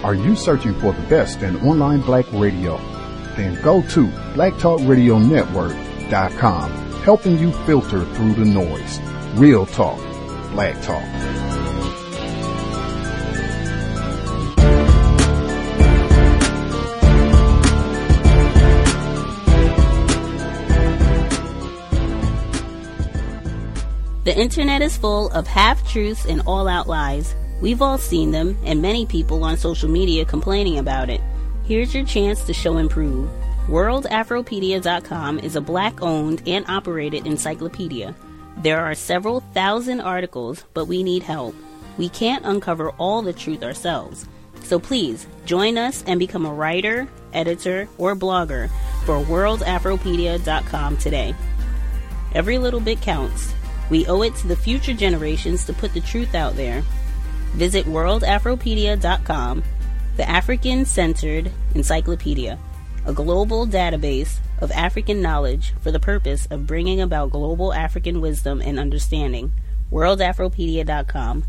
Are you searching for the best in online black radio? Then go to blacktalkradionetwork.com, helping you filter through the noise. Real talk, black talk. The internet is full of half-truths and all-out lies. We've all seen them, and many people on social media complaining about it. Here's your chance to show and prove. WorldAfropedia.com is a black-owned and operated encyclopedia. There are several thousand articles, but we need help. We can't uncover all the truth ourselves. So please, join us and become a writer, editor, or blogger for WorldAfropedia.com today. Every little bit counts. We owe it to the future generations to put the truth out there. Visit WorldAfropedia.com, the African-centered encyclopedia, a global database of African knowledge for the purpose of bringing about global African wisdom and understanding. WorldAfropedia.com.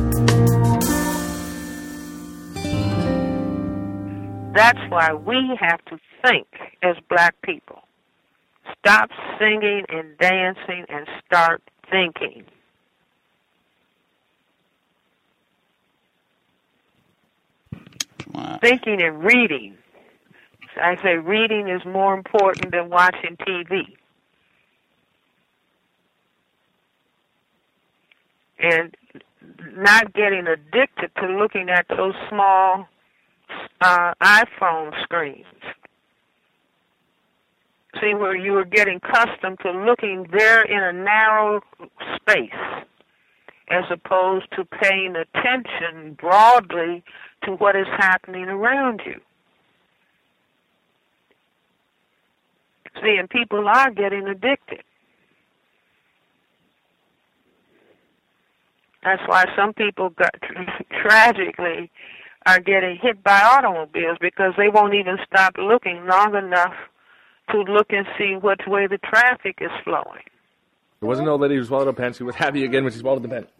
That's why we have to think as black people. Stop singing and dancing and start thinking. Wow. Thinking and reading. I say reading is more important than watching TV. And not getting addicted to looking at those small iPhone screens. See, where you were getting accustomed to looking there in a narrow space as opposed to paying attention broadly to what is happening around you. See, and people are getting addicted. That's why some people tragically are getting hit by automobiles, because they won't even stop looking long enough to look and see which way the traffic is flowing. There wasn't an old lady who swallowed a pen. She was happy again when she swallowed the pen.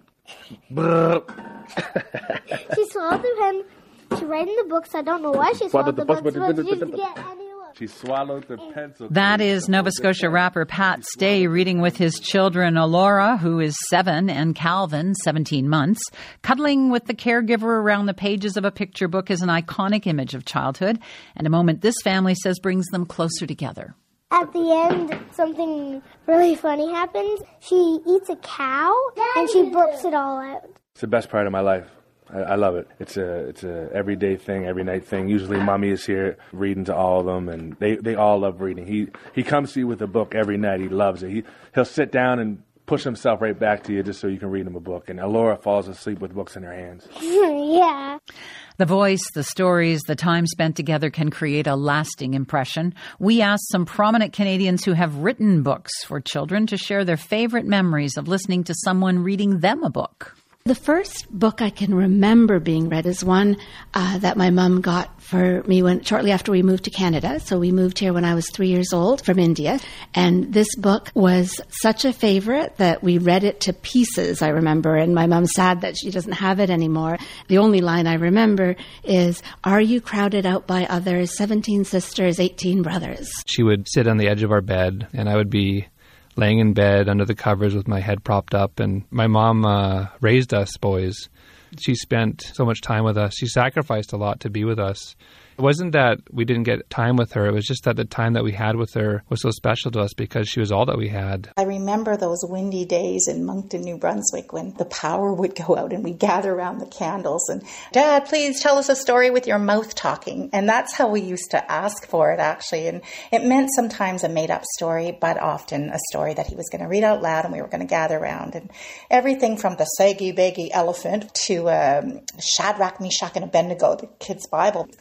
She swallowed the pen to write in the books. I don't know why she swallowed the books, but she didn't get any look. She swallowed the pencil. That is Nova Scotia rapper Pat Stay reading with his children Alora, who is 7, and Calvin, 17 months. Cuddling with the caregiver around the pages of a picture book is an iconic image of childhood, and a moment this family says brings them closer together. At the end, something really funny happens. She eats a cow, and she burps it all out. It's the best part of my life. I love it. It's a everyday thing, every night thing. Usually Mommy is here reading to all of them, and they all love reading. He comes to you with a book every night. He loves it. He'll sit down and push himself right back to you just so you can read him a book. And Alora falls asleep with books in her hands. Yeah. The voice, the stories, the time spent together can create a lasting impression. We asked some prominent Canadians who have written books for children to share their favorite memories of listening to someone reading them a book. The first book I can remember being read is one that my mom got for me shortly after we moved to Canada. So we moved here when I was 3 years old from India. And this book was such a favorite that we read it to pieces, I remember. And my mom's sad that she doesn't have it anymore. The only line I remember is, "Are you crowded out by others? 17 sisters, 18 brothers." She would sit on the edge of our bed, and I would be laying in bed under the covers with my head propped up. And my mom raised us boys. She spent so much time with us. She sacrificed a lot to be with us. It wasn't that we didn't get time with her. It was just that the time that we had with her was so special to us because she was all that we had. I remember those windy days in Moncton, New Brunswick, when the power would go out and we'd gather around the candles and, "Dad, please tell us a story with your mouth talking." And that's how we used to ask for it, actually. And it meant sometimes a made-up story, but often a story that he was going to read out loud and we were going to gather around. And everything from the Saggy Baggy Elephant to Shadrach, Meshach, and Abednego, the kids' Bible. I just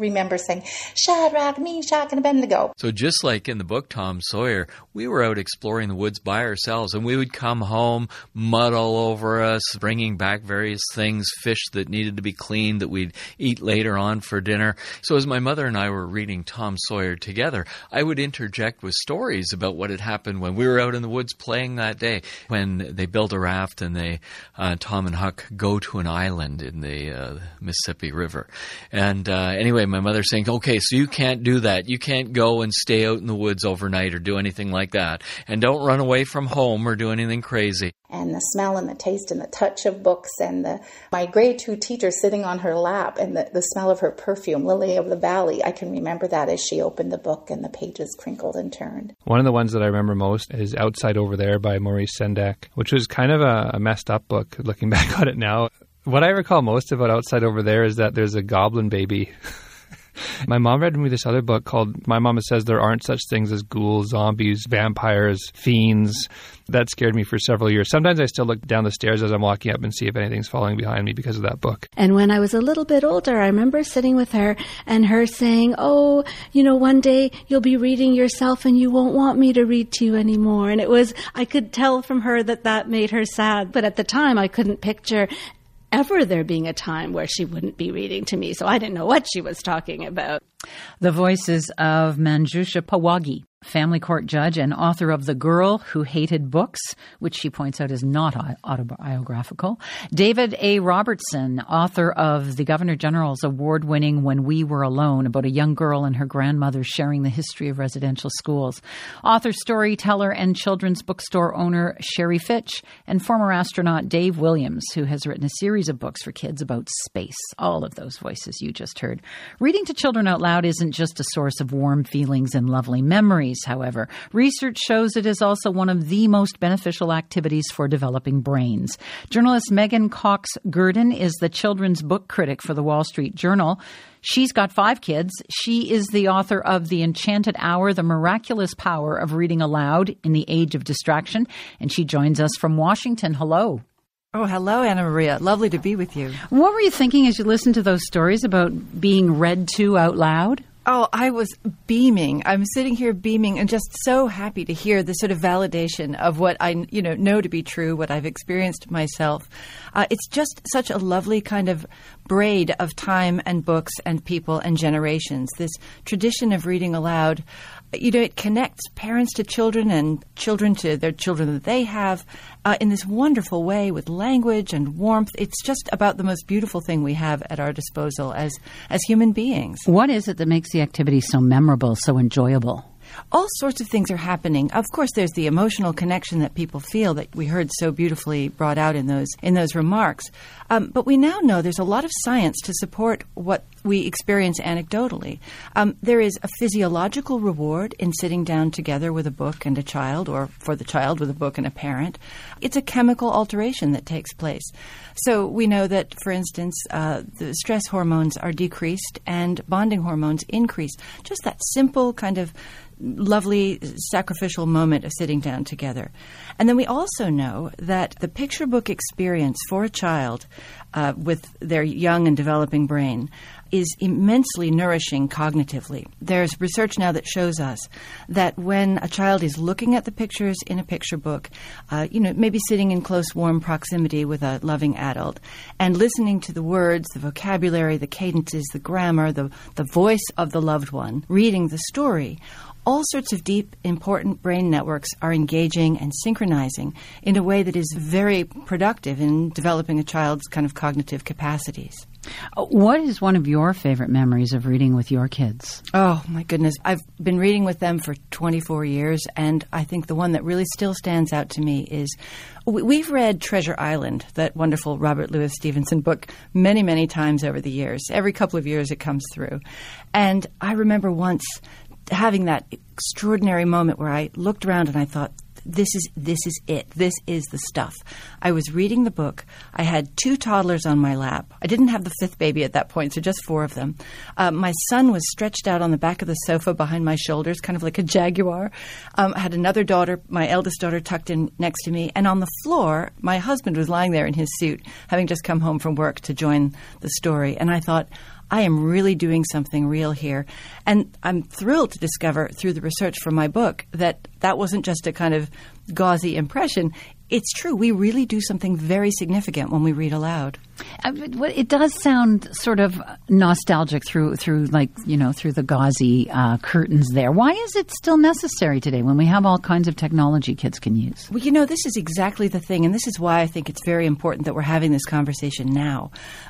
remember saying, Shadrach, Meshach, and Abednego. So just like in the book Tom Sawyer, we were out exploring the woods by ourselves, and we would come home, mud all over us, bringing back various things, fish that needed to be cleaned that we'd eat later on for dinner. So as my mother and I were reading Tom Sawyer together, I would interject with stories about what had happened when we were out in the woods playing that day, when they built a raft and Tom and Huck go to an island in the Mississippi River. And anyway, my mother saying, okay, so you can't do that. You can't go and stay out in the woods overnight or do anything like that. And don't run away from home or do anything crazy. And the smell and the taste and the touch of books and my grade 2 teacher sitting on her lap and the smell of her perfume, Lily of the Valley. I can remember that as she opened the book and the pages crinkled and turned. One of the ones that I remember most is Outside Over There by Maurice Sendak, which was kind of a messed up book looking back on it now. What I recall most about Outside Over There is that there's a goblin baby. My mom read me this other book called My Mama Says There Aren't Such Things as Ghouls, Zombies, Vampires, Fiends. That scared me for several years. Sometimes I still look down the stairs as I'm walking up and see if anything's falling behind me because of that book. And when I was a little bit older, I remember sitting with her and her saying, oh, one day you'll be reading yourself and you won't want me to read to you anymore. And I could tell from her that made her sad. But at the time, I couldn't picture ever there being a time where she wouldn't be reading to me. So I didn't know what she was talking about. The voices of Manjusha Pawagi, family court judge and author of The Girl Who Hated Books, which she points out is not autobiographical. David A. Robertson, author of the Governor General's award-winning When We Were Alone, about a young girl and her grandmother sharing the history of residential schools. Author, storyteller, and children's bookstore owner Sherry Fitch, and former astronaut Dave Williams, who has written a series of books for kids about space. All of those voices you just heard. Reading to children out loud isn't just a source of warm feelings and lovely memories. However, research shows it is also one of the most beneficial activities for developing brains. Journalist Megan Cox-Gurdon is the children's book critic for the Wall Street Journal. She's got 5 kids. She is the author of The Enchanted Hour, The Miraculous Power of Reading Aloud in the Age of Distraction. And she joins us from Washington. Hello. Oh, hello, Anna Maria. Lovely to be with you. What were you thinking as you listened to those stories about being read to out loud? Oh, I was beaming. I'm sitting here beaming and just so happy to hear the sort of validation of what I know to be true, what I've experienced myself. It's just such a lovely kind of braid of time and books and people and generations. This tradition of reading aloud, it connects parents to children and children to their children that they have in this wonderful way with language and warmth. It's just about the most beautiful thing we have at our disposal as human beings. What is it that makes the activity so memorable, so enjoyable? All sorts of things are happening. Of course, there's the emotional connection that people feel that we heard so beautifully brought out in those remarks. But we now know there's a lot of science to support what we experience anecdotally. There is a physiological reward in sitting down together with a book and a child, or for the child with a book and a parent. It's a chemical alteration that takes place. So we know that, for instance, the stress hormones are decreased and bonding hormones increase. Just that simple kind of lovely sacrificial moment of sitting down together. And then we also know that the picture book experience for a child with their young and developing brain is immensely nourishing cognitively. There's research now that shows us that when a child is looking at the pictures in a picture book, maybe sitting in close, warm proximity with a loving adult and listening to the words, the vocabulary, the cadences, the grammar, the voice of the loved one, reading the story, all sorts of deep, important brain networks are engaging and synchronizing in a way that is very productive in developing a child's kind of cognitive capacities. What is one of your favorite memories of reading with your kids? Oh, my goodness. I've been reading with them for 24 years, and I think the one that really still stands out to me is we've read Treasure Island, that wonderful Robert Louis Stevenson book, many, many times over the years. Every couple of years it comes through. And I remember once having that extraordinary moment where I looked around and I thought, this is it. This is the stuff. I was reading the book. I had 2 toddlers on my lap. I didn't have the 5th baby at that point, so just 4 of them. My son was stretched out on the back of the sofa behind my shoulders, kind of like a jaguar. I had another daughter, my eldest daughter, tucked in next to me. And on the floor, my husband was lying there in his suit, having just come home from work to join the story. And I thought, I am really doing something real here. And I'm thrilled to discover through the research for my book that wasn't just a kind of gauzy impression. It's true. We really do something very significant when we read aloud. It does sound sort of nostalgic through the gauzy curtains there. Why is it still necessary today when we have all kinds of technology kids can use? Well, this is exactly the thing, and this is why I think it's very important that we're having this conversation now.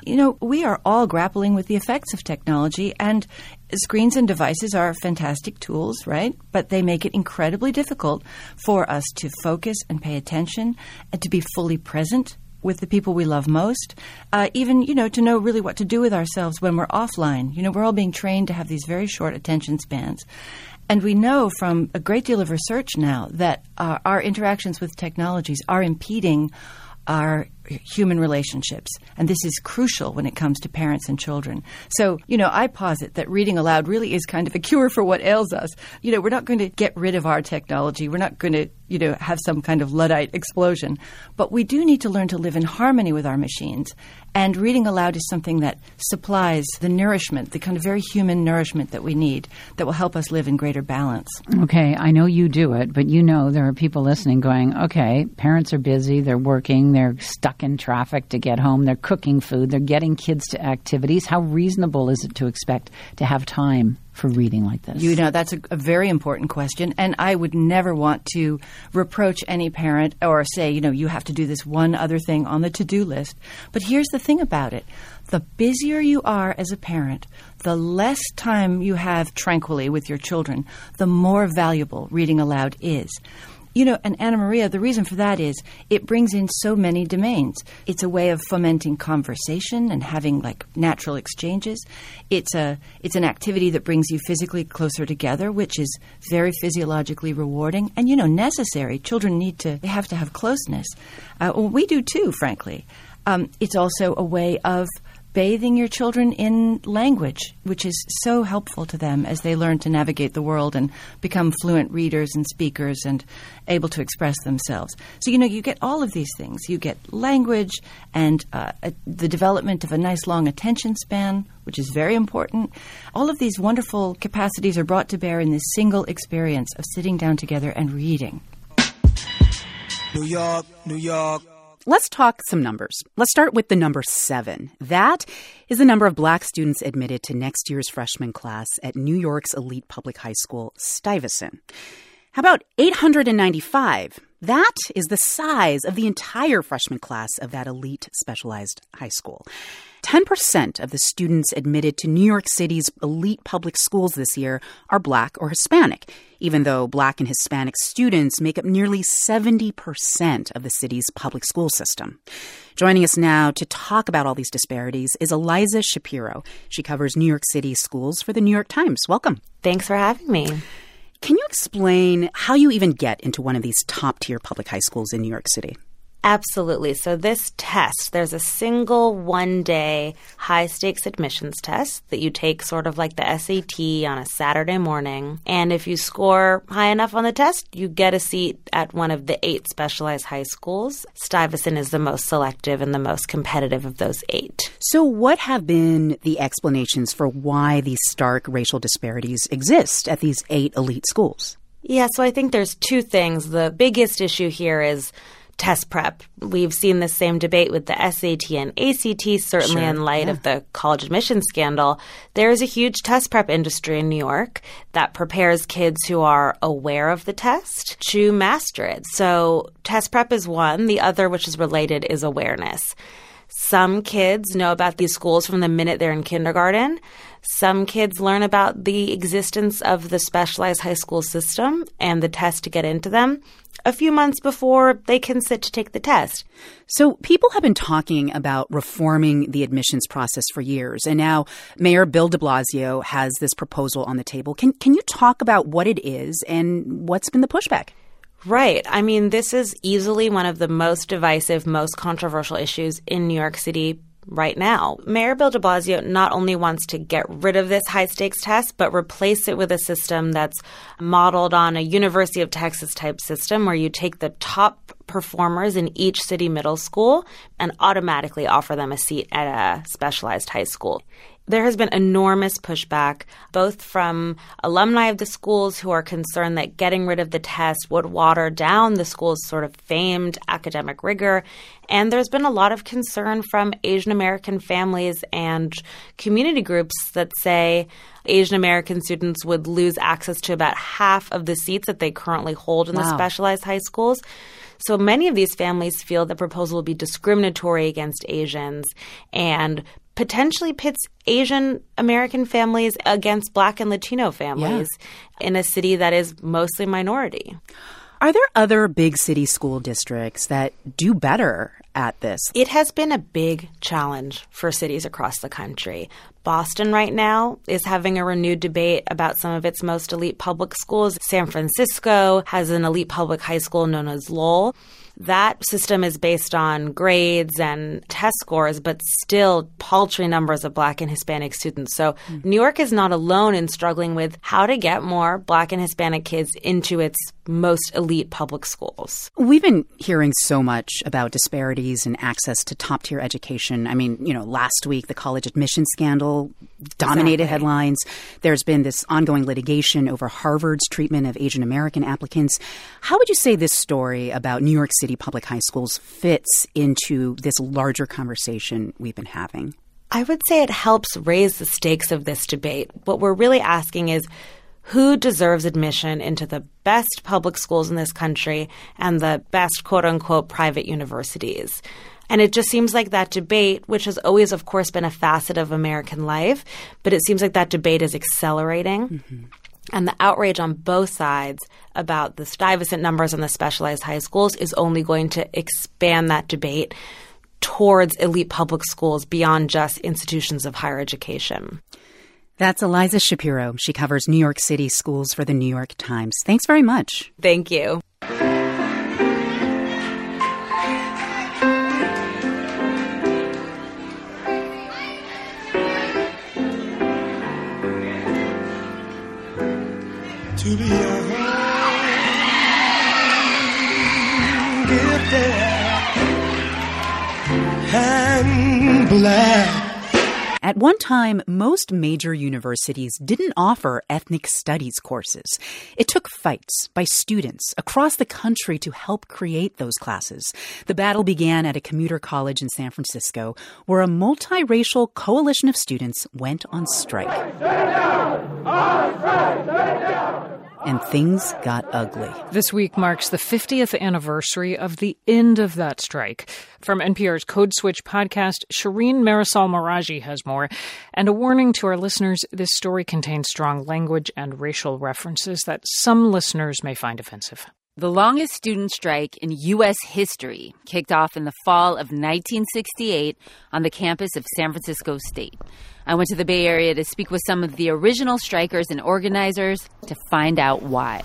We are all grappling with the effects of technology, and screens and devices are fantastic tools, right? But they make it incredibly difficult for us to focus and pay attention and to be fully present with the people we love most, even to know really what to do with ourselves when we're offline. We're all being trained to have these very short attention spans. And we know from a great deal of research now that our interactions with technologies are impeding our human relationships. And this is crucial when it comes to parents and children. So, I posit that reading aloud really is kind of a cure for what ails us. We're not going to get rid of our technology. We're not going to, have some kind of Luddite explosion. But we do need to learn to live in harmony with our machines. And reading aloud is something that supplies the nourishment, the kind of very human nourishment that we need that will help us live in greater balance. Okay, I know you do it, but there are people listening going, okay, parents are busy, they're working, they're stuck in traffic to get home, they're cooking food, they're getting kids to activities. How reasonable is it to expect to have time for reading like this? That's a very important question, and I would never want to reproach any parent or say, you have to do this one other thing on the to-do list. But here's the thing about it. The busier you are as a parent, the less time you have tranquilly with your children, the more valuable reading aloud is. And Anna Maria, the reason for that is it brings in so many domains. It's a way of fomenting conversation and having natural exchanges. It's an activity that brings you physically closer together, which is very physiologically rewarding and, necessary. Children they have to have closeness. We do too, frankly. It's also a way of bathing your children in language, which is so helpful to them as they learn to navigate the world and become fluent readers and speakers and able to express themselves. So, you get all of these things. You get language and the development of a nice long attention span, which is very important. All of these wonderful capacities are brought to bear in this single experience of sitting down together and reading. New York, New York. Let's talk some numbers. Let's start with the number 7. That is the number of black students admitted to next year's freshman class at New York's elite public high school, Stuyvesant. How about 895? That is the size of the entire freshman class of that elite specialized high school. 10% of the students admitted to New York City's elite public schools this year are black or Hispanic, even though black and Hispanic students make up nearly 70% of the city's public school system. Joining us now to talk about all these disparities is Eliza Shapiro. She covers New York City schools for the New York Times. Welcome. Thanks for having me. Can you explain how you even get into one of these top-tier public high schools in New York City? Absolutely. So this test, there's a single one-day high-stakes admissions test that you take sort of like the SAT on a Saturday morning. And if you score high enough on the test, you get a seat at one of the 8 specialized high schools. Stuyvesant is the most selective and the most competitive of those 8. So what have been the explanations for why these stark racial disparities exist at these 8 elite schools? Yeah, so I think there's 2 things. The biggest issue here is test prep. We've seen the same debate with the SAT and ACT, certainly in light of the college admissions scandal. There is a huge test prep industry in New York that prepares kids who are aware of the test to master it. So test prep is one. The other, which is related, is awareness. Some kids know about these schools from the minute they're in kindergarten. Some kids learn about the existence of the specialized high school system and the test to get into them a few months before they can sit to take the test. So people have been talking about reforming the admissions process for years, and now Mayor Bill de Blasio has this proposal on the table. Can you talk about what it is and what's been the pushback? Right. I mean, this is easily one of the most divisive, most controversial issues in New York City right now. Mayor Bill de Blasio not only wants to get rid of this high-stakes test, but replace it with a system that's modeled on a University of Texas type system where you take the top performers in each city middle school and automatically offer them a seat at a specialized high school. There has been enormous pushback, both from alumni of the schools who are concerned that getting rid of the test would water down the school's sort of famed academic rigor. And there's been a lot of concern from Asian American families and community groups that say Asian American students would lose access to about half of the seats that they currently hold in the specialized high schools. So many of these families feel the proposal will be discriminatory against Asians and potentially pits Asian American families against Black and Latino families in a city that is mostly minority. Are there other big city school districts that do better at this? It has been a big challenge for cities across the country. Boston right now is having a renewed debate about some of its most elite public schools. San Francisco has an elite public high school known as Lowell. That system is based on grades and test scores, but still paltry numbers of Black and Hispanic students. So New York is not alone in struggling with how to get more Black and Hispanic kids into its most elite public schools. We've been hearing so much about disparities in access to top-tier education. I mean, last week the college admission scandal dominated headlines. There's been this ongoing litigation over Harvard's treatment of Asian American applicants. How would you say this story about New York City public high schools fits into this larger conversation we've been having? I would say it helps raise the stakes of this debate. What we're really asking is, who deserves admission into the best public schools in this country and the best, quote-unquote, private universities? And it just seems like that debate, which has always, of course, been a facet of American life, but it seems like that debate is accelerating. Mm-hmm. And the outrage on both sides about the Stuyvesant numbers and the specialized high schools is only going to expand that debate towards elite public schools beyond just institutions of higher education. That's Eliza Shapiro. She covers New York City schools for the New York Times. Thanks very much. Thank you. To be young, gifted, and black. At one time, most major universities didn't offer ethnic studies courses. It took fights by students across the country to help create those classes. The battle began at a commuter college in San Francisco, where a multiracial coalition of students went on strike. And things got ugly. This week marks the 50th anniversary of the end of that strike. From NPR's Code Switch podcast, Shireen Marisol Meraji has more. And a warning to our listeners, this story contains strong language and racial references that some listeners may find offensive. The longest student strike in U.S. history kicked off in the fall of 1968 on the campus of San Francisco State. I went to the Bay Area to speak with some of the original strikers and organizers to find out why.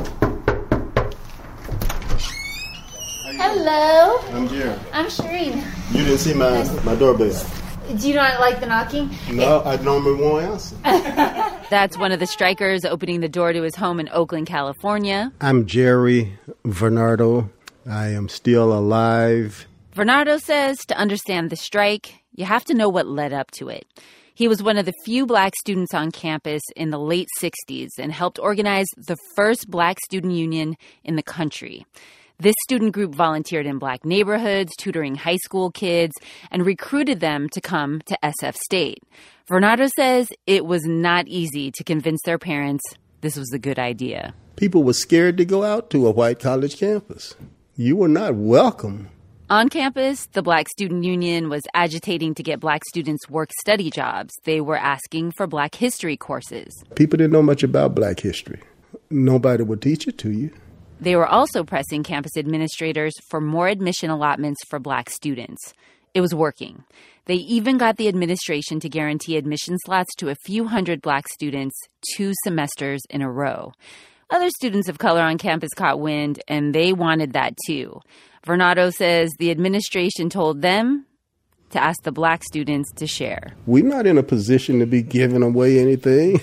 Hello. I'm Jerry. I'm Shireen. You didn't see my doorbell. Do you not like the knocking? No, I normally won't answer. That's one of the strikers opening the door to his home in Oakland, California. I'm Jerry Vernardo. I am still alive. Vernardo says to understand the strike, you have to know what led up to it. He was one of the few Black students on campus in the late 60s and helped organize the first Black student union in the country. This student group volunteered in Black neighborhoods, tutoring high school kids, and recruited them to come to SF State. Vernardo says it was not easy to convince their parents this was a good idea. People were scared to go out to a white college campus. You were not welcome. On campus, the Black Student Union was agitating to get Black students work-study jobs. They were asking for Black history courses. People didn't know much about Black history. Nobody would teach it to you. They were also pressing campus administrators for more admission allotments for Black students. It was working. They even got the administration to guarantee admission slots to a few hundred Black students 2 semesters in a row. Other students of color on campus caught wind, and they wanted that too. Vernardo says the administration told them to ask the Black students to share. We're not in a position to be giving away anything.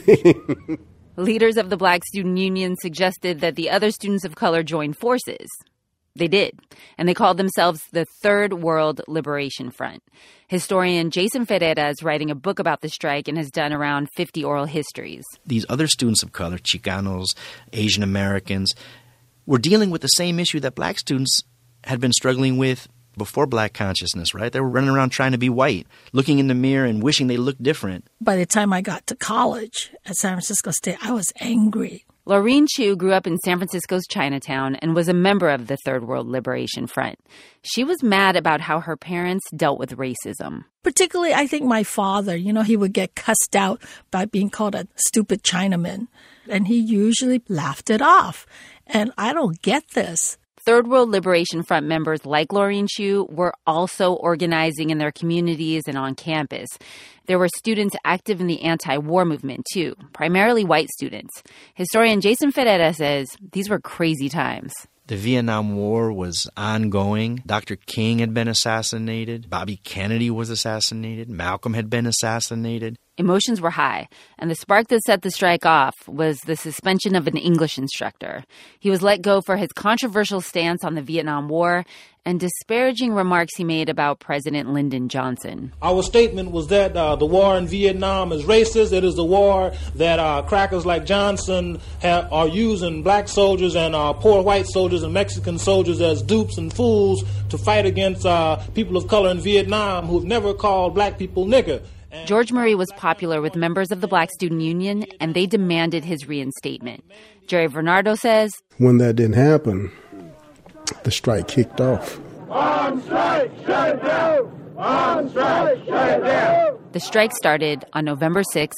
Leaders of the Black Student Union suggested that the other students of color join forces. They did, and they called themselves the Third World Liberation Front. Historian Jason Ferreira is writing a book about the strike and has done around 50 oral histories. These other students of color, Chicanos, Asian Americans, were dealing with the same issue that black students had been struggling with before black consciousness, right? They were running around trying to be white, looking in the mirror and wishing they looked different. By the time I got to college at San Francisco State, I was angry. Laureen Chu grew up in San Francisco's Chinatown and was a member of the Third World Liberation Front. She was mad about how her parents dealt with racism. Particularly, I think my father, he would get cussed out by being called a stupid Chinaman. And he usually laughed it off. And I don't get this. Third World Liberation Front members like Laureen Chu were also organizing in their communities and on campus. There were students active in the anti-war movement, too, primarily white students. Historian Jason Ferreira says these were crazy times. The Vietnam War was ongoing. Dr. King had been assassinated. Bobby Kennedy was assassinated. Malcolm had been assassinated. Emotions were high, and the spark that set the strike off was the suspension of an English instructor. He was let go for his controversial stance on the Vietnam War and disparaging remarks he made about President Lyndon Johnson. Our statement was that the war in Vietnam is racist. It is the war that crackers like Johnson are using black soldiers and poor white soldiers and Mexican soldiers as dupes and fools to fight against people of color in Vietnam who have never called black people nigger. George Murray was popular with members of the Black Student Union, and they demanded his reinstatement. Jerry Varnado says, when that didn't happen, the strike kicked off. On strike, shut it down! On strike, shut it down! The strike started on November 6th,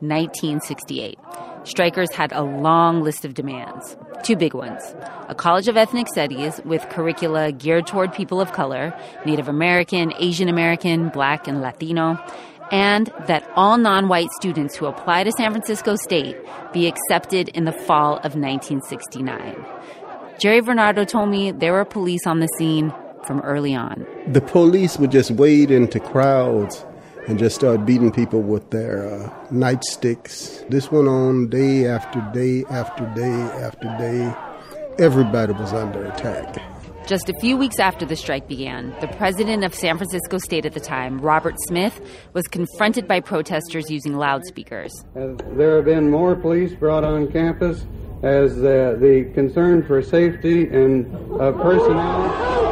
1968. Strikers had a long list of demands. Two big ones: a College of Ethnic Studies with curricula geared toward people of color, Native American, Asian American, Black, and Latino, and that all non-white students who apply to San Francisco State be accepted in the fall of 1969. Jerry Varnado told me there were police on the scene from early on. The police would just wade into crowds and just start beating people with their nightsticks. This went on day after day after day after day. Everybody was under attack. Just a few weeks after the strike began, the president of San Francisco State at the time, Robert Smith, was confronted by protesters using loudspeakers. There have been more police brought on campus as the concern for safety and personnel.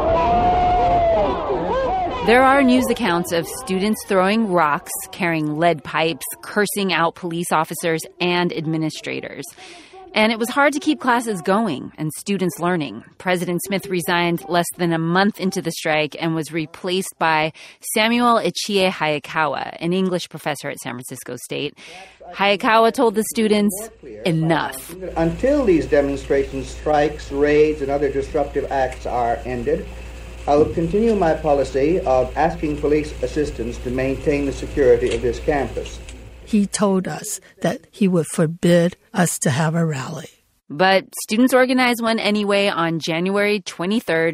There are news accounts of students throwing rocks, carrying lead pipes, cursing out police officers and administrators. And it was hard to keep classes going and students learning. President Smith resigned less than a month into the strike and was replaced by Samuel Ichie Hayakawa, an English professor at San Francisco State. Hayakawa told the students, enough. Until these demonstrations, strikes, raids, and other disruptive acts are ended, I will continue my policy of asking police assistance to maintain the security of this campus. He told us that he would forbid us to have a rally. But students organized one anyway on January 23rd,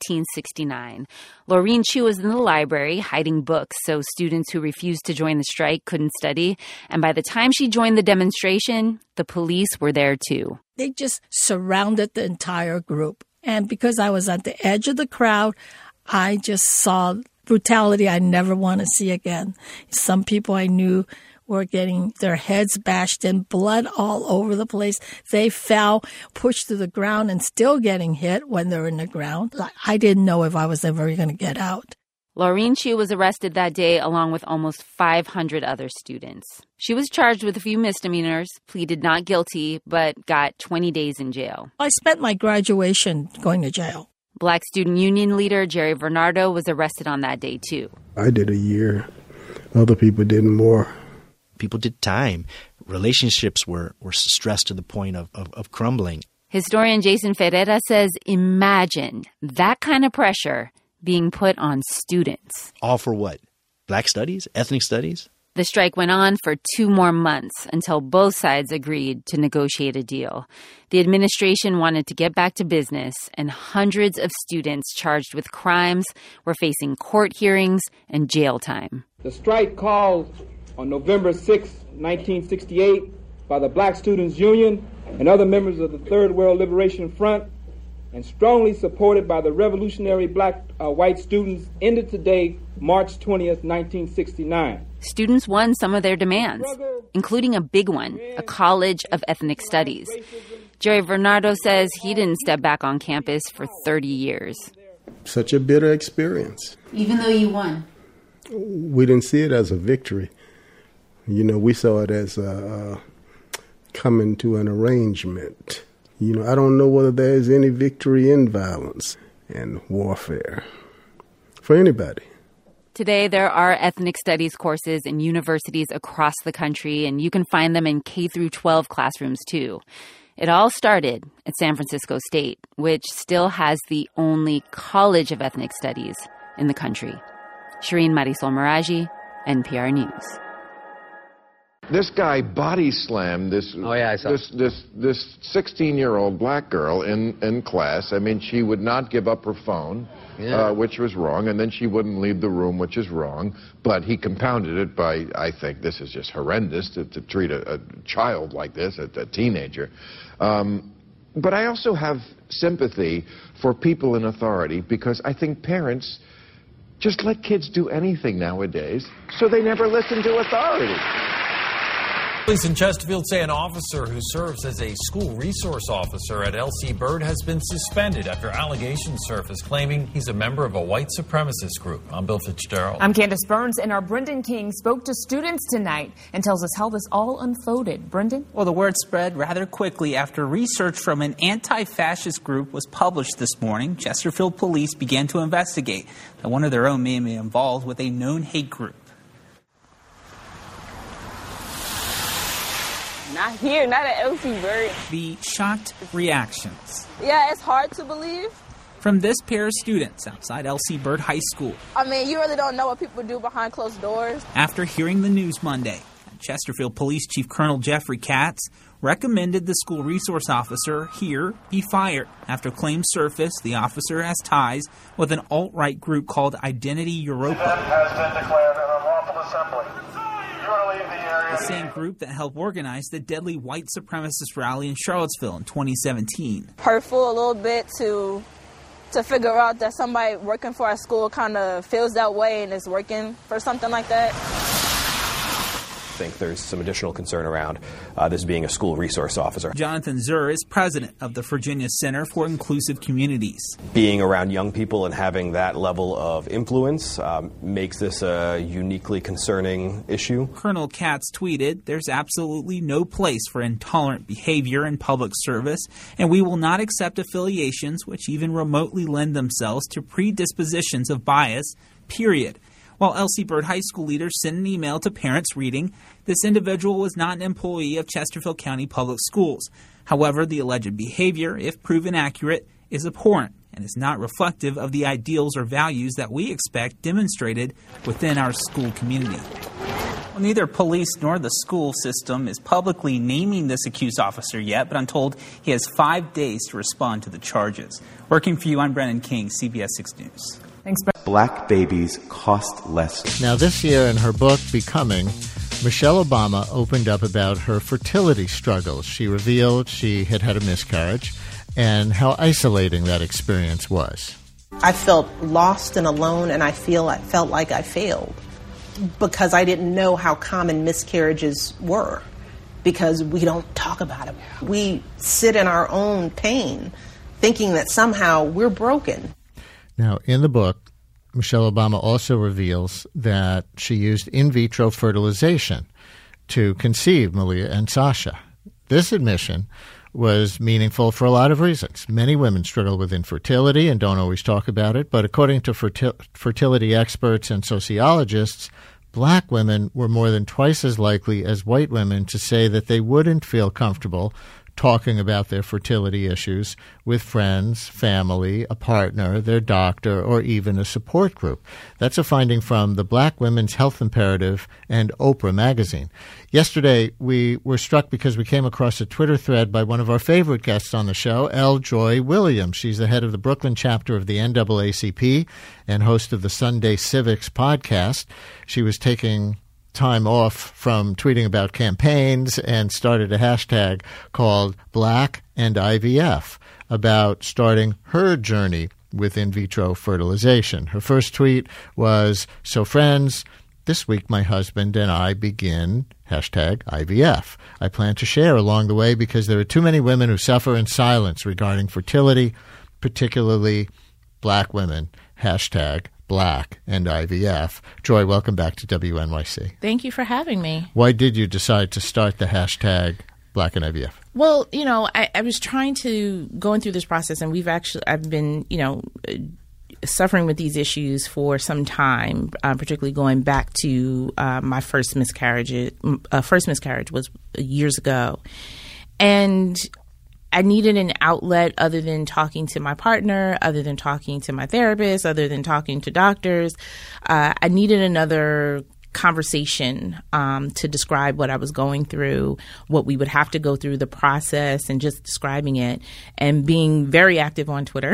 1969. Laureen Chu was in the library hiding books so students who refused to join the strike couldn't study. And by the time she joined the demonstration, the police were there too. They just surrounded the entire group. And because I was at the edge of the crowd, I just saw brutality I never want to see again. Some people I knew were getting their heads bashed in, blood all over the place. They fell, pushed to the ground, and still getting hit when they're in the ground. I didn't know if I was ever going to get out. Laureen Chu was arrested that day along with almost 500 other students. She was charged with a few misdemeanors, pleaded not guilty, but got 20 days in jail. I spent my graduation going to jail. Black Student Union leader Jerry Varnado was arrested on that day, too. I did a year. Other people did more. People did time. Relationships were stressed to the point of crumbling. Historian Jason Ferreira says, imagine that kind of pressure being put on students. All for what? Black studies? Ethnic studies? The strike went on for 2 more months until both sides agreed to negotiate a deal. The administration wanted to get back to business, and hundreds of students charged with crimes were facing court hearings and jail time. The strike called on November 6, 1968, by the Black Students Union and other members of the Third World Liberation Front and strongly supported by the revolutionary black white students, ended today, March 20th, 1969. Students won some of their demands, including a big one, a College of Ethnic Studies. Jerry Bernardo says he didn't step back on campus for 30 years. Such a bitter experience. Even though you won? We didn't see it as a victory. You know, we saw it as coming to an arrangement. You know, I don't know whether there is any victory in violence and warfare for anybody. Today, there are ethnic studies courses in universities across the country, and you can find them in K through 12 classrooms, too. It all started at San Francisco State, which still has the only College of Ethnic Studies in the country. Shireen Marisol Meraji, NPR News. This guy body slammed this 16-year-old black girl in class. I mean, she would not give up her phone, which was wrong, and then she wouldn't leave the room, which is wrong. But he compounded it by, I think this is just horrendous to treat a child like this, a teenager. But I also have sympathy for people in authority, because I think parents just let kids do anything nowadays, so they never listen to authority. Police in Chesterfield say an officer who serves as a school resource officer at L.C. Bird has been suspended after allegations surfaced claiming he's a member of a white supremacist group. I'm Bill Fitzgerald. I'm Candace Burns, and our Brendan King spoke to students tonight and tells us how this all unfolded. Brendan? Well, the word spread rather quickly after research from an anti-fascist group was published this morning. Chesterfield police began to investigate that one of their own may be involved with a known hate group. Not here, not at LC Bird. The shocked reactions. Yeah, it's hard to believe. From this pair of students outside LC Bird High School. I mean, you really don't know what people do behind closed doors. After hearing the news Monday, Chesterfield Police Chief Colonel Jeffrey Katz recommended the school resource officer here be fired after claims surfaced the officer has ties with an alt-right group called Identity Europa. Has been declared an unlawful assembly. The same group that helped organize the deadly white supremacist rally in Charlottesville in 2017. Hurtful a little bit to figure out that somebody working for our school kind of feels that way and is working for something like that. I think there's some additional concern around this being a school resource officer. Jonathan Zur is president of the Virginia Center for Inclusive Communities. Being around young people and having that level of influence makes this a uniquely concerning issue. Colonel Katz tweeted, "There's absolutely no place for intolerant behavior in public service, and we will not accept affiliations which even remotely lend themselves to predispositions of bias, period." While L.C. Bird High School leaders sent an email to parents reading, this individual was not an employee of Chesterfield County Public Schools. However, the alleged behavior, if proven accurate, is abhorrent and is not reflective of the ideals or values that we expect demonstrated within our school community. Well, neither police nor the school system is publicly naming this accused officer yet, but I'm told he has 5 days to respond to the charges. Working for you, I'm Brendan King, CBS 6 News. Thanks, Brendan. Black babies cost less. Now, this year in her book, Becoming, Michelle Obama opened up about her fertility struggles. She revealed she had had a miscarriage and how isolating that experience was. I felt lost and alone, and I felt like I failed because I didn't know how common miscarriages were, because we don't talk about it. We sit in our own pain thinking that somehow we're broken. Now, in the book, Michelle Obama also reveals that she used in vitro fertilization to conceive Malia and Sasha. This admission was meaningful for a lot of reasons. Many women struggle with infertility and don't always talk about it, but according to fertility experts and sociologists, black women were more than twice as likely as white women to say that they wouldn't feel comfortable talking about their fertility issues with friends, family, a partner, their doctor, or even a support group. That's a finding from the Black Women's Health Imperative and Oprah magazine. Yesterday, we were struck because we came across a Twitter thread by one of our favorite guests on the show, L. Joy Williams. She's the head of the Brooklyn chapter of the NAACP and host of the Sunday Civics podcast. She was taking time off from tweeting about campaigns and started a hashtag called Black and IVF. about starting her journey with in vitro fertilization. Her first tweet was, "So friends, this week my husband and I begin #IVF. I plan to share along the way because there are too many women who suffer in silence regarding fertility, particularly black women. #Black and IVF. Joy, welcome back to WNYC. Thank you for having me. Why did you decide to start the #Black and IVF? Well, I was going through this process, and I've been, suffering with these issues for some time, particularly going back to my first miscarriage. First miscarriage was years ago. And I needed an outlet other than talking to my partner, other than talking to my therapist, other than talking to doctors. I needed another conversation to describe what I was going through, what we would have to go through, the process, and just describing it. And being very active on Twitter,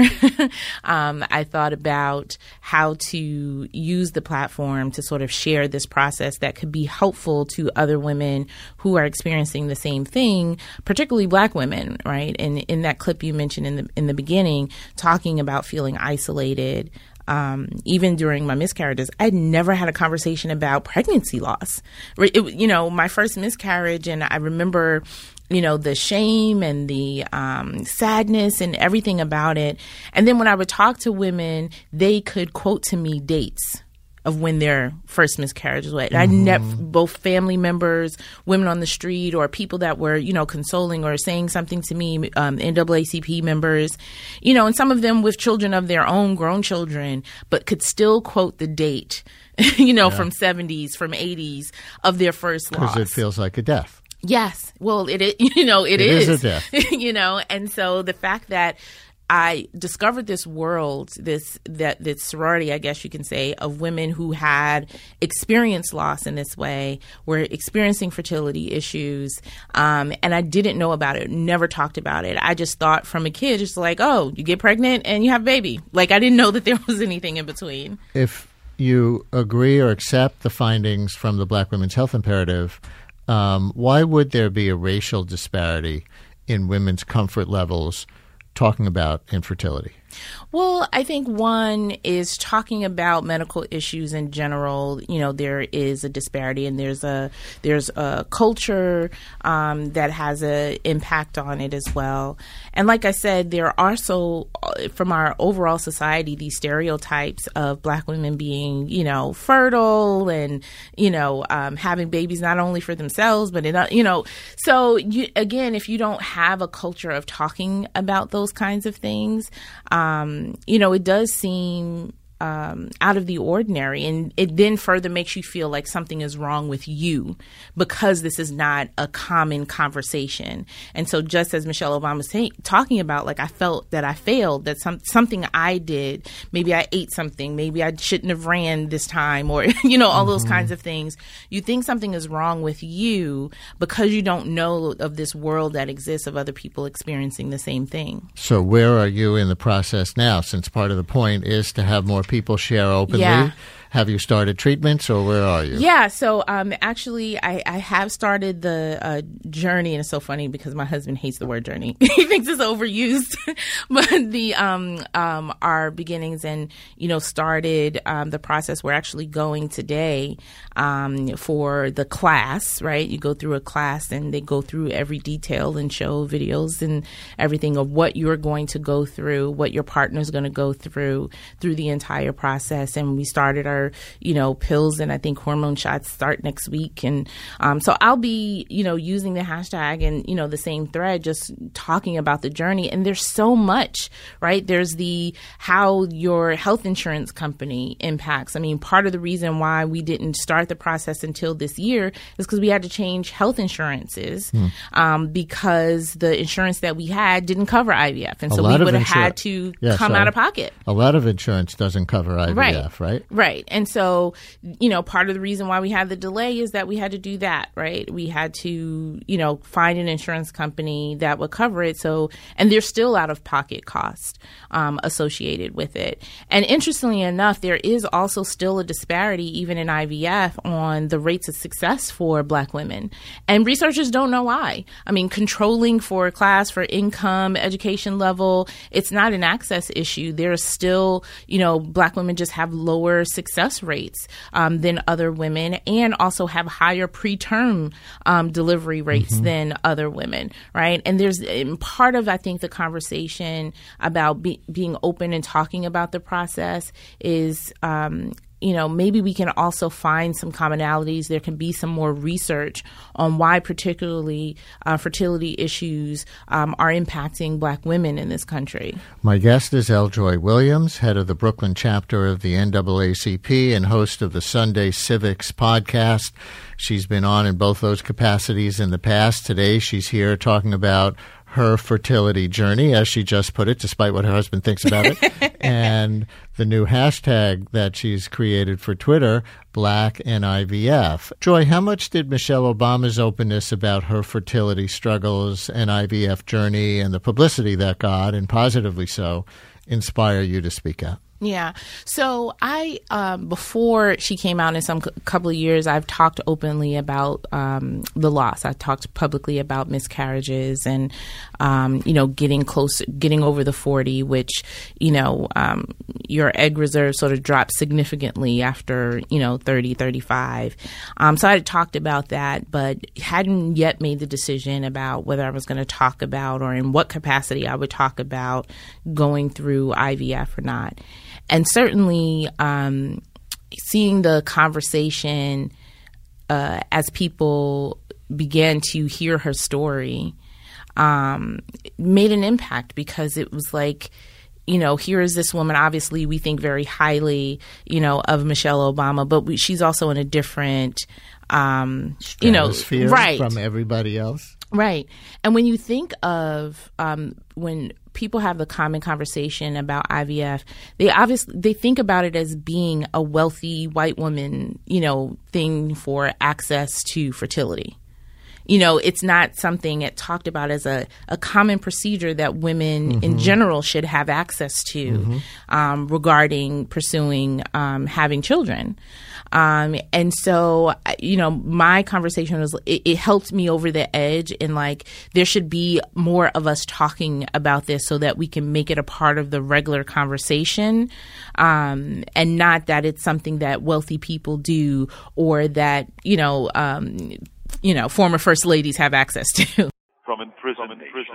I thought about how to use the platform to sort of share this process that could be helpful to other women who are experiencing the same thing, particularly black women, right? And in that clip you mentioned in the beginning, talking about feeling isolated. Even during my miscarriages, I'd never had a conversation about pregnancy loss. My first miscarriage, and I remember, the shame and the sadness and everything about it. And then when I would talk to women, they could quote to me dates of when their first miscarriage was. Mm-hmm. I never, both family members, women on the street, or people that were, consoling or saying something to me, NAACP members, and some of them with children of their own, grown children, but could still quote the date, from 70s, from 80s of their first loss. Because it feels like a death. Yes. Well, it is a death. And so the fact that I discovered this world, this sorority, I guess you can say, of women who had experienced loss in this way, were experiencing fertility issues, and I didn't know about it, never talked about it. I just thought from a kid, just like, oh, you get pregnant and you have a baby. Like, I didn't know that there was anything in between. If you agree or accept the findings from the Black Women's Health Imperative, why would there be a racial disparity in women's comfort levels talking about infertility? Well, I think one is talking about medical issues in general. There is a disparity, and there's a culture that has an impact on it as well. And like I said, there are also, from our overall society, these stereotypes of black women being, fertile and, having babies not only for themselves, but, so again, if you don't have a culture of talking about those kinds of things, it does seem out of the ordinary, and it then further makes you feel like something is wrong with you because this is not a common conversation. And so, just as Michelle Obama was talking about, like, I felt that I failed, that something I did, maybe I ate something, maybe I shouldn't have ran this time, or all those kinds of things. You think something is wrong with you because you don't know of this world that exists of other people experiencing the same thing. So where are you in the process now, since part of the point is to have more people share openly? Yeah. Have you started treatments, or where are you? Yeah, so actually I have started the journey, and it's so funny because my husband hates the word journey. He thinks it's overused. But the our beginnings and, started the process. We're actually going today for the class, right? You go through a class and they go through every detail and show videos and everything of what you're going to go through, what your partner's going to go through the entire process. And we started our pills and I think hormone shots start next week. And so I'll be, using the hashtag and, the same thread, just talking about the journey. And there's so much, right? There's how your health insurance company impacts. I mean, part of the reason why we didn't start the process until this year is because we had to change health insurances because the insurance that we had didn't cover IVF. And so we would have had to come out of pocket. A lot of insurance doesn't cover IVF, right? Right. And so, part of the reason why we had the delay is that we had to do that, right? We had to, find an insurance company that would cover it. So, and there's still out-of-pocket cost associated with it. And interestingly enough, there is also still a disparity, even in IVF, on the rates of success for Black women. And researchers don't know why. I mean, controlling for class, for income, education level, it's not an access issue. There's still, Black women just have lower success rates than other women, and also have higher preterm delivery rates than other women, right? And there's part of, I think, the conversation about being open and talking about the process is maybe we can also find some commonalities. There can be some more research on why particularly fertility issues are impacting Black women in this country. My guest is Eljoy Williams, head of the Brooklyn chapter of the NAACP and host of the Sunday Civics podcast. She's been on in both those capacities in the past. Today she's here talking about her fertility journey, as she just put it, despite what her husband thinks about it, and the new hashtag that she's created for Twitter, Black and IVF. Joy, how much did Michelle Obama's openness about her fertility struggles and IVF journey and the publicity that got, and positively so, inspire you to speak out? Yeah. So I, before she came out in some couple of years, I've talked openly about the loss. I talked publicly about miscarriages and, getting over the 40, which, your egg reserve sort of drops significantly after, 30, 35. So I had talked about that, but hadn't yet made the decision about whether I was going to talk about or in what capacity I would talk about going through IVF or not. And certainly seeing the conversation as people began to hear her story made an impact, because it was like, here is this woman. Obviously, we think very highly, of Michelle Obama, but she's also in a different, stratosphere right, from everybody else. Right. And when you think of when people have the common conversation about IVF, they think about it as being a wealthy white woman, thing for access to fertility. It's not something that's talked about as a common procedure that women in general should have access to regarding pursuing having children. And so, my conversation was, it helped me over the edge, and like, there should be more of us talking about this so that we can make it a part of the regular conversation, and not that it's something that wealthy people do, or that, former first ladies have access to. From prison.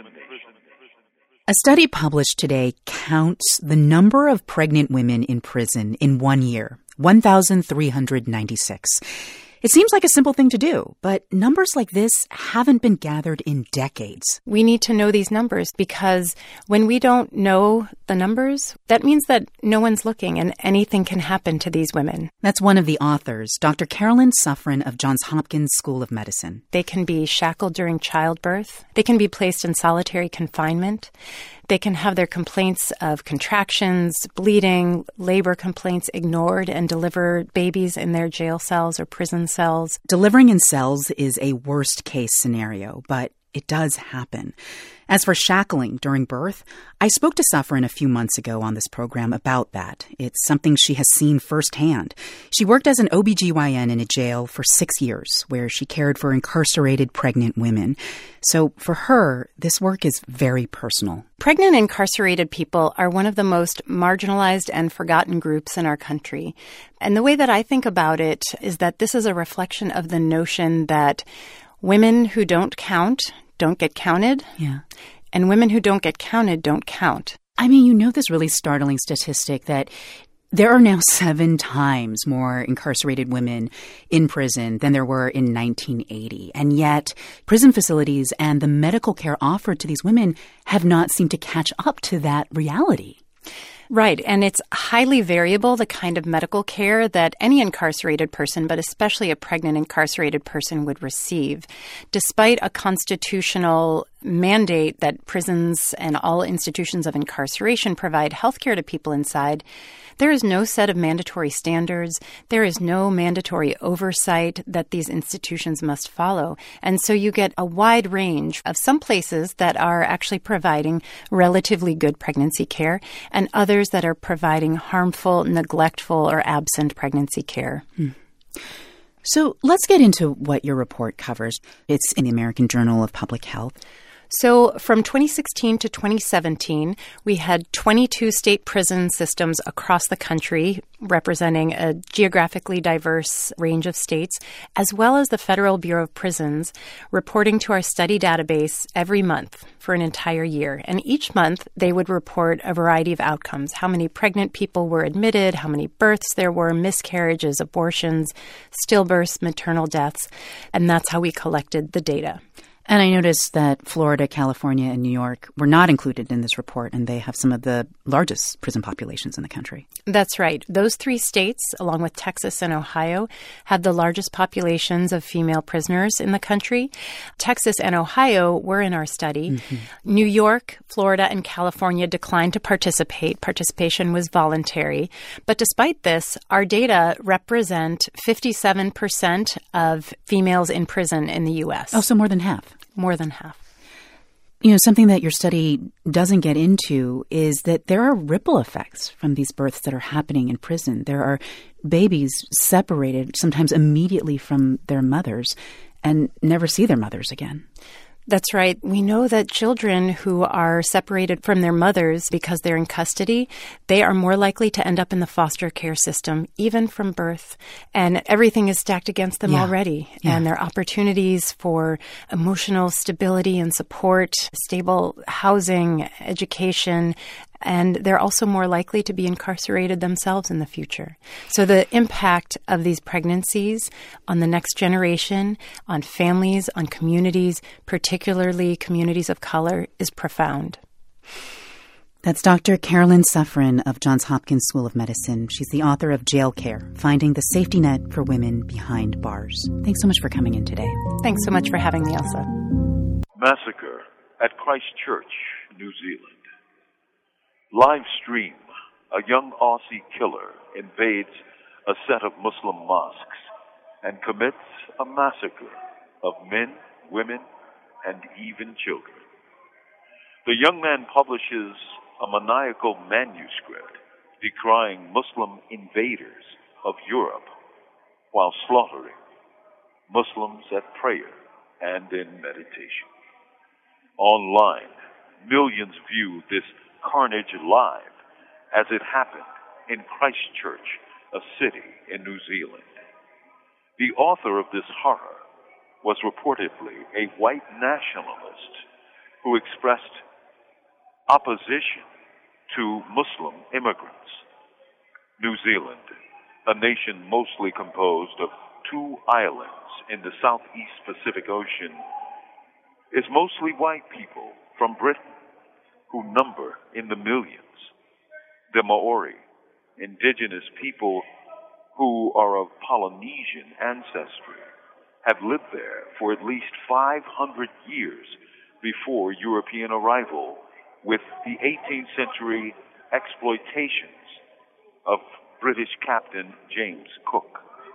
A study published today counts the number of pregnant women in prison in 1 year, 1,396. It seems like a simple thing to do, but numbers like this haven't been gathered in decades. We need to know these numbers, because when we don't know the numbers, that means that no one's looking and anything can happen to these women. That's one of the authors, Dr. Carolyn Suffren of Johns Hopkins School of Medicine. They can be shackled during childbirth. They can be placed in solitary confinement. They can have their complaints of contractions, bleeding, labor complaints ignored, and deliver babies in their jail cells or prison cells. Delivering in cells is a worst-case scenario, but it does happen. As for shackling during birth, I spoke to Suffren a few months ago on this program about that. It's something she has seen firsthand. She worked as an OBGYN in a jail for 6 years, where she cared for incarcerated pregnant women. So for her, this work is very personal. Pregnant incarcerated people are one of the most marginalized and forgotten groups in our country. And the way that I think about it is that this is a reflection of the notion that women who don't count don't get counted. Yeah. And women who don't get counted don't count. I mean, this really startling statistic that there are now 7 times more incarcerated women in prison than there were in 1980. And yet, prison facilities and the medical care offered to these women have not seemed to catch up to that reality. Right. And it's highly variable, the kind of medical care that any incarcerated person, but especially a pregnant incarcerated person, would receive. Despite a constitutional mandate that prisons and all institutions of incarceration provide health care to people inside, There is no set of mandatory standards. There is no mandatory oversight that these institutions must follow. And so you get a wide range of some places that are actually providing relatively good pregnancy care and others that are providing harmful, neglectful, or absent pregnancy care. So let's get into what your report covers. It's in the American Journal of Public Health. So from 2016 to 2017, we had 22 state prison systems across the country, representing a geographically diverse range of states, as well as the Federal Bureau of Prisons, reporting to our study database every month for an entire year. And each month, they would report a variety of outcomes: how many pregnant people were admitted, how many births there were, miscarriages, abortions, stillbirths, maternal deaths. And that's how we collected the data. And I noticed that Florida, California, and New York were not included in this report, and they have some of the largest prison populations in the country. That's right. Those three states, along with Texas and Ohio, had the largest populations of female prisoners in the country. Texas and Ohio were in our study. Mm-hmm. New York, Florida, and California declined to participate. Participation was voluntary. But despite this, our data represent 57% of females in prison in the U.S. Oh, so more than half. More than half. You know, something that your study doesn't get into is that there are ripple effects from these births that are happening in prison. There are babies separated, sometimes immediately from their mothers, and never see their mothers again. That's right. We know that children who are separated from their mothers because they're in custody, they are more likely to end up in the foster care system, even from birth. And everything is stacked against them already. Yeah. And their opportunities for emotional stability and support, stable housing, education, and they're also more likely to be incarcerated themselves in the future. So the impact of these pregnancies on the next generation, on families, on communities, particularly communities of color, is profound. That's Dr. Carolyn Suffren of Johns Hopkins School of Medicine. She's the author of Jail Care, Finding the Safety Net for Women Behind Bars. Thanks so much for coming in today. Thanks so much for having me, Elsa. Massacre at Christchurch, New Zealand. Live stream: a young Aussie killer invades a set of Muslim mosques and commits a massacre of men, women, and even children. The young man publishes a maniacal manuscript decrying Muslim invaders of Europe while slaughtering Muslims at prayer and in meditation. Online, millions view this carnage live as it happened in Christchurch, a city in New Zealand. The author of this horror was reportedly a white nationalist who expressed opposition to Muslim immigrants. New Zealand, a nation mostly composed of two islands in the Southeast Pacific Ocean, is mostly white people from Britain who number in the millions. The Maori, indigenous people who are of Polynesian ancestry, have lived there for at least 500 years before European arrival, with the 18th century exploitations of British captain James Cook.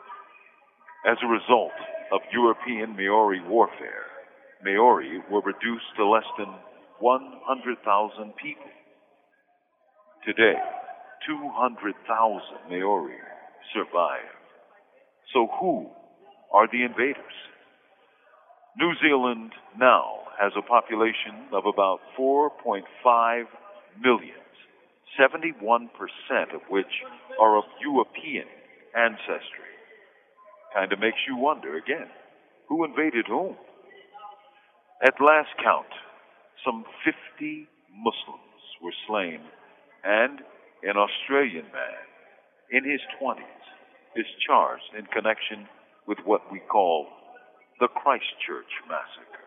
As a result of European Maori warfare, Maori were reduced to less than 100,000 people. Today, 200,000 Maori survive. So who are the invaders? New Zealand now has a population of about 4.5 million, 71% of which are of European ancestry. Kind of makes you wonder again, who invaded whom? At last count, some 50 Muslims were slain, and an Australian man in his 20s is charged in connection with what we call the Christchurch Massacre.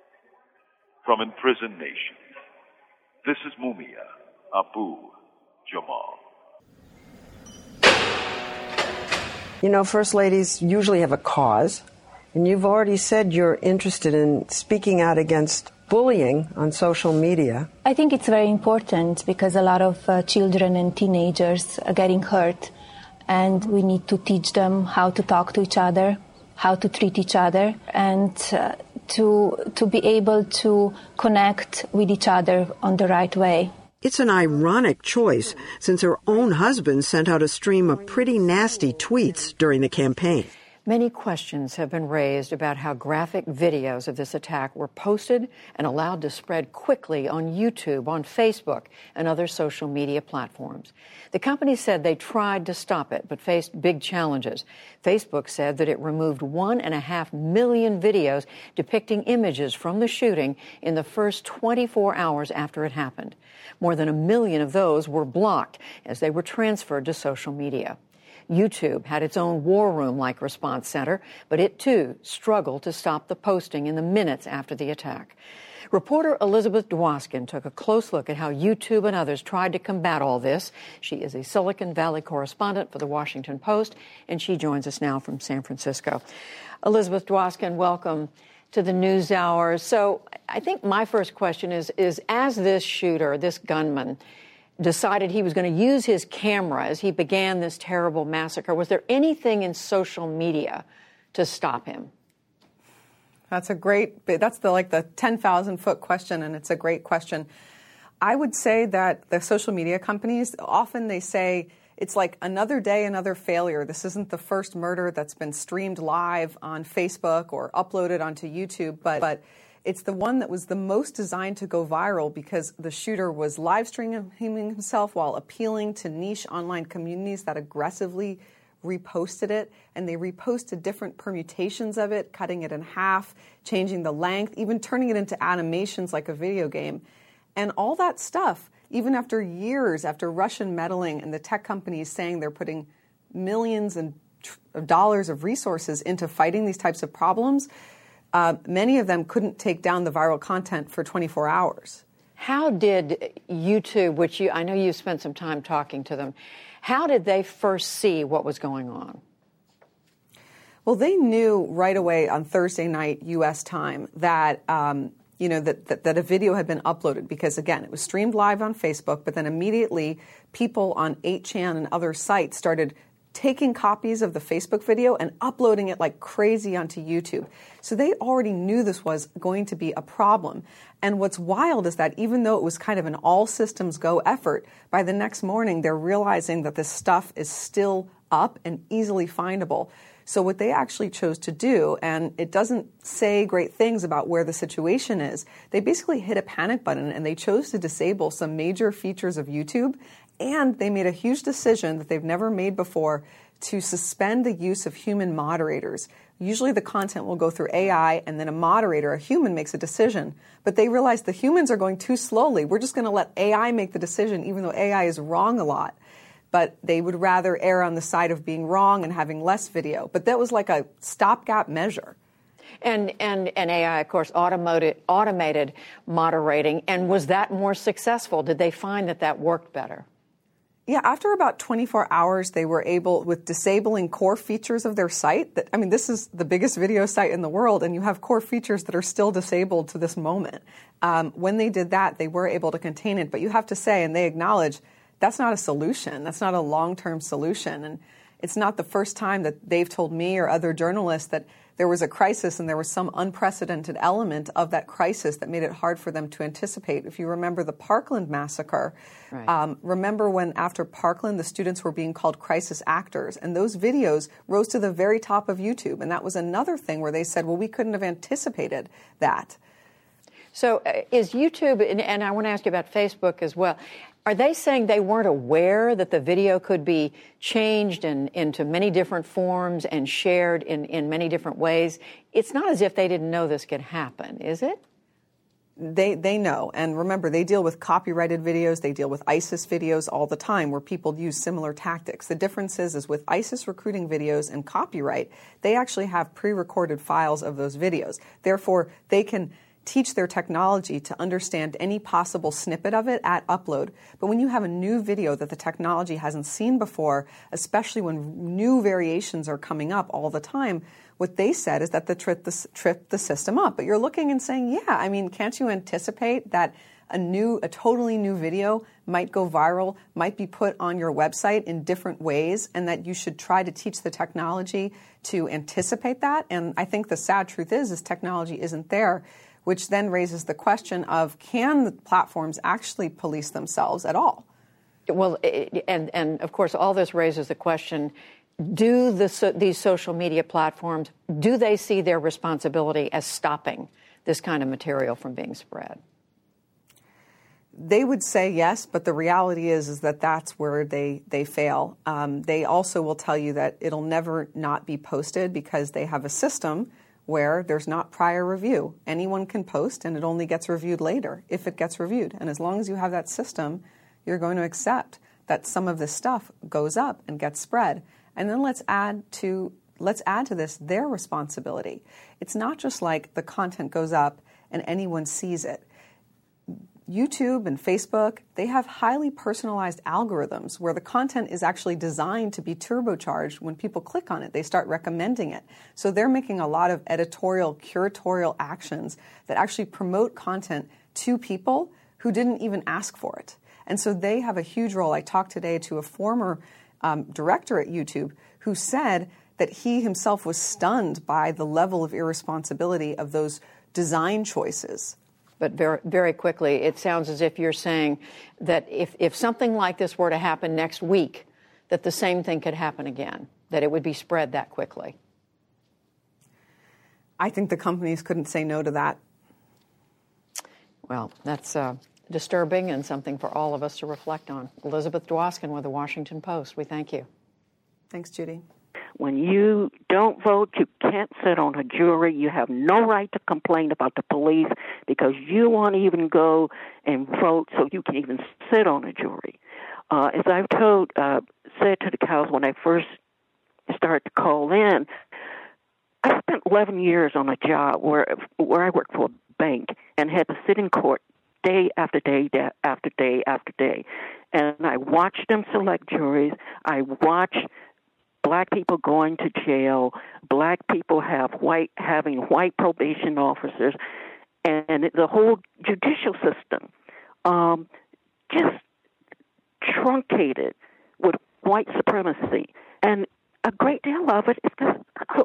From Imprisoned Nation, this is Mumia Abu Jamal. You know, first ladies usually have a cause, And you've already said you're interested in speaking out against bullying on social media. I think it's very important because a lot of children and teenagers are getting hurt, and we need to teach them how to talk to each other, how to treat each other, and to be able to connect with each other on the right way. It's an ironic choice, since her own husband sent out a stream of pretty nasty tweets during the campaign. Many questions have been raised about how graphic videos of this attack were posted and allowed to spread quickly on YouTube, on Facebook, and other social media platforms. The company said they tried to stop it, but faced big challenges. Facebook said that it removed 1.5 million videos depicting images from the shooting in the first 24 hours after it happened. More than 1 million of those were blocked as they were transferred to social media. YouTube had its own war room-like response center, but it too struggled to stop the posting in the minutes after the attack. Reporter Elizabeth Dwoskin took a close look at how YouTube and others tried to combat all this. She is a Silicon Valley correspondent for The Washington Post, and she joins us now from San Francisco. Elizabeth Dwoskin, welcome to the NewsHour. So I think my first question is as this shooter, this gunman, decided he was going to use his camera as he began this terrible massacre, was there anything in social media to stop him? That's the 10,000-foot question, and it's a great question. I would say that the social media companies, often they say it's like another day, another failure. This isn't the first murder that's been streamed live on Facebook or uploaded onto YouTube, but it's the one that was the most designed to go viral because the shooter was live streaming himself while appealing to niche online communities that aggressively reposted it, and they reposted different permutations of it, cutting it in half, changing the length, even turning it into animations like a video game. And all that stuff, even after years, after Russian meddling and the tech companies saying they're putting millions of dollars of resources into fighting these types of problems, many of them couldn't take down the viral content for 24 hours. How did YouTube, which I know you spent some time talking to them, how did they first see what was going on? Well, they knew right away on Thursday night U.S. time that that a video had been uploaded because, again, it was streamed live on Facebook, but then immediately people on 8chan and other sites started taking copies of the Facebook video and uploading it like crazy onto YouTube. So they already knew this was going to be a problem. And what's wild is that even though it was kind of an all systems go effort, by the next morning they're realizing that this stuff is still up and easily findable. So what they actually chose to do, and it doesn't say great things about where the situation is, they basically hit a panic button and they chose to disable some major features of YouTube. And they made a huge decision that they've never made before to suspend the use of human moderators. Usually the content will go through AI and then a moderator, a human, makes a decision. But they realized the humans are going too slowly. We're just going to let AI make the decision, even though AI is wrong a lot. But they would rather err on the side of being wrong and having less video. But that was like a stopgap measure. And AI, of course, automated moderating. And was that more successful? Did they find that worked better? Yeah, after about 24 hours, they were able, with disabling core features of their site, this is the biggest video site in the world, and you have core features that are still disabled to this moment. When they did that, they were able to contain it. But you have to say, and they acknowledge, that's not a solution. That's not a long-term solution. And it's not the first time that they've told me or other journalists that there was a crisis and there was some unprecedented element of that crisis that made it hard for them to anticipate. If you remember the Parkland massacre, right. Remember when after Parkland the students were being called crisis actors, and those videos rose to the very top of YouTube. And that was another thing where they said, well, we couldn't have anticipated that. So is YouTube, and I want to ask you about Facebook as well, are they saying they weren't aware that the video could be changed into many different forms and shared in many different ways? It's not as if they didn't know this could happen, is it? They know. And remember, they deal with copyrighted videos. They deal with ISIS videos all the time where people use similar tactics. The difference is with ISIS recruiting videos and copyright, they actually have pre-recorded files of those videos. Therefore, they can teach their technology to understand any possible snippet of it at upload. But when you have a new video that the technology hasn't seen before, especially when new variations are coming up all the time, what they said is that they tripped the system up. But you're looking and saying, yeah, I mean, can't you anticipate that a totally new video might go viral, might be put on your website in different ways, and that you should try to teach the technology to anticipate that? And I think the sad truth is technology isn't there, which then raises the question of, can the platforms actually police themselves at all? Well, and of course, all this raises the question, do these social media platforms, do they see their responsibility as stopping this kind of material from being spread? They would say yes, but the reality is that that's where they fail. They also will tell you that it'll never not be posted because they have a system where there's not prior review. Anyone can post, and it only gets reviewed later, if it gets reviewed. And as long as you have that system, you're going to accept that some of this stuff goes up and gets spread. And then let's add to this their responsibility. It's not just like the content goes up and anyone sees it. YouTube and Facebook, they have highly personalized algorithms where the content is actually designed to be turbocharged. When people click on it, they start recommending it. So they're making a lot of editorial, curatorial actions that actually promote content to people who didn't even ask for it. And so they have a huge role. I talked today to a former director at YouTube who said that he himself was stunned by the level of irresponsibility of those design choices. But very, very quickly, it sounds as if you're saying that if something like this were to happen next week, that the same thing could happen again, that it would be spread that quickly. I think the companies couldn't say no to that. Well, that's disturbing and something for all of us to reflect on. Elizabeth Dwoskin with the Washington Post, we thank you. Thanks, Judy. When you don't vote, you can't sit on a jury. You have no right to complain about the police because you won't even go and vote so you can even sit on a jury. As I've said to the cows when I first started to call in, I spent 11 years on a job where I worked for a bank and had to sit in court day after day after day after day. And I watched them select juries. I watched Black people going to jail, Black people having white probation officers, and the whole judicial system just truncated with white supremacy. And a great deal of it is some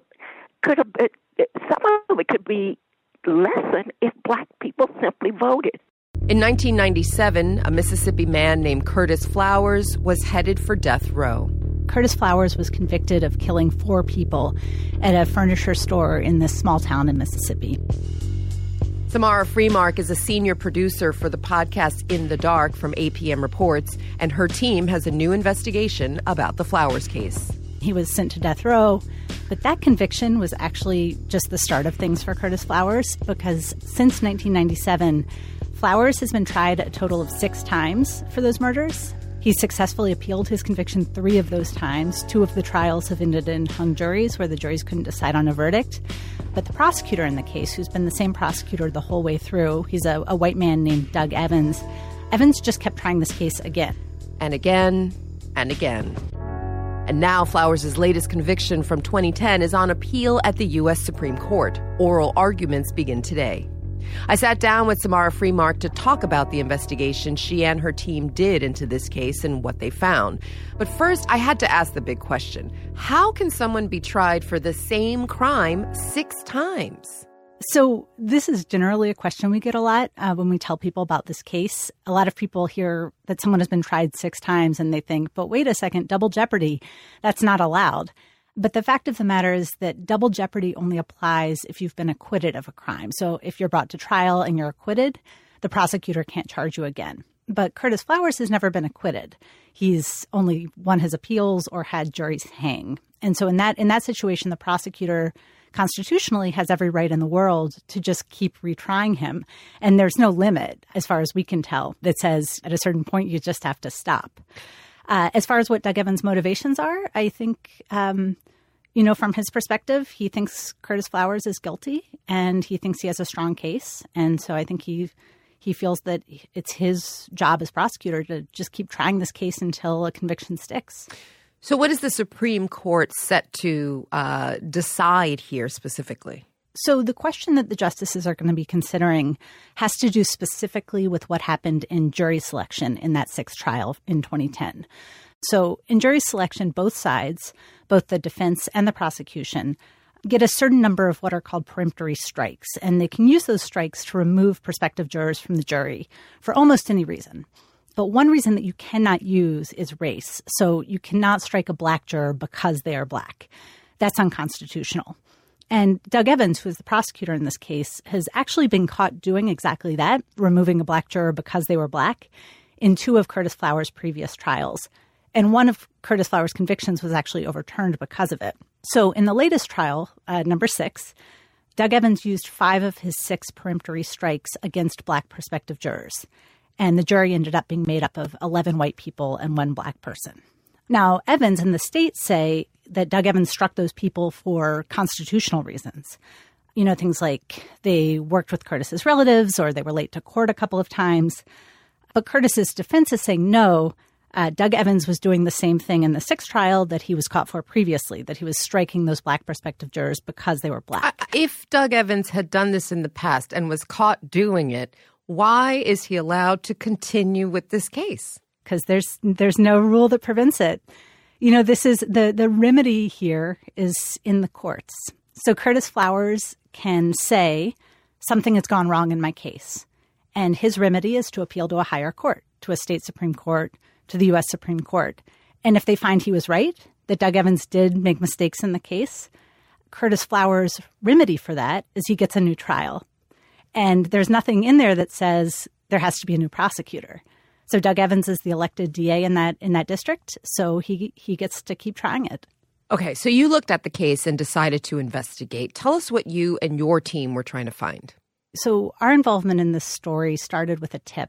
of it could be lessened if Black people simply voted. In 1997, a Mississippi man named Curtis Flowers was headed for death row. Curtis Flowers was convicted of killing 4 people at a furniture store in this small town in Mississippi. Samara Freemark is a senior producer for the podcast In the Dark from APM Reports, and her team has a new investigation about the Flowers case. He was sent to death row, but that conviction was actually just the start of things for Curtis Flowers, because since 1997, Flowers has been tried a total of 6 times for those murders. He successfully appealed his conviction 3 of those times. 2 of the trials have ended in hung juries where the juries couldn't decide on a verdict. But the prosecutor in the case, who's been the same prosecutor the whole way through, he's a white man named Doug Evans. Evans just kept trying this case again. And again, and again. And now Flowers' latest conviction from 2010 is on appeal at the U.S. Supreme Court. Oral arguments begin today. I sat down with Samara Freemark to talk about the investigation she and her team did into this case and what they found. But first, I had to ask the big question. How can someone be tried for the same crime 6 times? So this is generally a question we get a lot when we tell people about this case. A lot of people hear that someone has been tried 6 times and they think, but wait a second, double jeopardy, that's not allowed. But the fact of the matter is that double jeopardy only applies if you've been acquitted of a crime. So if you're brought to trial and you're acquitted, the prosecutor can't charge you again. But Curtis Flowers has never been acquitted. He's only won his appeals or had juries hang. And so in that situation, the prosecutor constitutionally has every right in the world to just keep retrying him. And there's no limit, as far as we can tell, that says at a certain point you just have to stop. As far as what Doug Evans' motivations are, I think, From his perspective, he thinks Curtis Flowers is guilty, and he thinks he has a strong case. And so I think he feels that it's his job as prosecutor to just keep trying this case until a conviction sticks. So what is the Supreme Court set to decide here specifically? So the question that the justices are going to be considering has to do specifically with what happened in jury selection in that sixth trial in 2010. So in jury selection, both sides, both the defense and the prosecution, get a certain number of what are called peremptory strikes, and they can use those strikes to remove prospective jurors from the jury for almost any reason. But one reason that you cannot use is race. So you cannot strike a black juror because they are black. That's unconstitutional. And Doug Evans, who is the prosecutor in this case, has actually been caught doing exactly that, removing a black juror because they were black, in two of Curtis Flowers' previous trials. And one of Curtis Flowers' convictions was actually overturned because of it. So in the latest trial, number 6, Doug Evans used 5 of his 6 peremptory strikes against black prospective jurors. And the jury ended up being made up of 11 white people and 1 black person. Now, Evans and the state say that Doug Evans struck those people for constitutional reasons. Things like they worked with Curtis's relatives or they were late to court a couple of times. But Curtis's defense is saying no, Doug Evans was doing the same thing in the 6th trial that he was caught for previously, that he was striking those black prospective jurors because they were black. If Doug Evans had done this in the past and was caught doing it, why is he allowed to continue with this case? Because there's no rule that prevents it. This is the remedy here is in the courts. So Curtis Flowers can say something has gone wrong in my case. And his remedy is to appeal to a higher court, to a state Supreme Court, to the U.S. Supreme Court. And if they find he was right, that Doug Evans did make mistakes in the case, Curtis Flowers' remedy for that is he gets a new trial. And there's nothing in there that says there has to be a new prosecutor. So Doug Evans is the elected DA in that district, so he gets to keep trying it. Okay, so you looked at the case and decided to investigate. Tell us what you and your team were trying to find. So our involvement in this story started with a tip.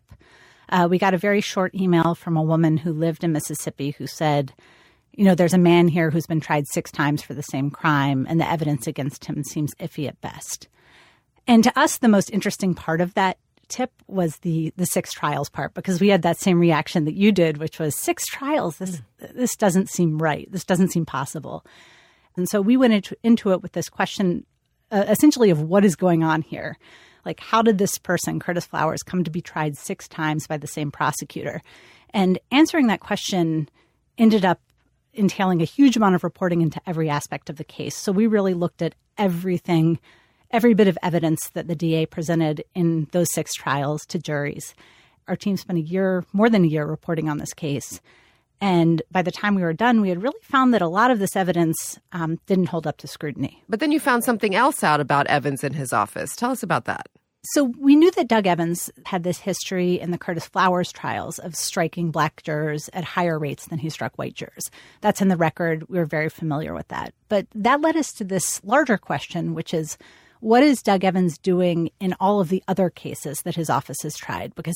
We got a very short email from a woman who lived in Mississippi who said, there's a man here who's been tried 6 times for the same crime, and the evidence against him seems iffy at best. And to us, the most interesting part of that tip was the 6 trials part, because we had that same reaction that you did, which was 6 trials. This doesn't seem right. This doesn't seem possible. And so we went into it with this question, essentially, of what is going on here. Like, how did this person, Curtis Flowers, come to be tried 6 times by the same prosecutor? And answering that question ended up entailing a huge amount of reporting into every aspect of the case. So we really looked at everything, every bit of evidence that the DA presented in those 6 trials to juries. Our team spent more than a year reporting on this case. And by the time we were done, we had really found that a lot of this evidence didn't hold up to scrutiny. But then you found something else out about Evans in his office. Tell us about that. So we knew that Doug Evans had this history in the Curtis Flowers trials of striking black jurors at higher rates than he struck white jurors. That's in the record. We were very familiar with that. But that led us to this larger question, which is, what is Doug Evans doing in all of the other cases that his office has tried? Because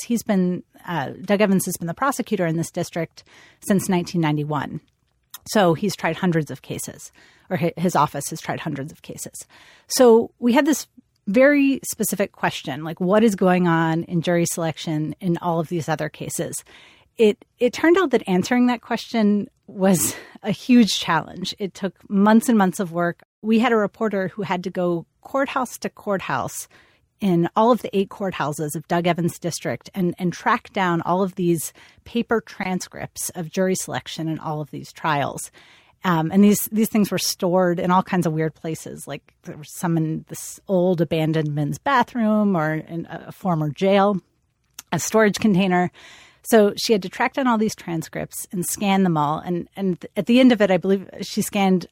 Doug Evans has been the prosecutor in this district since 1991. So he's tried hundreds of cases, or his office has tried hundreds of cases. So we had this very specific question, like, what is going on in jury selection in all of these other cases? It turned out that answering that question was a huge challenge. It took months and months of work. We had a reporter who had to go courthouse to courthouse in all of the 8 courthouses of Doug Evans' district and track down all of these paper transcripts of jury selection in all of these trials. And these things were stored in all kinds of weird places, like there was some in this old abandoned men's bathroom or in a former jail, a storage container. So she had to track down all these transcripts and scan them all. And at the end of it, I believe she scanned,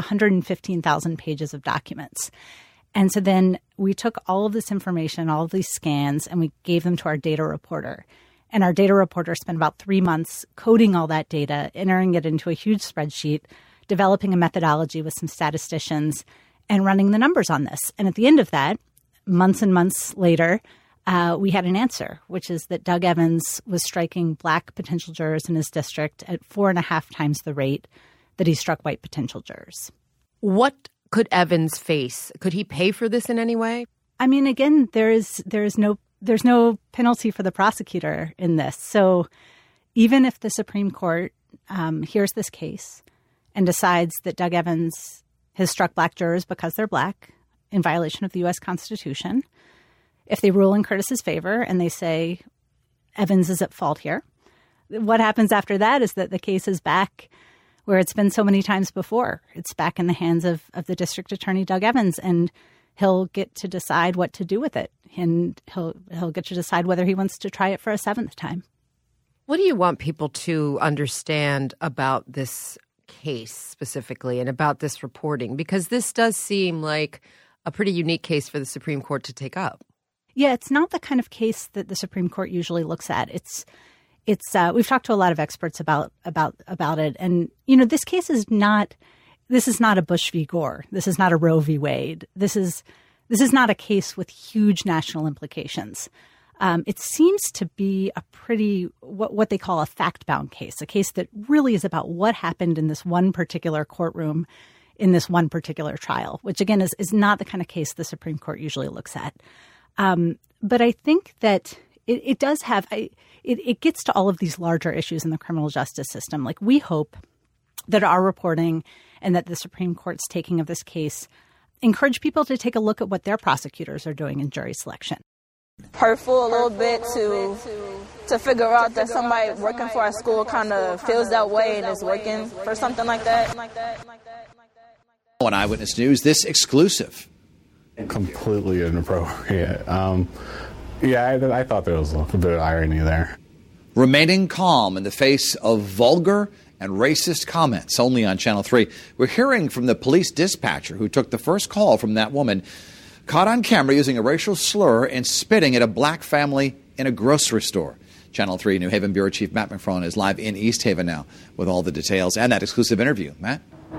115,000 pages of documents. And so then we took all of this information, all of these scans, and we gave them to our data reporter. And our data reporter spent about 3 months coding all that data, entering it into a huge spreadsheet, developing a methodology with some statisticians, and running the numbers on this. And at the end of that, months and months later, we had an answer, which is that Doug Evans was striking black potential jurors in his district at 4.5 times the rate that he struck white potential jurors. What could Evans face? Could he pay for this in any way? I mean, again, there's no penalty for the prosecutor in this. So even if the Supreme Court hears this case and decides that Doug Evans has struck black jurors because they're black in violation of the U.S. Constitution, if they rule in Curtis's favor and they say Evans is at fault here, what happens after that is that the case is back where it's been so many times before. It's back in the hands of the district attorney, Doug Evans, and he'll get to decide what to do with it. And he'll get to decide whether he wants to try it for a seventh time. What do you want people to understand about this case specifically and about this reporting? Because this does seem like a pretty unique case for the Supreme Court to take up. Yeah, it's not the kind of case that the Supreme Court usually looks at. It's we've talked to a lot of experts about it, and this case is not. This is not a Bush v. Gore. This is not a Roe v. Wade. This is not a case with huge national implications. It seems to be a pretty what they call a fact-bound case, a case that really is about what happened in this one particular courtroom in this one particular trial, which again is not the kind of case the Supreme Court usually looks at. But I think that it does have it gets to all of these larger issues in the criminal justice system. Like, we hope that our reporting and that the Supreme Court's taking of this case encourage people to take a look at what their prosecutors are doing in jury selection. Hurtful a little bit to figure out that somebody working for our school kind of feels that way and is working for something like that. On Eyewitness News, this exclusive. Completely inappropriate. I thought there was a bit of irony there. Remaining calm in the face of vulgar and racist comments, only on Channel 3. We're hearing from the police dispatcher who took the first call from that woman, caught on camera using a racial slur and spitting at a black family in a grocery store. Channel 3 New Haven Bureau Chief Matt McFarland is live in East Haven now with all the details and that exclusive interview. Matt?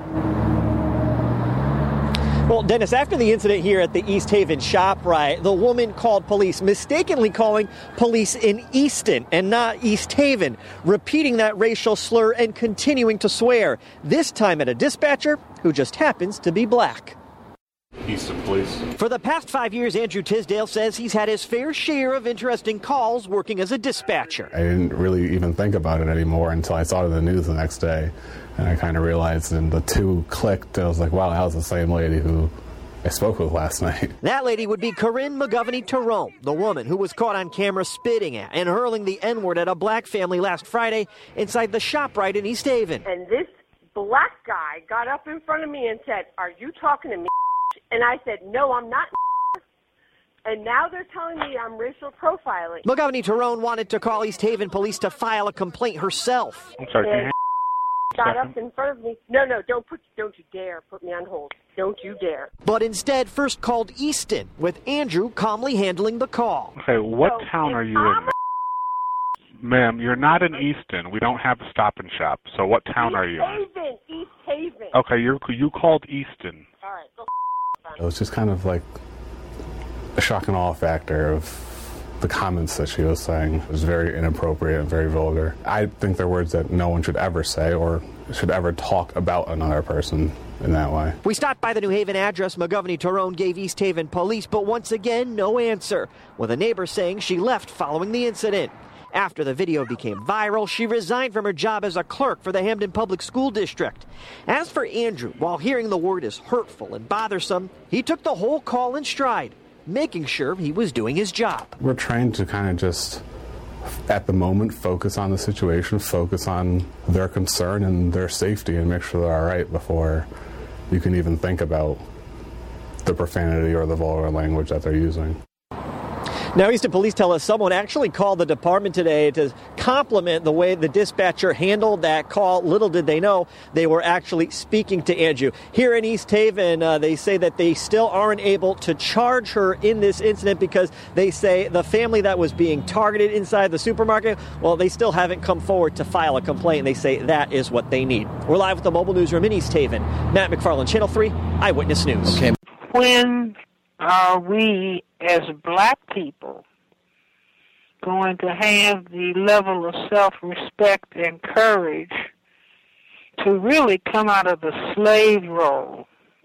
Well, Dennis, after the incident here at the East Haven ShopRite, the woman called police, mistakenly calling police in Easton and not East Haven, repeating that racial slur and continuing to swear, this time at a dispatcher who just happens to be black. Easton Police. For the past 5 years, Andrew Tisdale says he's had his fair share of interesting calls working as a dispatcher. I didn't really even think about it anymore until I saw it in the news the next day. And I kind of realized, and the two clicked. I was like, wow, that was the same lady who I spoke with last night. That lady would be Corinne McGovney-Tyrone, the woman who was caught on camera spitting at and hurling the N-word at a black family last Friday inside the ShopRite in East Haven. And this black guy got up in front of me and said, "Are you talking to me?" And I said, "No, I'm not." And now they're telling me I'm racial profiling. McGovney-Tyrone wanted to call East Haven police to file a complaint herself. I'm sorry. Got up in front of me. No, don't you dare put me on hold. Don't you dare. But instead first called Easton, with Andrew calmly handling the call. Okay, what town are you in? Ma'am, you're not in Easton. We don't have a Stop and Shop. So what town are you in? East Haven. Okay, you called Easton. All right. It was just kind of like a shock and awe factor of the comments that she was saying. It was very inappropriate and very vulgar. I think they're words that no one should ever say or should ever talk about another person in that way. We stopped by the New Haven address McGovney-Tyrone gave East Haven police, but once again, no answer, with a neighbor saying she left following the incident. After the video became viral, she resigned from her job as a clerk for the Hamden Public School District. As for Andrew, while hearing the word is hurtful and bothersome, he took the whole call in stride, making sure he was doing his job. We're trying to kind of just, at the moment, focus on the situation, focus on their concern and their safety and make sure they're all right before you can even think about the profanity or the vulgar language that they're using. Now, Easton police tell us someone actually called the department today to compliment the way the dispatcher handled that call. Little did they know they were actually speaking to Andrew. Here in East Haven, they say that they still aren't able to charge her in this incident because they say the family that was being targeted inside the supermarket, well, they still haven't come forward to file a complaint. They say that is what they need. We're live with the mobile newsroom in East Haven. Matt McFarland, Channel 3, Eyewitness News. Okay. When are we as black people going to have the level of self-respect and courage to really come out of the slave role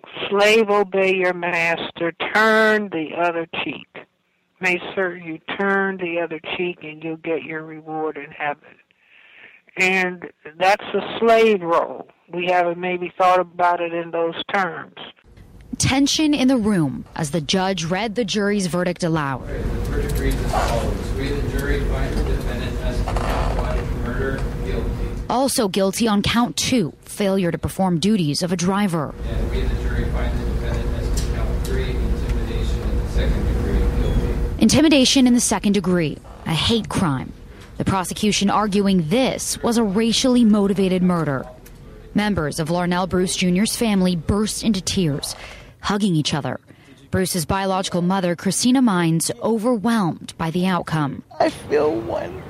slave obey your master, turn the other cheek. Make certain you turn the other cheek and you'll get your reward in heaven. And that's a slave role. We haven't maybe thought about it in those terms. Tension in the room as the judge read the jury's verdict aloud. The verdict reads as follows. We, the jury, find the defendant as count murder guilty. Also guilty on count 2, failure to perform duties of a driver. And we, the jury, find the defendant as count 3, intimidation in the second degree guilty. Intimidation in the second degree, a hate crime. The prosecution arguing this was a racially motivated murder. Members of Larnell Bruce Jr.'s family burst into tears, hugging each other. Bruce's biological mother, Christina Mines, overwhelmed by the outcome. I feel one.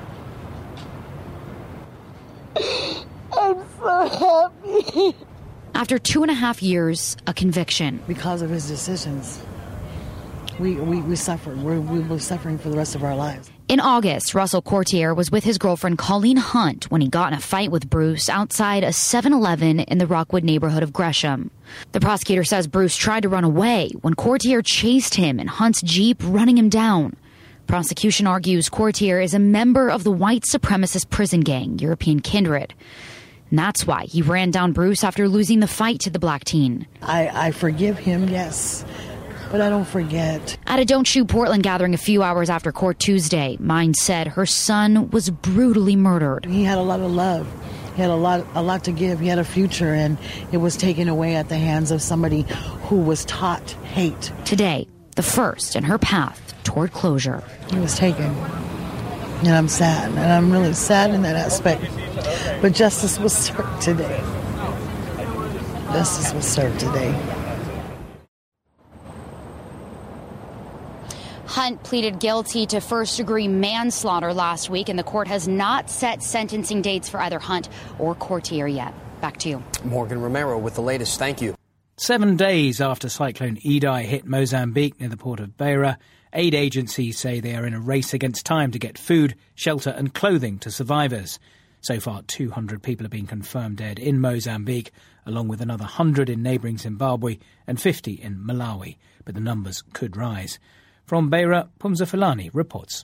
I'm so happy. After 2.5 years, a conviction. Because of his decisions, we suffered. We were suffering for the rest of our lives. In August, Russell Courtier was with his girlfriend Colleen Hunt when he got in a fight with Bruce outside a 7-Eleven in the Rockwood neighborhood of Gresham. The prosecutor says Bruce tried to run away when Courtier chased him in Hunt's Jeep, running him down. Prosecution argues Courtier is a member of the white supremacist prison gang, European Kindred. And that's why he ran down Bruce after losing the fight to the black teen. I forgive him, yes. But I don't forget. At a Don't Shoot Portland gathering a few hours after court Tuesday, Mines said her son was brutally murdered. He had a lot of love. He had a lot to give. He had a future, and it was taken away at the hands of somebody who was taught hate. Today, the first in her path toward closure. He was taken. And I'm sad. And I'm really sad in that aspect. But justice was served today. Justice was served today. Hunt pleaded guilty to first-degree manslaughter last week, and the court has not set sentencing dates for either Hunt or Courtier yet. Back to you. Morgan Romero with the latest. Thank you. 7 days after Cyclone Idai hit Mozambique near the port of Beira, aid agencies say they are in a race against time to get food, shelter and clothing to survivors. So far, 200 people have been confirmed dead in Mozambique, along with another 100 in neighbouring Zimbabwe and 50 in Malawi. But the numbers could rise. From Beira, Pumza Fulani reports.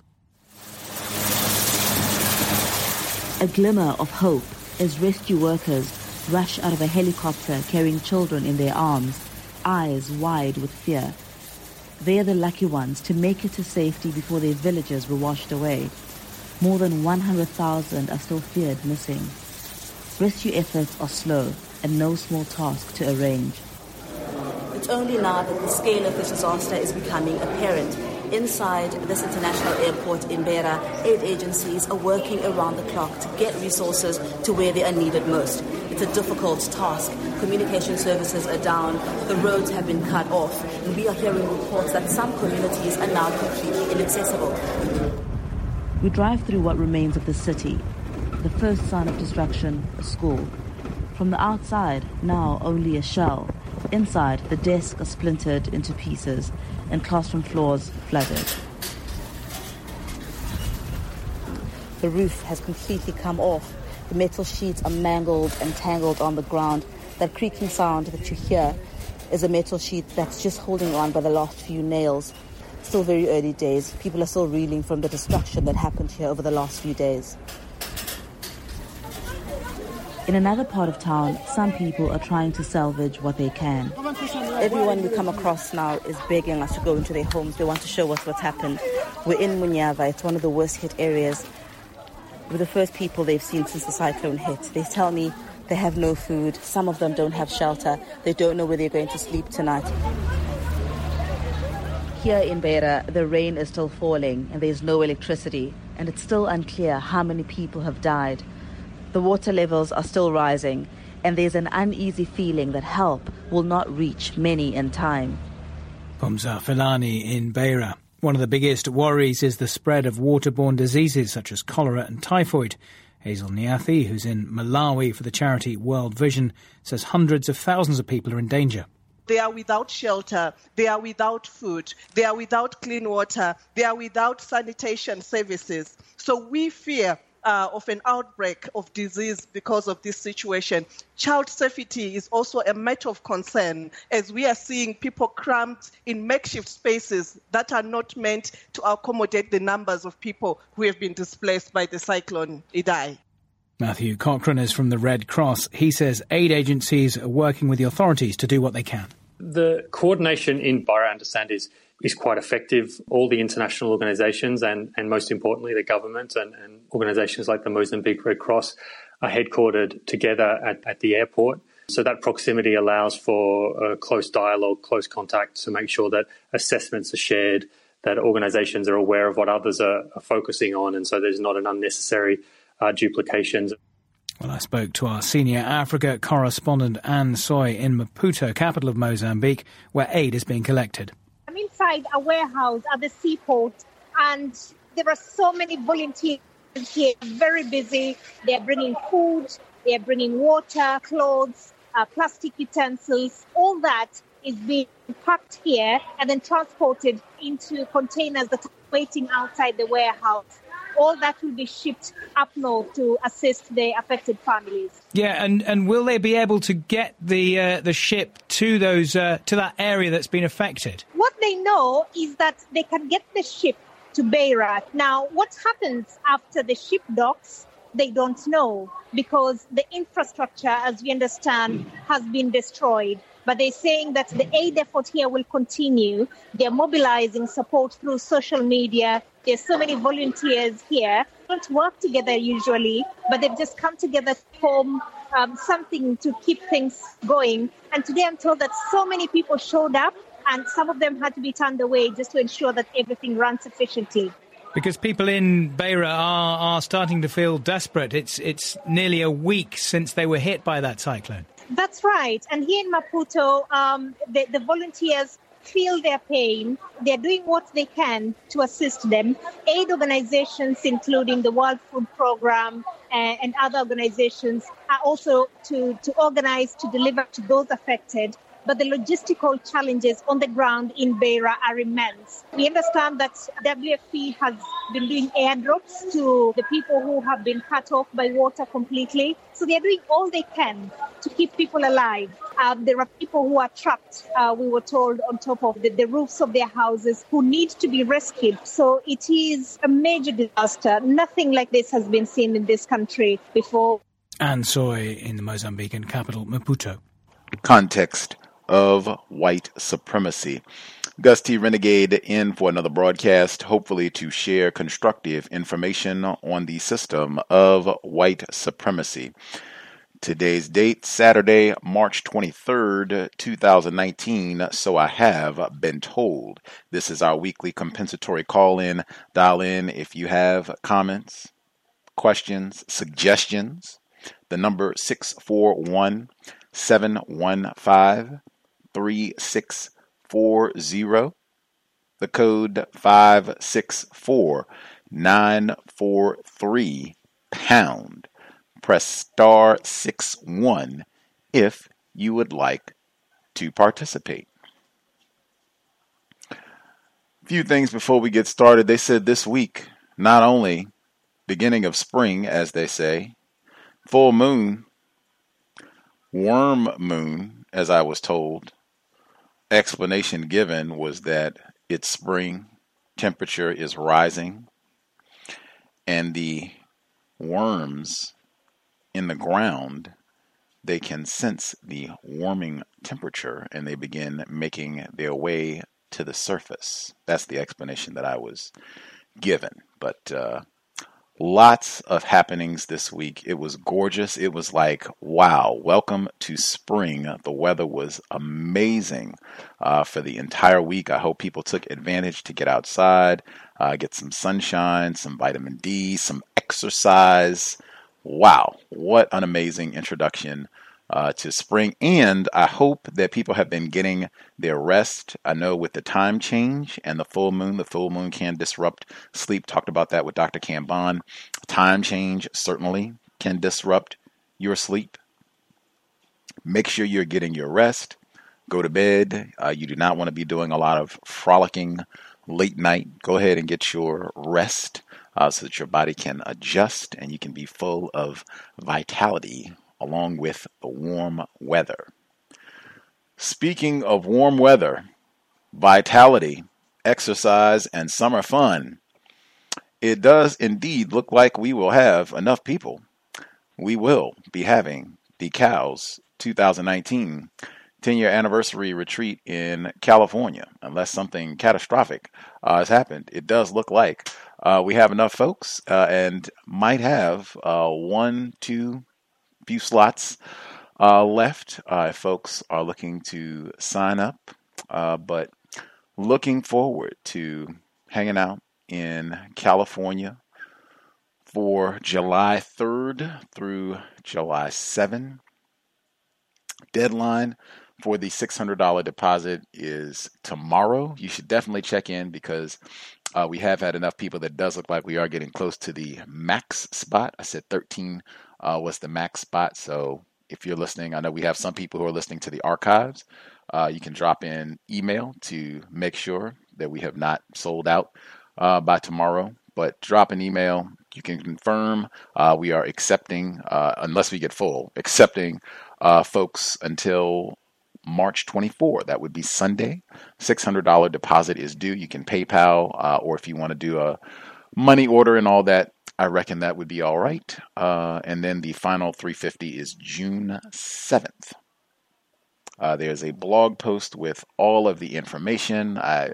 A glimmer of hope as rescue workers rush out of a helicopter carrying children in their arms, eyes wide with fear. They are the lucky ones to make it to safety before their villages were washed away. More than 100,000 are still feared missing. Rescue efforts are slow and no small task to arrange. It's only now that the scale of this disaster is becoming apparent. Inside this international airport in Beira, aid agencies are working around the clock to get resources to where they are needed most. It's a difficult task. Communication services are down, the roads have been cut off, and we are hearing reports that some communities are now completely inaccessible. We drive through what remains of the city. The first sign of destruction, a school. From the outside, now only a shell. Inside, the desks are splintered into pieces and classroom floors flooded. The roof has completely come off. The metal sheets are mangled and tangled on the ground. That creaking sound that you hear is a metal sheet that's just holding on by the last few nails. Still very early days. People are still reeling from the destruction that happened here over the last few days. In another part of town, some people are trying to salvage what they can. Everyone we come across now is begging us to go into their homes. They want to show us what's happened. We're in Munyava. It's one of the worst hit areas. We're the first people they've seen since the cyclone hit. They tell me they have no food. Some of them don't have shelter. They don't know where they're going to sleep tonight. Here in Beira, the rain is still falling and there's no electricity. And it's still unclear how many people have died. The water levels are still rising, and there's an uneasy feeling that help will not reach many in time. Pumza Fulani in Beira. One of the biggest worries is the spread of waterborne diseases such as cholera and typhoid. Hazel Nyathi, who's in Malawi for the charity World Vision, says hundreds of thousands of people are in danger. They are without shelter, they are without food, they are without clean water, they are without sanitation services. So we fear of an outbreak of disease because of this situation. Child safety is also a matter of concern, as we are seeing people cramped in makeshift spaces that are not meant to accommodate the numbers of people who have been displaced by the cyclone Idai. Matthew Cochrane is from the Red Cross. He says aid agencies are working with the authorities to do what they can. The coordination in Beira, I understand, is quite effective. All the international organisations and most importantly the government and organisations like the Mozambique Red Cross are headquartered together at the airport. So that proximity allows for close dialogue, close contact to make sure that assessments are shared, that organisations are aware of what others are focusing on, and so there's not an unnecessary duplications. Well, I spoke to our senior Africa correspondent Anne Soy in Maputo, capital of Mozambique, where aid is being collected. I'm inside a warehouse at the seaport, and there are so many volunteers here, very busy. They're bringing food, they're bringing water, clothes, plastic utensils. All that is being packed here and then transported into containers that are waiting outside the warehouse. All that will be shipped up north to assist the affected families. Yeah, and will they be able to get the ship to those to that area that's been affected? What they know is that they can get the ship to Beira. Now, what happens after the ship docks, they don't know, because the infrastructure, as we understand, has been destroyed. But they're saying that the aid effort here will continue. They're mobilizing support through social media. There's so many volunteers here. They don't work together usually, but they've just come together to form something to keep things going. And today I'm told that so many people showed up, and some of them had to be turned away just to ensure that everything runs efficiently. Because people in Beira are starting to feel desperate. It's nearly a week since they were hit by that cyclone. That's right. And here in Maputo, the volunteers feel their pain. They're doing what they can to assist them. Aid organizations, including the World Food Programme and other organizations, are also to organize, to deliver to those affected. But the logistical challenges on the ground in Beira are immense. We understand that WFP has been doing airdrops to the people who have been cut off by water completely. So they're doing all they can to keep people alive. There are people who are trapped, we were told, on top of the roofs of their houses who need to be rescued. So it is a major disaster. Nothing like this has been seen in this country before. Anne Soy in the Mozambican capital, Maputo. Context of white supremacy. Gus T. Renegade in for another broadcast, hopefully to share constructive information on the system of white supremacy. Today's date, Saturday, March 23rd, 2019, so I have been told. This is our weekly compensatory call-in. Dial in if you have comments, questions, suggestions. The number 641-715-3640. The code 564-943#. Press star 61 if you would like to participate. A few things before we get started. They said this week, not only beginning of spring, as they say, full moon, worm moon, as I was told. Explanation given was that it's spring, temperature is rising, and the worms in the ground, they can sense the warming temperature and they begin making their way to the surface. That's the explanation that I was given. But lots of happenings this week. It was gorgeous. It was like, wow, welcome to spring. The weather was amazing for the entire week. I hope people took advantage to get outside, get some sunshine, some vitamin D, some exercise. Wow, what an amazing introduction to spring. And I hope that people have been getting their rest. I know with the time change and the full moon can disrupt sleep. Talked about that with Dr. Kamban. Time change certainly can disrupt your sleep. Make sure you're getting your rest. Go to bed. You do not want to be doing a lot of frolicking late night. Go ahead and get your rest. so that your body can adjust and you can be full of vitality along with the warm weather. Speaking of warm weather, vitality, exercise, and summer fun, it does indeed look like we will have enough people. We will be having the COWS 2019 10-year anniversary retreat in California, unless something catastrophic has happened. It does look like we have enough folks and might have few slots left if folks are looking to sign up. But looking forward to hanging out in California for July 3rd through July 7th. Deadline for the $600 deposit is tomorrow. You should definitely check in because we have had enough people that does look like we are getting close to the max spot. I said 13 was the max spot. So if you're listening, I know we have some people who are listening to the archives. You can drop in email to make sure that we have not sold out by tomorrow. But drop an email. You can confirm we are accepting, unless we get full, accepting folks until March 24. That would be Sunday. $600 deposit is due. You can PayPal, or if you want to do a money order and all that, I reckon that would be all right. And then the final $350 is June 7th. There's a blog post with all of the information. I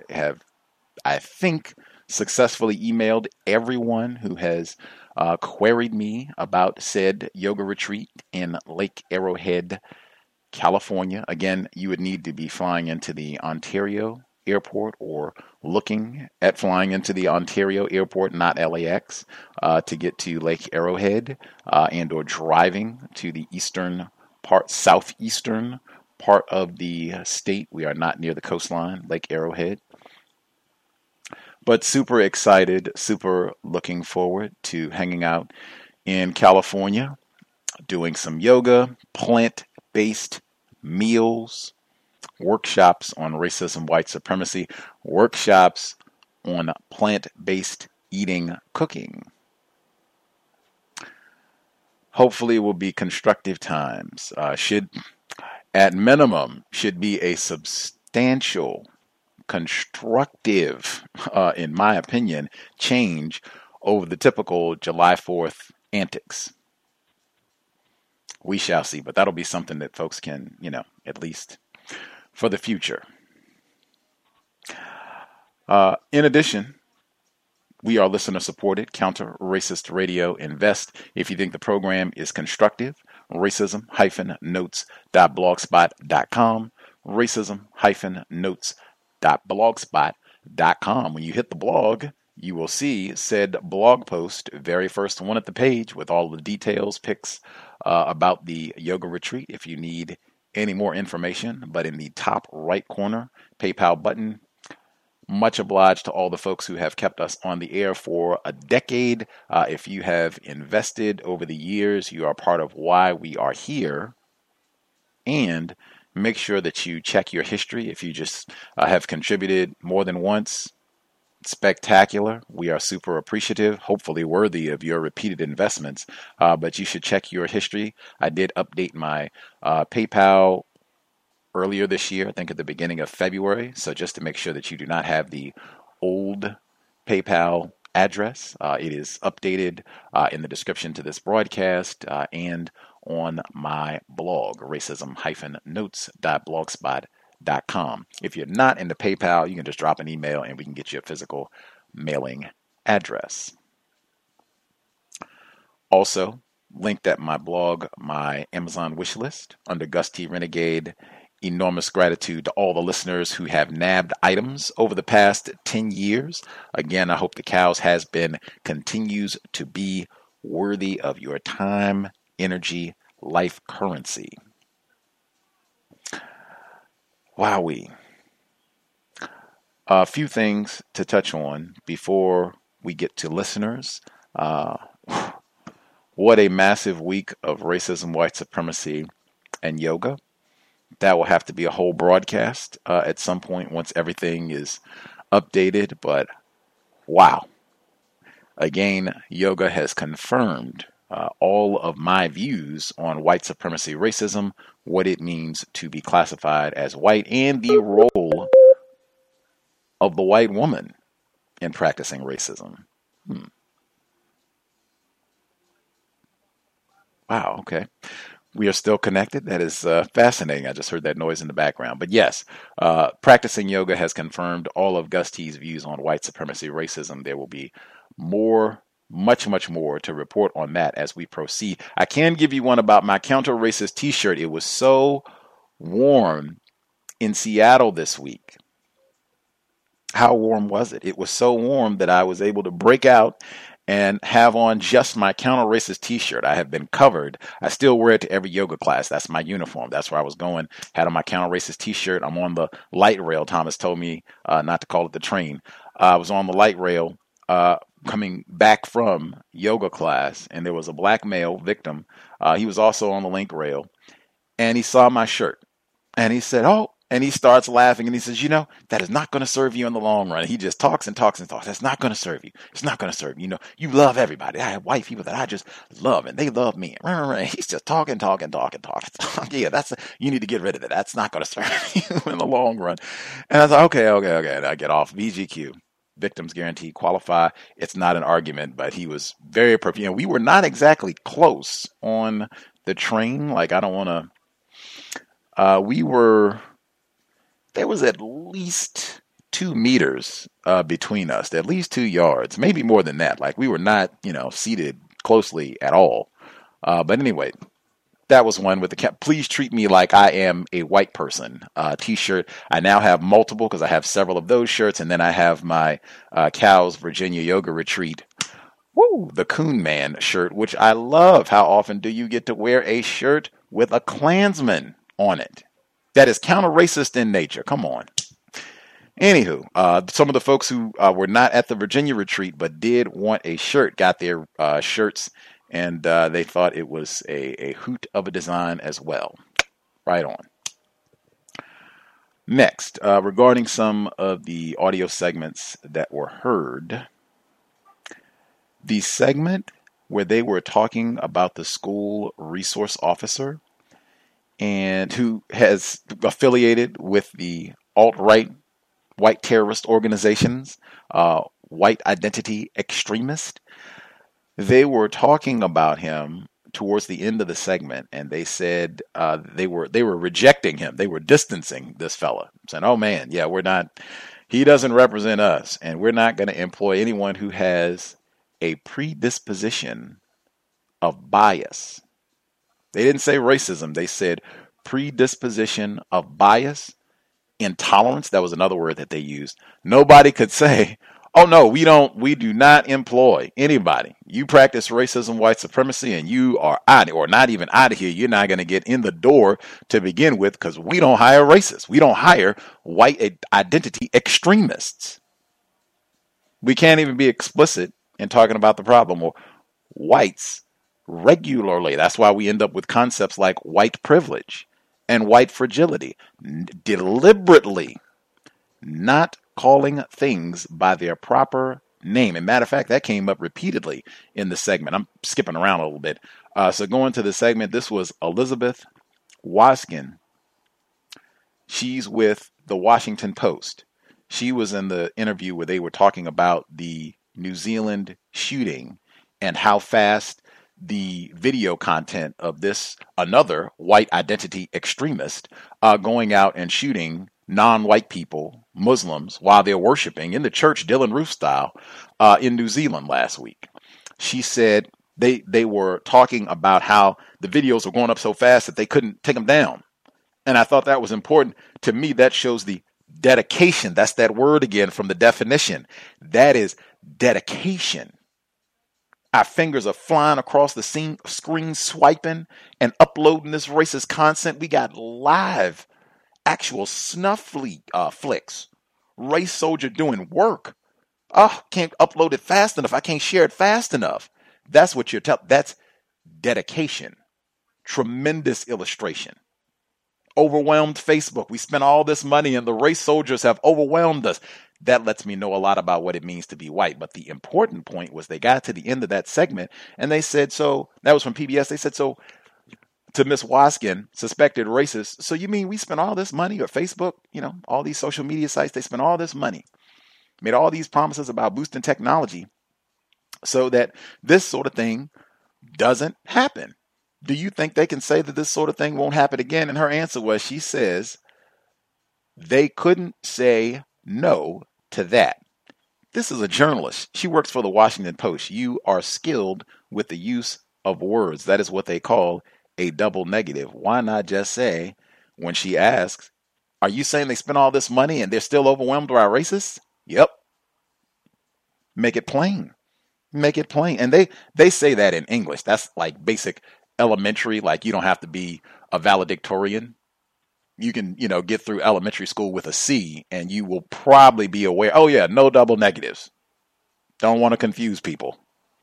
think, successfully emailed everyone who has queried me about said yoga retreat in Lake Arrowhead, California. Again, you would need to be flying into the Ontario airport or looking at flying into the Ontario airport, not LAX, to get to Lake Arrowhead, and or driving to the southeastern part of the state. We are not near the coastline, Lake Arrowhead. But super excited, super looking forward to hanging out in California, doing some yoga, plant-based meals, workshops on racism, white supremacy, workshops on plant-based eating, cooking. Hopefully it will be constructive times. At minimum, should be a substantial, constructive, in my opinion, change over the typical July 4th antics. We shall see, but that'll be something that folks can, at least for the future. In addition, we are listener supported, Counter Racist Radio Invest. If you think the program is constructive, racism-notes.blogspot.com, racism-notes.blogspot.com. When you hit the blog, you will see said blog post, very first one at the page, with all the details, pics about the yoga retreat. If you need any more information, but in the top right corner, PayPal button. Much obliged to all the folks who have kept us on the air for a decade. If you have invested over the years, you are part of why we are here. And make sure that you check your history. If you just have contributed more than once, spectacular. We are super appreciative, hopefully worthy of your repeated investments. But you should check your history. I did update my PayPal earlier this year, I think at the beginning of February. So just to make sure that you do not have the old PayPal address, it is updated in the description to this broadcast and on my blog, racism-notes.blogspot.com. If you're not into PayPal, you can just drop an email and we can get you a physical mailing address. Also, linked at my blog, my Amazon wish list under Gus T. Renegade. Enormous gratitude to all the listeners who have nabbed items over the past 10 years. Again, I hope the COWS has been, continues to be worthy of your time, energy, life currency. Wowee. A few things to touch on before we get to listeners. What a massive week of racism, white supremacy, and yoga. That will have to be a whole broadcast at some point once everything is updated. But wow, Again, yoga has confirmed all of my views on white supremacy racism, what it means to be classified as white, and the role of the white woman in practicing racism. Wow, okay. We are still connected. That is fascinating. I just heard that noise in the background. But yes, practicing yoga has confirmed all of Gus T's views on white supremacy racism. There will be more, much more to report on that as we proceed. I can give you one about my counter-racist t-shirt. It was so warm in Seattle this week. How warm was it? It was so warm that I was able to break out and have on just my counter-racist t-shirt. I have been covered. I still wear it to every yoga class. That's my uniform. That's where I was going. Had on my counter-racist t-shirt. I'm on the light rail. Thomas told me not to call it the train. I was on the light rail coming back from yoga class, and there was a black male victim. He was also on the link rail, and he saw my shirt, and he said, "Oh," and he starts laughing, and he says, "You know, that is not going to serve you in the long run." And he just talks and talks and talks. That's not going to serve you. It's not going to serve you. You know, you love everybody. I have white people that I just love, and they love me. He's just talking. Yeah, you need to get rid of it. That's not going to serve you in the long run. And I was like, okay. And I get off. VGQ. Victims guaranteed qualify. It's not an argument, but he was very appropriate. And we were not exactly close on the train. Like, I don't want to, there was at least 2 meters between us, at least 2 yards, maybe more than that. Like, we were not, seated closely at all. But anyway, that was one with the "Please treat me like I am a white person" t-shirt. I now have multiple because I have several of those shirts. And then I have my Cal's Virginia Yoga Retreat, the Coon Man shirt, which I love. How often do you get to wear a shirt with a Klansman on it? That is counter-racist in nature. Come on. Anywho, some of the folks who were not at the Virginia retreat but did want a shirt got their shirts, and they thought it was a hoot of a design as well. Right on. Next, regarding some of the audio segments that were heard, the segment where they were talking about the school resource officer and who has affiliated with the alt-right white terrorist organizations, white identity extremist. They were talking about him towards the end of the segment, and they said they were rejecting him. They were distancing this fella, saying, "Oh man, yeah, he doesn't represent us, and we're not going to employ anyone who has a predisposition of bias." They didn't say racism. They said predisposition of bias, intolerance. That was another word that they used. Nobody could say, "Oh no, we do not employ anybody. You practice racism, white supremacy, and you are out, or not even out of here. You're not going to get in the door to begin with because we don't hire racists. We don't hire white identity extremists." We can't even be explicit in talking about the problem, or whites regularly. That's why we end up with concepts like white privilege and white fragility, deliberately not calling things by their proper name. And matter of fact, that came up repeatedly in the segment. I'm skipping around a little bit. So going to the segment, this was Elizabeth Waskin. She's with the Washington Post. She was in the interview where they were talking about the New Zealand shooting and how fast the video content of this another white identity extremist going out and shooting non-white people, Muslims, while they're worshiping in the church, Dylan Roof style, in New Zealand last week. She said they were talking about how the videos were going up so fast that they couldn't take them down. And I thought that was important. To me, that shows the dedication. That's that word again from the definition. That is dedication. Our fingers are flying across the screen, swiping and uploading this racist content. We got live, actual snuff flicks. Race soldier doing work. Oh, can't upload it fast enough. I can't share it fast enough. That's what you're telling. That's dedication. Tremendous illustration. Overwhelmed Facebook. We spent all this money and the race soldiers have overwhelmed us. that lets me know a lot about what it means to be white. But the important point was they got to the end of that segment and they said, so that was from PBS. They said, so to Miss Waskin, suspected racist. So you mean we spent all this money, or Facebook, all these social media sites, they spent all this money, made all these promises about boosting technology so that this sort of thing doesn't happen. Do you think they can say that this sort of thing won't happen again? And her answer was, she says, they couldn't say no to that. This is a journalist. She works for the Washington Post. You are skilled with the use of words. That is what they call a double negative. Why not just say, when she asks, are you saying they spent all this money and they're still overwhelmed by racists? Yep. Make it plain. Make it plain. And they say that in English. That's like basic elementary. Like, you don't have to be a valedictorian. You can, get through elementary school with a C and you will probably be aware. Oh yeah, no double negatives. Don't want to confuse people.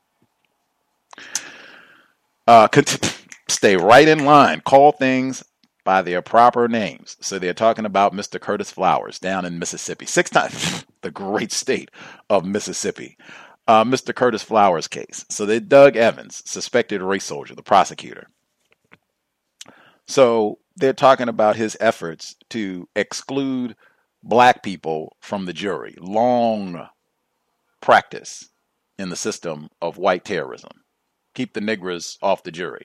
Stay right in line. Call things by their proper names. So they're talking about Mr. Curtis Flowers down in Mississippi. 6 times the great state of Mississippi. Mr. Curtis Flowers case. So they Doug Evans, suspected race soldier, the prosecutor. So they're talking about his efforts to exclude black people from the jury. Long practice in the system of white terrorism. Keep the niggers off the jury.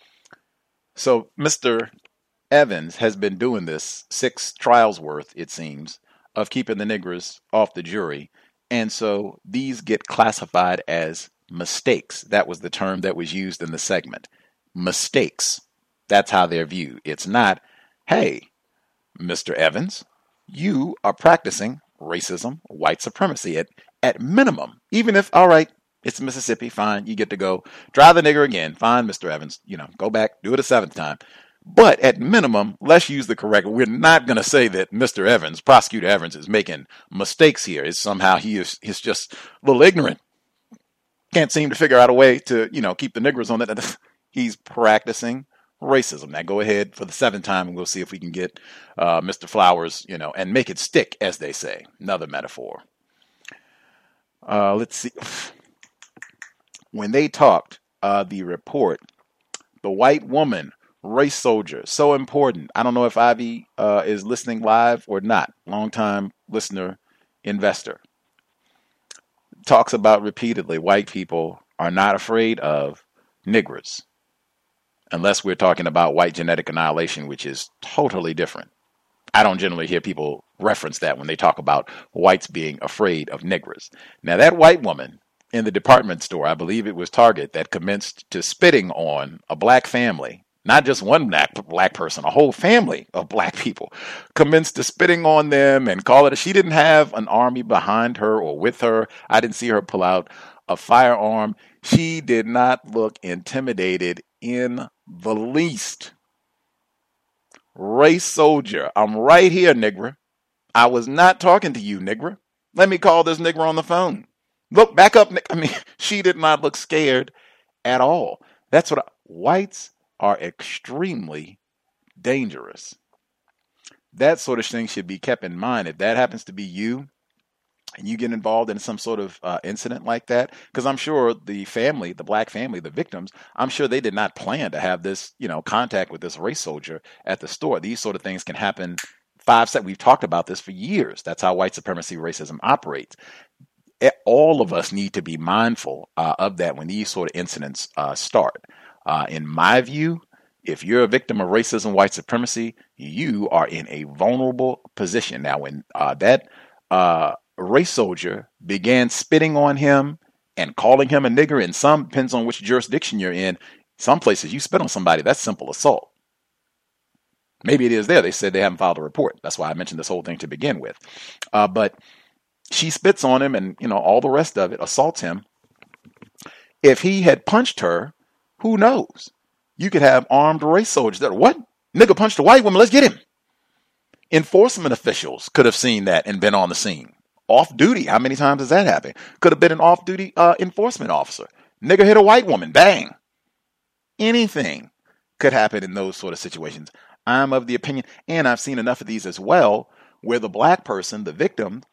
So Mr. Evans has been doing this 6 trials worth, it seems, of keeping the niggers off the jury. And so these get classified as mistakes. That was the term that was used in the segment. Mistakes. That's how they're viewed. It's not, hey, Mr. Evans, you are practicing racism, white supremacy at minimum. Even if, all right, it's Mississippi, fine, you get to go. Try the nigger again, fine, Mr. Evans, go back, do it a 7th time. But at minimum, let's use the correct. We're not going to say that Mr. Evans, Prosecutor Evans, is making mistakes here. It's somehow he's just a little ignorant. Can't seem to figure out a way to, keep the niggers on that. He's practicing racism. Now go ahead for the 7th time and we'll see if we can get Mr. Flowers, and make it stick, as they say. Another metaphor. Let's see. When they talked, the report, the white woman, race soldier, so important. I don't know if Ivy is listening live or not. Longtime listener, investor. Talks about repeatedly, white people are not afraid of niggers. Unless we're talking about white genetic annihilation, which is totally different. I don't generally hear people reference that when they talk about whites being afraid of niggers. Now, that white woman in the department store, I believe it was Target, that commenced to spitting on a black family, not just one black person, a whole family of black people, commenced to spitting on them and call it. She didn't have an army behind her or with her. I didn't see her pull out a firearm. She did not look intimidated in the least. Race soldier, I'm right here, nigger. I was not talking to you, nigger. Let me call this nigger on the phone. Look, back up. She did not look scared at all. That's what whites are extremely dangerous. That sort of thing should be kept in mind. If that happens to be you, and you get involved in some sort of incident like that, because I'm sure the family, the black family, the victims, I'm sure they did not plan to have this, contact with this race soldier at the store. These sort of things can happen 5 seconds. We've talked about this for years. That's how white supremacy racism operates. All of us need to be mindful of that when these sort of incidents start. In my view, if you're a victim of racism, white supremacy, you are in a vulnerable position. Now, when that race soldier began spitting on him and calling him a nigger, in some, depends on which jurisdiction you're in, some places you spit on somebody, that's simple assault. Maybe it is there. They said they haven't filed a report. That's why I mentioned this whole thing to begin with. But she spits on him and, all the rest of it, assaults him. If he had punched her, who knows? You could have armed race soldiers that, what? Nigga punched a white woman, let's get him. Enforcement officials could have seen that and been on the scene. Off duty, how many times does that happen? Could have been an off-duty enforcement officer. Nigga hit a white woman, bang. Anything could happen in those sort of situations. I'm of the opinion, and I've seen enough of these as well, where the black person, the victim,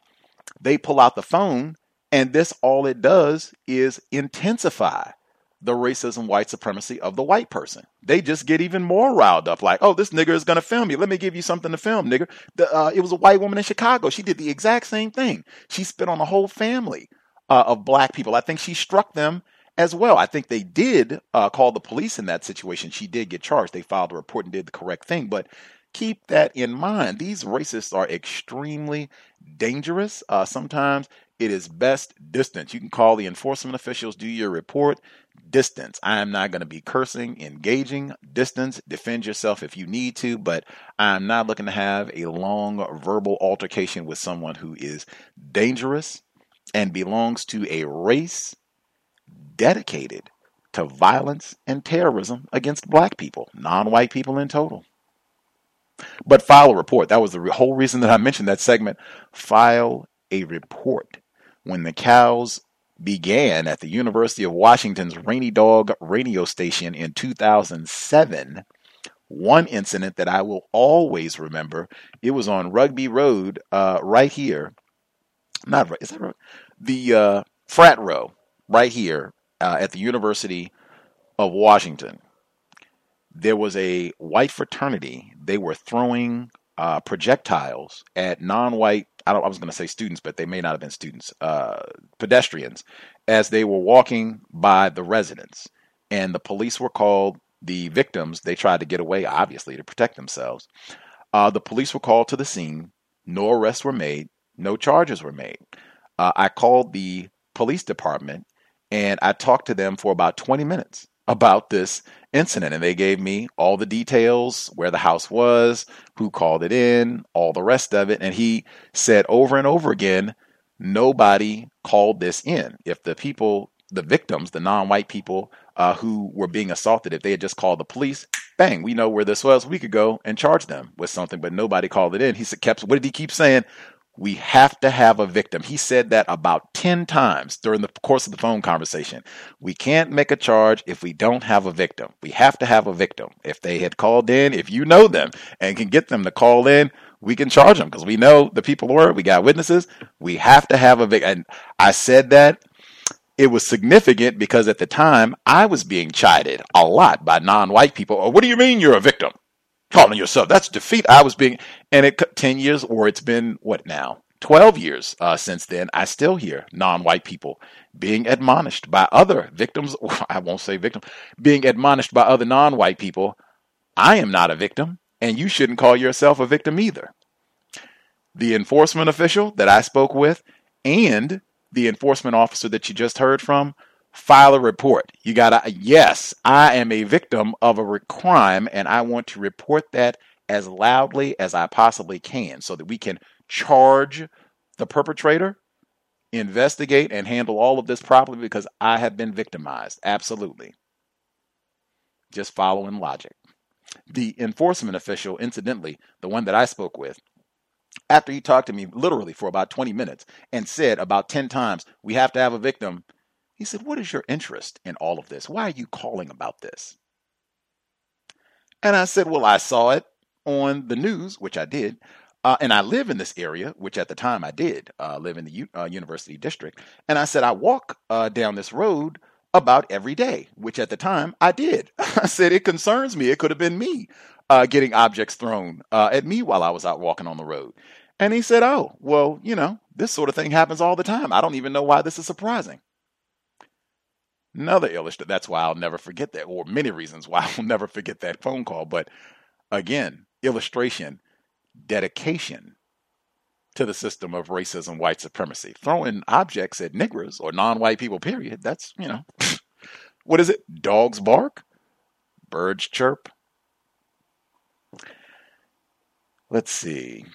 they pull out the phone, and this all it does is intensify the racism, white supremacy of the white person. They just get even more riled up, like, oh, this nigger is going to film you. Let me give you something to film, nigger. It was a white woman in Chicago. She did the exact same thing. She spit on a whole family of black people. I think she struck them as well. I think they did call the police in that situation. She did get charged. They filed a report and did the correct thing. But keep that in mind. These racists are extremely dangerous. Sometimes it is best distance. You can call the enforcement officials, do your report, distance. I am not going to be cursing, engaging, distance, defend yourself if you need to, but I'm not looking to have a long verbal altercation with someone who is dangerous and belongs to a race dedicated to violence and terrorism against black people, non-white people in total. But file a report. That was the whole reason that I mentioned that segment. File a report. When the cows began at the University of Washington's Rainy Dog radio station in 2007, one incident that I will always remember, it was on Rugby Road, right here. Not right, is that right? The frat row right here at the University of Washington. There was a white fraternity. They were throwing projectiles at non-white, I was going to say students, but they may not have been students, pedestrians, as they were walking by the residence. And the police were called. The victims, they tried to get away, obviously, to protect themselves. The police were called to the scene. No arrests were made. No charges were made. I called the police department, and I talked to them for about 20 minutes about this incident. And they gave me all the details, where the house was, who called it in, all the rest of it. And he said over and over again, nobody called this in. If the people, the victims, the non-white people who were being assaulted, if they had just called the police, bang, we know where this was. We could go and charge them with something, but nobody called it in. He said, what did he keep saying? We have to have a victim. He said that about 10 times during the course of the phone conversation. We can't make a charge if we don't have a victim. We have to have a victim. If they had called in, if you know them and can get them to call in, we can charge them because we know the people were, we got witnesses. We have to have a victim. And I said that. It was significant because at the time I was being chided a lot by non-white people. Oh, what do you mean you're a victim? Calling yourself, that's defeat. I was being, and it 10 years, or it's been what now? 12 years since then. I still hear non-white people being admonished by other victims. I won't say victim, being admonished by other non-white people. I am not a victim, and you shouldn't call yourself a victim either. The enforcement official that I spoke with and the enforcement officer that you just heard from, file a report. You gotta, yes, I am a victim of a crime, and I want to report that as loudly as I possibly can so that we can charge the perpetrator, investigate, and handle all of this properly because I have been victimized. Absolutely. Just following logic. The enforcement official, incidentally, the one that I spoke with, after he talked to me literally for about 20 minutes and said about 10 times, we have to have a victim, he said, what is your interest in all of this? Why are you calling about this? And I said, well, I saw it on the news, which I did. And I live in this area, which at the time I did live in the University District. And I said, I walk down this road about every day, which at the time I did. I said, it concerns me. It could have been me getting objects thrown at me while I was out walking on the road. And he said, oh, well, you know, this sort of thing happens all the time. I don't even know why this is surprising. Another illustration, that's why I'll never forget that, or many reasons why I'll never forget that phone call. But again, illustration, dedication to the system of racism, white supremacy. Throwing objects at niggers or non-white people, period. That's, you know, what is it? Dogs bark, birds chirp. Let's see.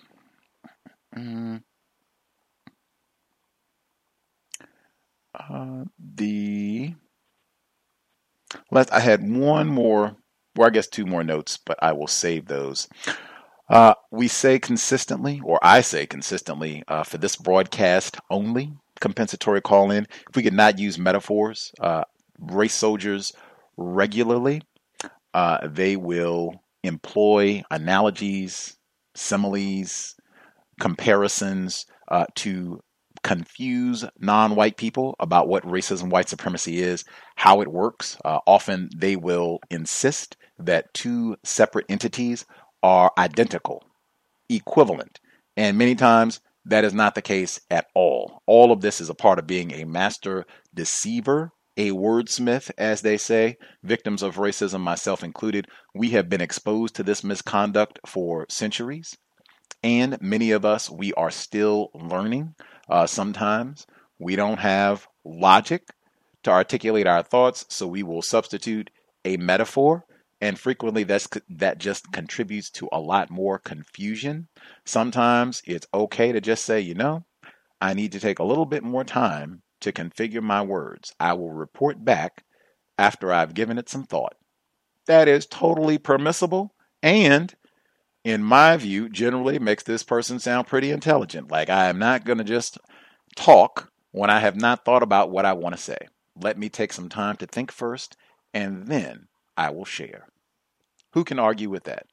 I had one more, or I guess two more notes, but I will save those. We say consistently, or I say consistently, for this broadcast only, compensatory call-in, if we could not use metaphors, race soldiers regularly, they will employ analogies, similes, comparisons to confuse non-white people about what racism, white supremacy is, how it works. Often they will insist that two separate entities are identical, equivalent, and many times that is not the case at all. All of this is a part of being a master deceiver, a wordsmith, as they say. Victims of racism, myself included, we have been exposed to this misconduct for centuries. And many of us, we are still learning. Sometimes we don't have logic to articulate our thoughts, so we will substitute a metaphor. And frequently that just contributes to a lot more confusion. Sometimes it's okay to just say, I need to take a little bit more time to configure my words. I will report back after I've given it some thought. That is totally permissible, and in my view, generally makes this person sound pretty intelligent. Like, I am not going to just talk when I have not thought about what I want to say. Let me take some time to think first, and then I will share. Who can argue with that?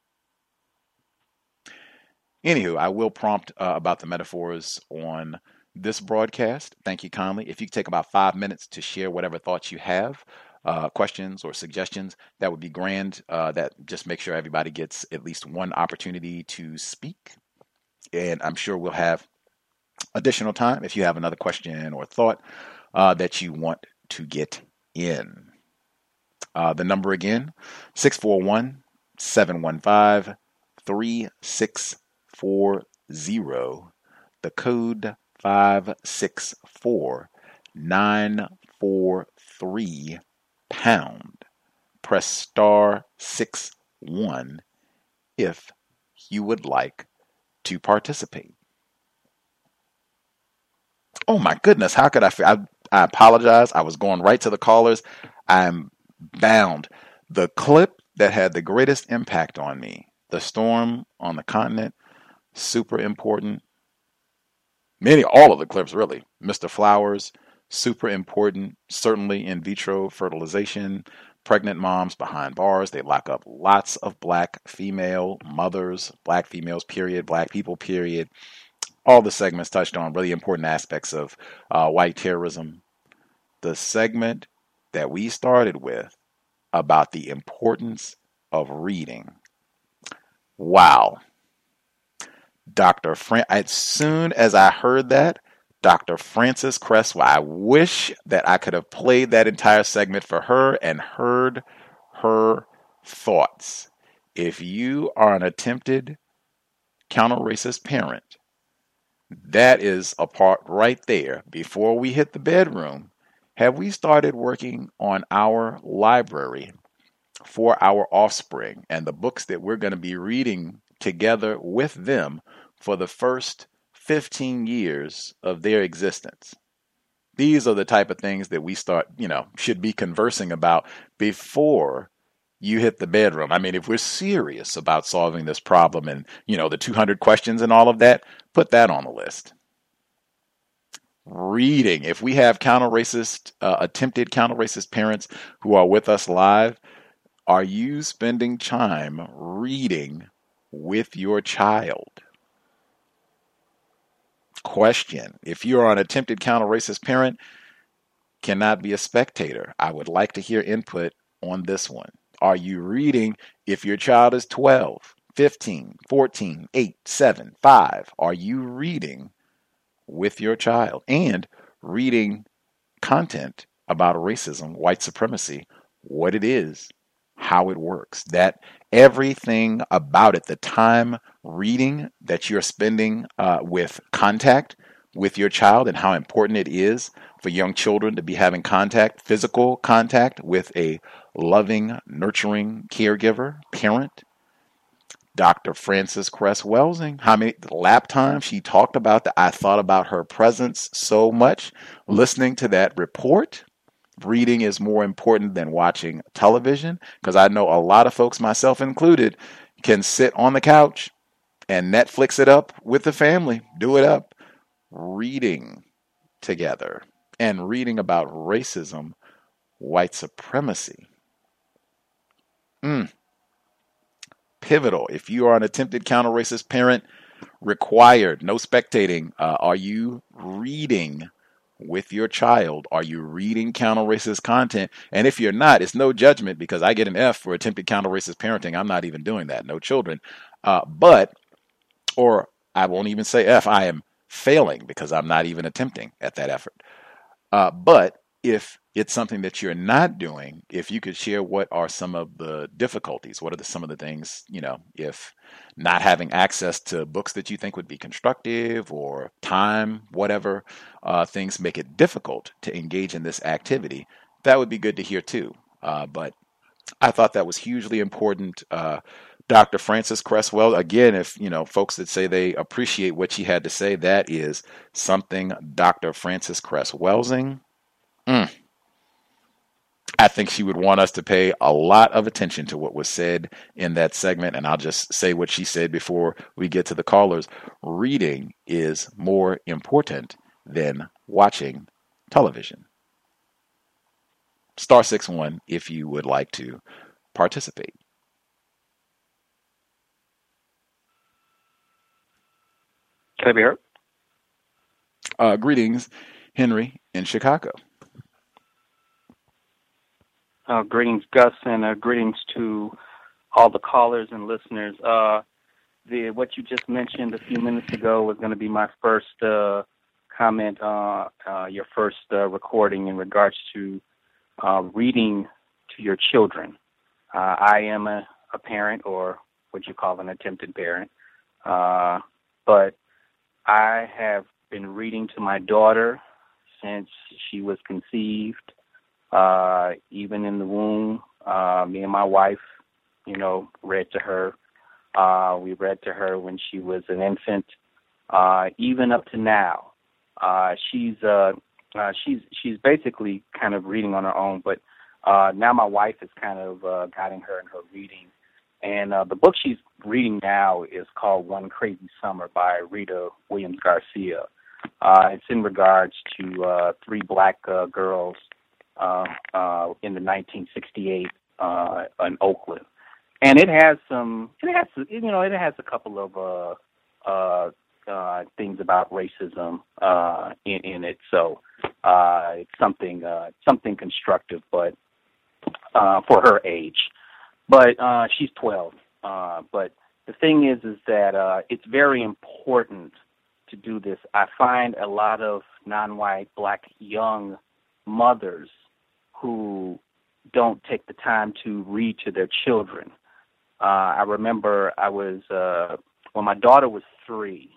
Anywho, I will prompt about the metaphors on this broadcast. Thank you kindly. If you could take about 5 minutes to share whatever thoughts you have, questions or suggestions, that would be grand. That just make sure everybody gets at least one opportunity to speak. And I'm sure we'll have additional time if you have another question or thought that you want to get in. The number again, 641-715-3640. The code 564-943 pound. Press star 61 if you would like to participate. Oh my goodness, how could I apologize. I was going right to the callers. I'm bound. The clip that had the greatest impact on me, the storm on the continent, super important. All of the clips really. Mr. Flowers, super important. Certainly in vitro fertilization, pregnant moms behind bars. They lock up lots of black female mothers, black females, period, black people, period. All the segments touched on really important aspects of white terrorism. The segment that we started with about the importance of reading. Wow. As soon as I heard that, Dr. Frances Cresswell, I wish that I could have played that entire segment for her and heard her thoughts. If you are an attempted counter-racist parent, that is a part right there. Before we hit the bedroom, have we started working on our library for our offspring and the books that we're going to be reading together with them for the first 15 years of their existence? These are the type of things that we should be conversing about before you hit the bedroom. I mean, if we're serious about solving this problem and, the 200 questions and all of that, put that on the list. Reading. If we have attempted counter-racist parents who are with us live, are you spending time reading with your child? Question. If you are an attempted counter-racist parent, cannot be a spectator. I would like to hear input on this one. Are you reading if your child is 12, 15, 14, 8, 7, 5? Are you reading with your child and reading content about racism, white supremacy, what it is, how it works, that everything about it, the time reading that you're spending with contact with your child and how important it is for young children to be having physical contact with a loving, nurturing caregiver, parent. Dr. Frances Cress-Welsing, how many lap times she talked about that. I thought about her presence so much. Listening to that report, reading is more important than watching television, because I know a lot of folks, myself included, can sit on the couch and Netflix it up with the family, do it up, reading together and reading about racism, white supremacy. Pivotal. If you are an attempted counter-racist parent, required, no spectating. Are you reading with your child? Are you reading counter-racist content? And if you're not, it's no judgment, because I get an F for attempted counter-racist parenting. I'm not even doing that. No children. Or I won't even say F. I am failing because I'm not even attempting at that effort. But if it's something that you're not doing, if you could share what are some of the difficulties, what are some of the things, if not having access to books that you think would be constructive, or time, whatever, things make it difficult to engage in this activity, that would be good to hear too. But I thought that was hugely important. Dr. Frances Cress Welsing, again, if, folks that say they appreciate what she had to say, that is something Dr. Frances Cress Welsing, I think she would want us to pay a lot of attention to what was said in that segment. And I'll just say what she said before we get to the callers. Reading is more important than watching television. *61 if you would like to participate. Can I be heard? Greetings, Henry in Chicago. Greetings, Gus, and greetings to all the callers and listeners. What you just mentioned a few minutes ago was going to be my first comment, your first recording in regards to reading to your children. I am a parent, or what you call an attempted parent, but I have been reading to my daughter since she was conceived. Even in the womb, me and my wife, read to her. We read to her when she was an infant. Even up to now, she's basically kind of reading on her own. But now my wife is kind of guiding her in her reading. And the book she's reading now is called One Crazy Summer by Rita Williams Garcia. It's in regards to 3 black girls in the 1968 in Oakland, and it has a couple of things about racism in it. So it's something constructive, but for her age. But she's 12. But the thing is that it's very important to do this. I find a lot of non-white black young mothers who don't take the time to read to their children. I remember when my daughter was 3,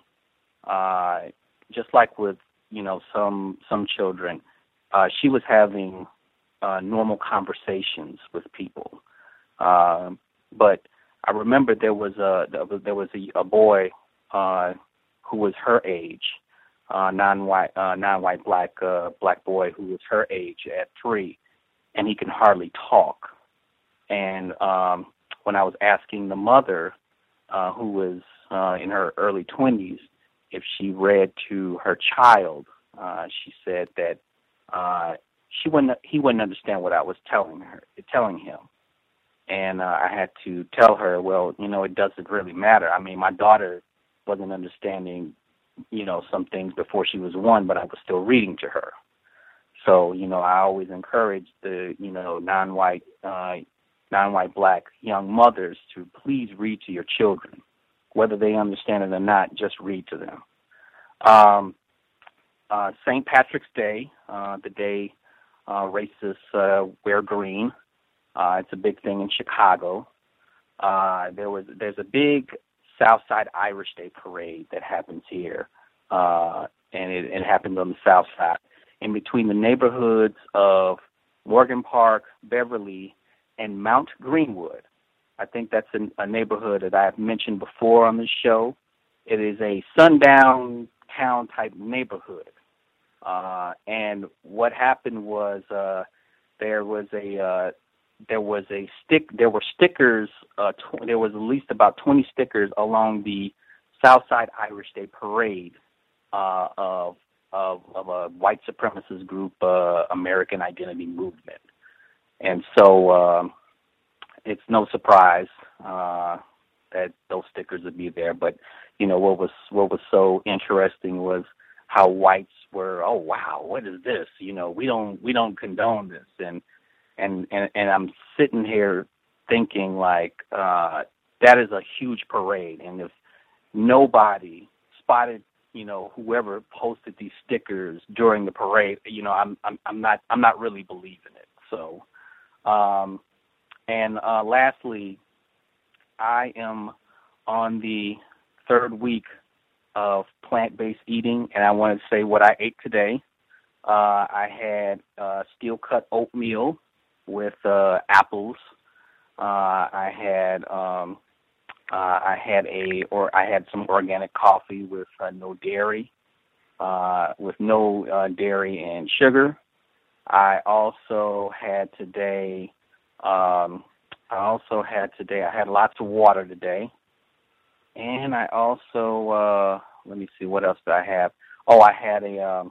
just like with, some children, she was having normal conversations with people. But I remember there was a boy who was her age, non-white black boy who was her age at 3. And he can hardly talk. And when I was asking the mother, who was in her early 20s, if she read to her child, she said that he wouldn't understand what I was telling him. And I had to tell her, well, it doesn't really matter. I mean, my daughter wasn't understanding, some things before she was 1, but I was still reading to her. So, I always encourage the, non-white black young mothers to please read to your children. Whether they understand it or not, just read to them. St. Patrick's Day, the day racists wear green. It's a big thing in Chicago. There's a big Southside Irish Day parade that happens here, and it happens on the South Side, in between the neighborhoods of Morgan Park, Beverly, and Mount Greenwood. I think that's a neighborhood that I've mentioned before on this show. It is a sundown town type neighborhood. And what happened was there were stickers. There was at least about 20 stickers along the Southside Irish Day parade of a white supremacist group, American Identity Movement. And so it's no surprise that those stickers would be there. But what was so interesting was how whites were, oh wow, what is this? You know, we don't condone this, and I'm sitting here thinking like that is a huge parade, and if nobody spotted, you know, whoever posted these stickers during the parade, you know, I'm not really believing it. So, lastly, I am on the third week of plant-based eating, and I want to say what I ate today. I had steel-cut oatmeal with apples. I had some organic coffee with no dairy, dairy and sugar. I also had today. I had lots of water today, and I also let me see, what else did I have? Oh, I had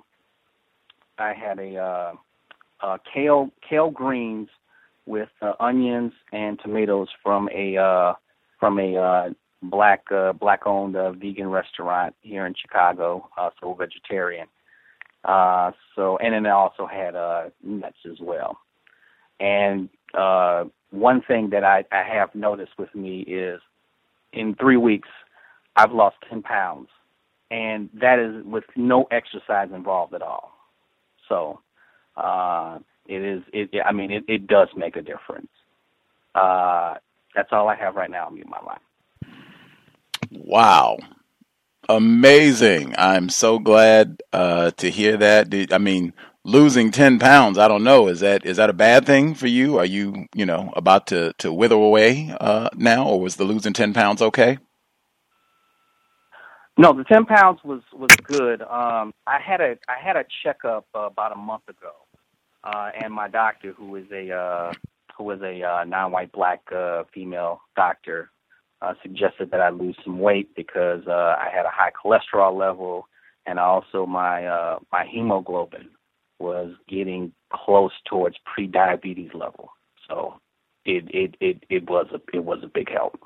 a kale greens with onions and tomatoes from a black-owned vegan restaurant here in Chicago, so vegetarian. And then I also had nuts as well. And one thing that I have noticed with me is in 3 weeks I've lost 10 pounds, and that is with no exercise involved at all. So it does make a difference. That's all I have right now. I'll mute my line. Wow. Amazing. I'm so glad to hear that. Losing 10 pounds, I don't know. Is that a bad thing for you? Are you, about to wither away now, or was the losing 10 pounds okay? No, the 10 pounds was good. I had a checkup about a month ago, and my doctor, who is a non-white black female doctor, suggested that I lose some weight because I had a high cholesterol level, and also my hemoglobin was getting close towards pre-diabetes level. So it was a big help.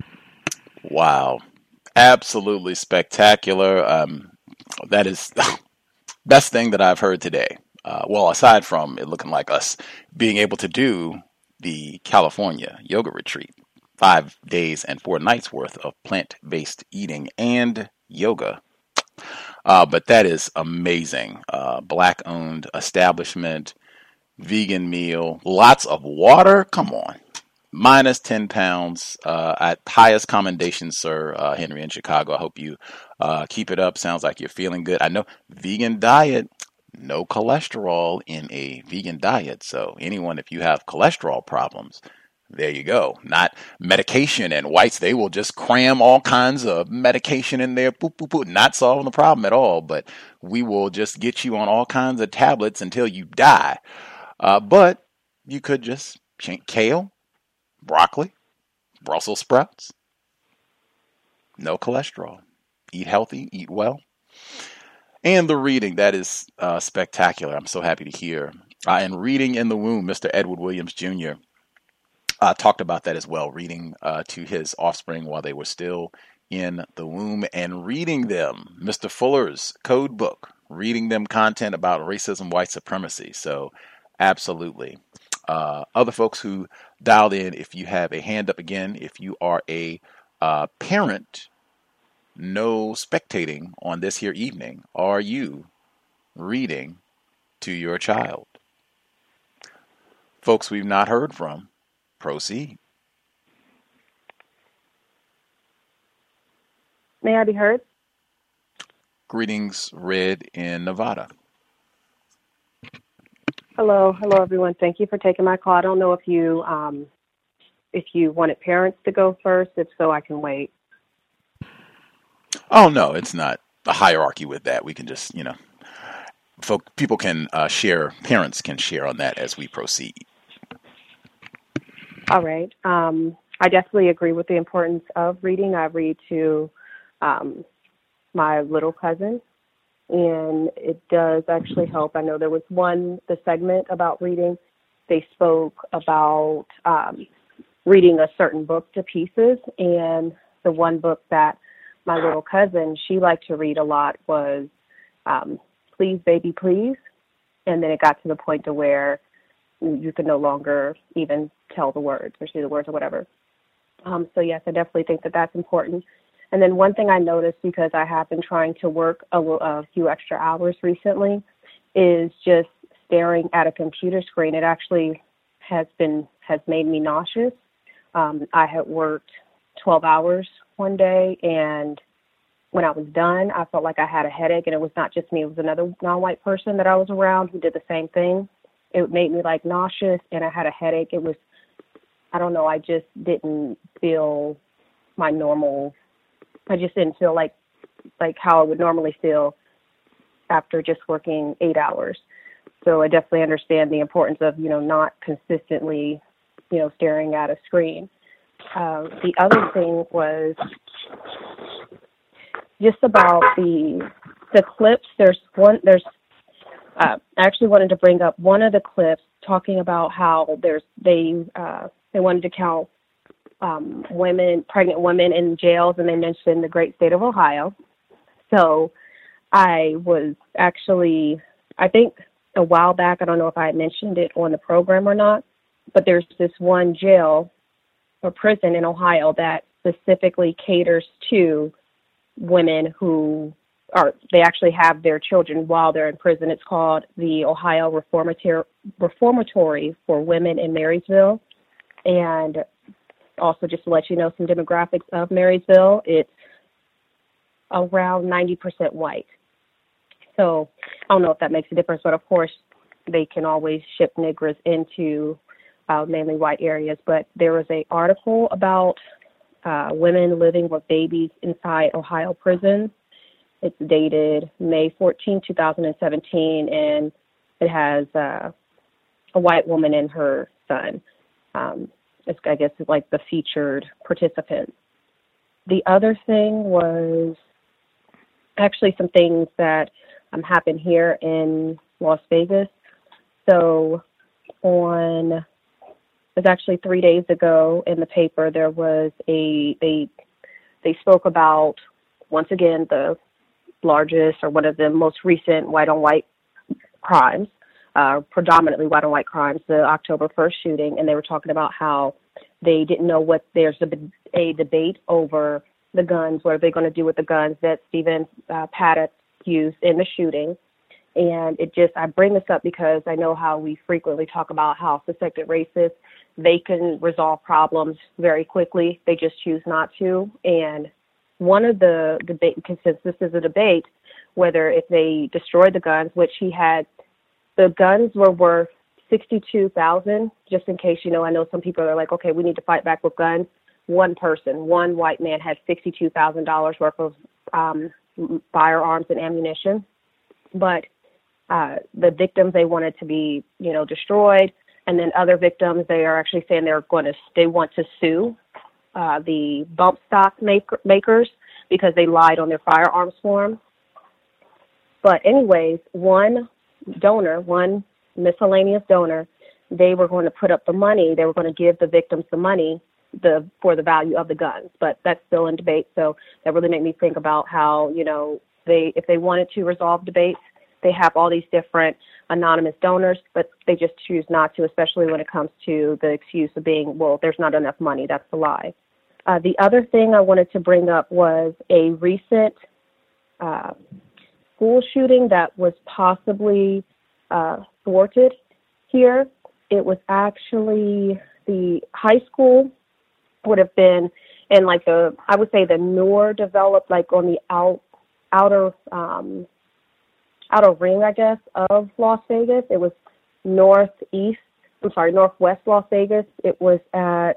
Wow. Absolutely spectacular. That is the best thing that I've heard today. Aside from it looking like us being able to do the California yoga retreat, 5 days and 4 nights worth of plant-based eating and yoga. But that is amazing. Black-owned establishment, vegan meal, lots of water. Come on. Minus 10 pounds at highest commendation, sir, Henry in Chicago. I hope you keep it up. Sounds like you're feeling good. I know vegan diet, no cholesterol in a vegan diet. So anyone, if you have cholesterol problems, there you go. Not medication, and whites, they will just cram all kinds of medication in there. Boop, boop, boop. Not solving the problem at all, but we will just get you on all kinds of tablets until you die. But you could just kale, broccoli, Brussels sprouts, no cholesterol. Eat healthy, eat well. And the reading, that is spectacular. I'm so happy to hear. And reading in the womb, Mr. Edward Williams Jr. Talked about that as well, reading to his offspring while they were still in the womb and reading them. Mr. Fuller's code book, reading them content about racism, white supremacy. So absolutely. Other folks who dialed in, if you have a hand up again, if you are a parent, no spectating on this here evening. Are you reading to your child? Folks we've not heard from, proceed. May I be heard? Greetings, Red in Nevada. Hello, everyone. Thank you for taking my call. I don't know if you wanted parents to go first. If so, I can wait. Oh no, it's not a hierarchy with that. We can just, people can share. Parents can share on that as we proceed. All right. I definitely agree with the importance of reading. I read to my little cousin, and it does actually help. I know there was the segment about reading. They spoke about reading a certain book to pieces, and the one book that my little cousin, she liked to read a lot was please, baby, please. And then it got to the point to where you could no longer even tell the words or say the words or whatever. So yes, I definitely think that that's important. And then one thing I noticed, because I have been trying to work a few extra hours recently, is just staring at a computer screen. It actually has made me nauseous. I had worked 12 hours one day, and when I was done, I felt like I had a headache, and it was not just me. It was another non-white person that I was around who did the same thing. It made me like nauseous, and I had a headache. It was, I don't know, I just didn't feel my normal, I just didn't feel like how I would normally feel after just working 8 hours. So I definitely understand the importance of, not consistently, staring at a screen. The other thing was just about the clips. I actually wanted to bring up one of the clips talking about how they wanted to count pregnant women in jails, and they mentioned the great state of Ohio. So I was actually, I think a while back, I don't know if I had mentioned it on the program or not, but there's this one jail or prison in Ohio that specifically caters to women who they actually have their children while they're in prison. It's called the Ohio Reformatory for Women in Marysville. And also, just to let you know some demographics of Marysville, it's around 90% white. So I don't know if that makes a difference, but of course they can always ship niggers into mainly white areas. But there was an article about women living with babies inside Ohio prisons. It's dated May 14, 2017, and it has a white woman and her son. I guess it's like the featured participant. The other thing was actually some things that happened here in Las Vegas. So it was actually 3 days ago in the paper, there was they spoke about, once again, the largest or one of the most recent white-on-white crimes, predominantly white-on-white crimes, the October 1st shooting, and they were talking about how they didn't know there's a debate over the guns, what are they going to do with the guns that Stephen Paddock used in the shooting. And I bring this up because I know how we frequently talk about how suspected racists, they can resolve problems very quickly. They just choose not to. And one of the debate, since this is a debate, whether if they destroyed the guns, which the guns were worth $62,000, just in case, I know some people are like, okay, we need to fight back with guns. One white man had $62,000 worth of firearms and ammunition. But the victims, they wanted to be, destroyed. And then other victims, they are actually saying they want to sue the bump stock makers because they lied on their firearms form. But anyways, one miscellaneous donor, they were going to put up the money. They were going to give the victims the money for the value of the guns. But that's still in debate. So that really made me think about how, if they wanted to resolve debates, they have all these different anonymous donors, but they just choose not to, especially when it comes to the excuse of being, well, there's not enough money. That's the lie. The other thing I wanted to bring up was a recent school shooting that was possibly thwarted here. It was actually the high school would have been in I would say the newer developed, on the outer ring, I guess, of Las Vegas. It was northwest Las Vegas. It was at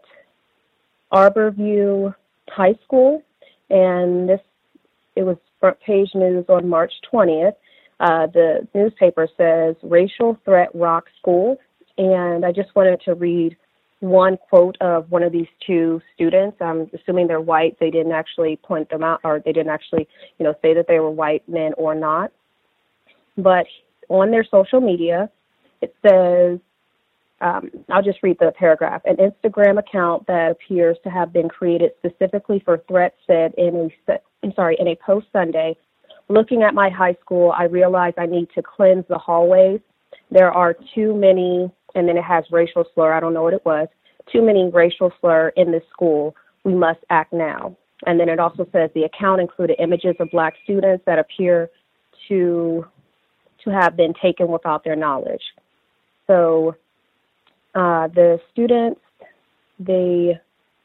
Arborview High School, and it was front page news on March 20th. The newspaper says, "Racial threat rocks school," and I just wanted to read one quote of one of these two students. I'm assuming they're white. They didn't actually point them out, or they didn't actually, say that they were white men or not. But on their social media, it says, I'll just read the paragraph. An Instagram account that appears to have been created specifically for threats said in a post Sunday, looking at my high school, I realized I need to cleanse the hallways. There are too many, and then it has racial slur. I don't know what it was. Too many racial slur in this school. We must act now. And then it also says the account included images of black students that appear to have been taken without their knowledge. So the students, they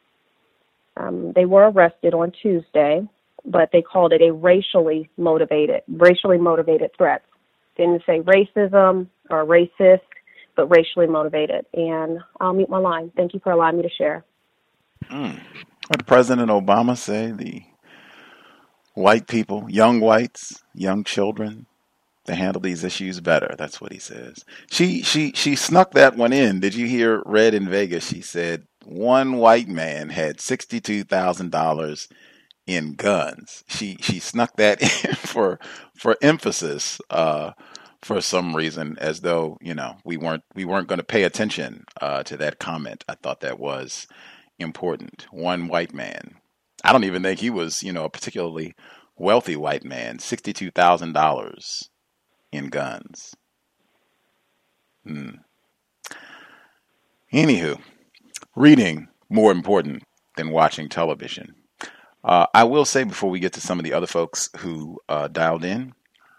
were arrested on Tuesday, but they called it a racially motivated threat. Didn't say racism or racist, but racially motivated. And I'll mute my line. Thank you for allowing me to share. What did President Obama say? The white people, young whites, young children, they handle these issues better. That's what he says. She snuck that one in. Did you hear Red in Vegas? She said one white man had $62,000 in guns. She snuck that in for emphasis for some reason, as though we weren't going to pay attention to that comment. I thought that was important. One white man. I don't even think he was a particularly wealthy white man. $62,000 in guns. Anywho, reading more important than watching television. I will say before we get to some of the other folks who dialed in,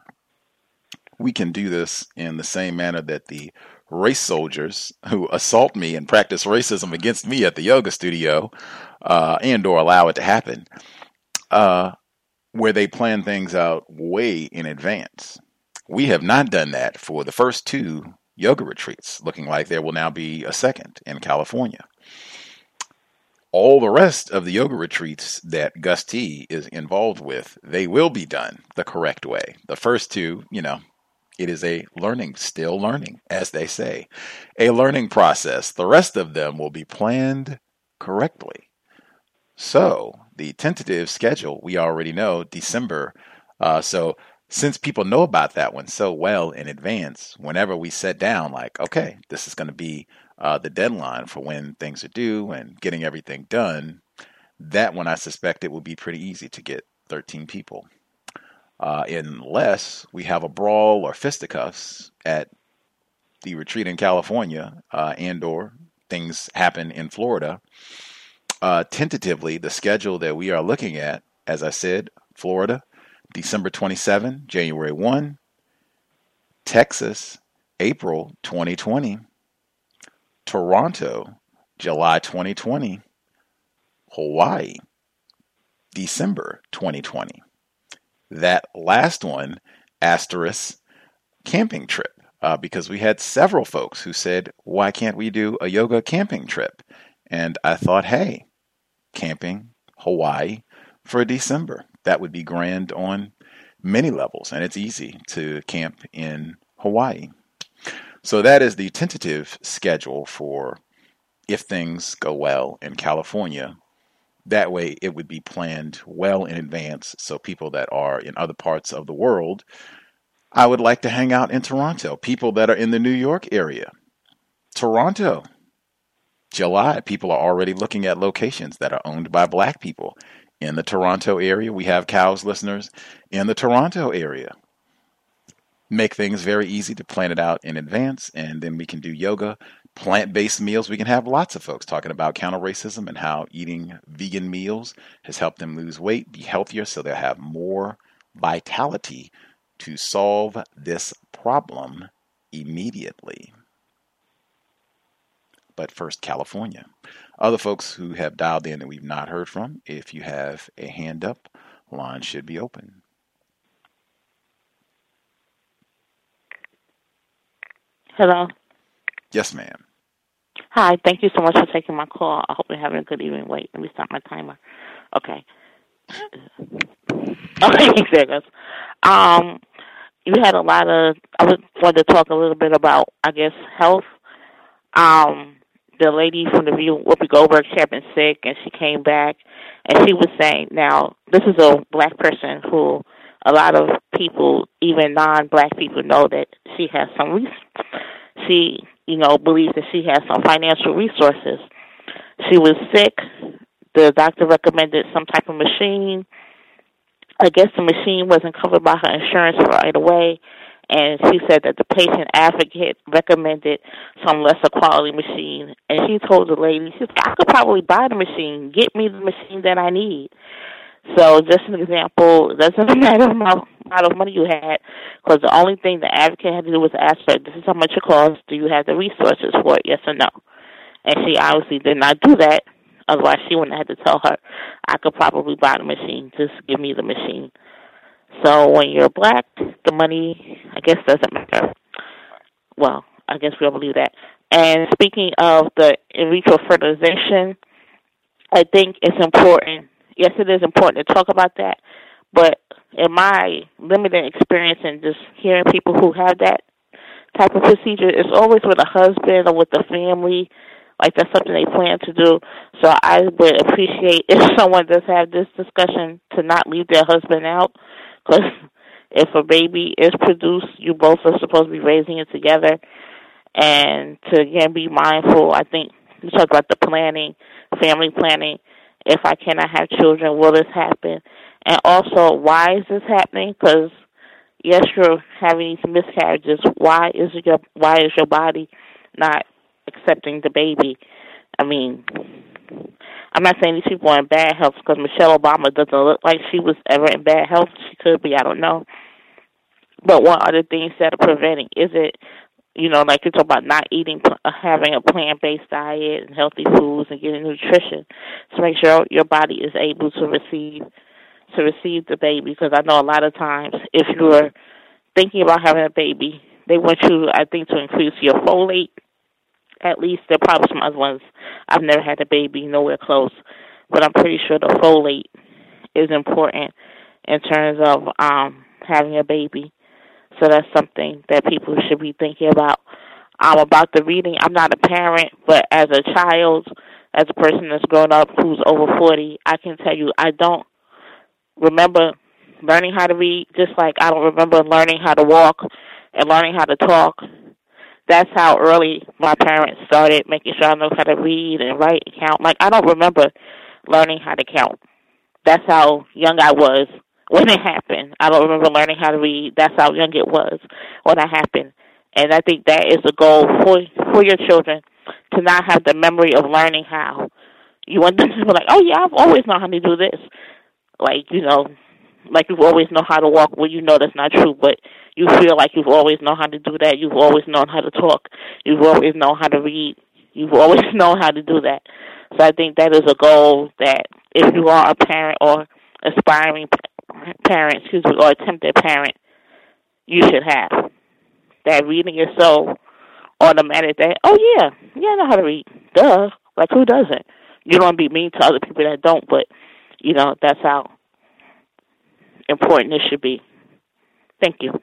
we can do this in the same manner that the race soldiers who assault me and practice racism against me at the yoga studio and or allow it to happen, where they plan things out way in advance. We have not done that for the first 2 yoga retreats, looking like there will now be a second in California. All the rest of the yoga retreats that Gus T is involved with, they will be done the correct way. The first 2, it is still learning, as they say, a learning process. The rest of them will be planned correctly. So the tentative schedule, we already know December. So since people know about that one so well in advance, whenever we sit down, like, okay, this is going to be the deadline for when things are due and getting everything done, that one I suspect it will be pretty easy to get 13 people. Unless we have a brawl or fisticuffs at the retreat in California and or things happen in Florida. Tentatively, the schedule that we are looking at, as I said, Florida, December 27, January 1, Texas, April 2020, Toronto, July 2020, Hawaii, December 2020. That last one, asterisk, camping trip, because we had several folks who said, why can't we do a yoga camping trip? And I thought, hey, camping, Hawaii for December. That would be grand on many levels, and it's easy to camp in Hawaii. So that is the tentative schedule for if things go well in California. That way it would be planned well in advance, so people that are in other parts of the world, I would like to hang out in Toronto. People that are in the New York area, Toronto, July, people are already looking at locations that are owned by black people. In the Toronto area, we have Cows listeners in the Toronto area. Make things very easy to plan it out in advance, and then we can do yoga, plant-based meals. We can have lots of folks talking about counter-racism and how eating vegan meals has helped them lose weight, be healthier, so they'll have more vitality to solve this problem immediately. But first, California. Other folks who have dialed in that we've not heard from, if you have a hand up, line should be open. Hello. Yes, ma'am. Hi. Thank you so much for taking my call. I hope you're having a good evening. Wait, let me stop my timer. Okay. Okay, there it goes. You had a lot of, I wanted to talk a little bit about, I guess, health. The lady from the View, Whoopi Goldberg, she had been sick, and she came back, and she was saying, now, this is a black person who a lot of people, even non-black people, know that she has some, she, believes that she has some financial resources. She was sick. The doctor recommended some type of machine. I guess the machine wasn't covered by her insurance right away, and she said that the patient advocate recommended some lesser quality machine. And she told the lady, she's like, I could probably buy the machine. Get me the machine that I need. So just an example, it doesn't matter how much money you had, because the only thing the advocate had to do was ask her, this is how much it costs. Do you have the resources for it, yes or no? And she obviously did not do that. Otherwise, she wouldn't have had to tell her, I could probably buy the machine. Just give me the machine. So when you're black, the money, I guess, doesn't matter. Well, I guess we'll believe that. And speaking of the in vitro fertilization, I think it's important. Yes, it is important to talk about that. But in my limited experience and just hearing people who have that type of procedure, it's always with a husband or with the family. Like that's something they plan to do. So I would appreciate if someone does have this discussion to not leave their husband out. Because if a baby is produced, you both are supposed to be raising it together. And to, again, be mindful, I think we talked about the planning, family planning. If I cannot have children, will this happen? And also, why is this happening? Because, yes, you're having these miscarriages. Why is your body not accepting the baby? I mean, I'm not saying these people are in bad health, because Michelle Obama doesn't look like she was ever in bad health. She could be, I don't know. But what are the things that are preventing? Is it, like you talk about not eating, having a plant-based diet and healthy foods and getting nutrition to make sure your body is able to receive the baby? Because I know a lot of times if you're thinking about having a baby, they want you, I think, to increase your folate. At least there are probably some other ones. I've never had a baby, nowhere close. But I'm pretty sure the folate is important in terms of having a baby. So that's something that people should be thinking about. About the reading, I'm not a parent, but as a child, as a person that's grown up who's over 40, I can tell you I don't remember learning how to read, just like I don't remember learning how to walk and learning how to talk. That's how early my parents started making sure I know how to read and write and count. Like, I don't remember learning how to count. That's how young I was when it happened. I don't remember learning how to read. That's how young it was when it happened. And I think that is a goal for your children, to not have the memory of learning how. You want them to be like, oh, yeah, I've always known how to do this. Like, like you've always known how to walk. Well, that's not true, but you feel like you've always known how to do that. You've always known how to talk. You've always known how to read. You've always known how to do that. So I think that is a goal that if you are a parent or aspiring parent, or attempted parent, you should have. That reading is so automatic that, oh, yeah, I know how to read. Duh. Like, who doesn't? You don't want to be mean to other people that don't, but, that's how important it should be. Thank you.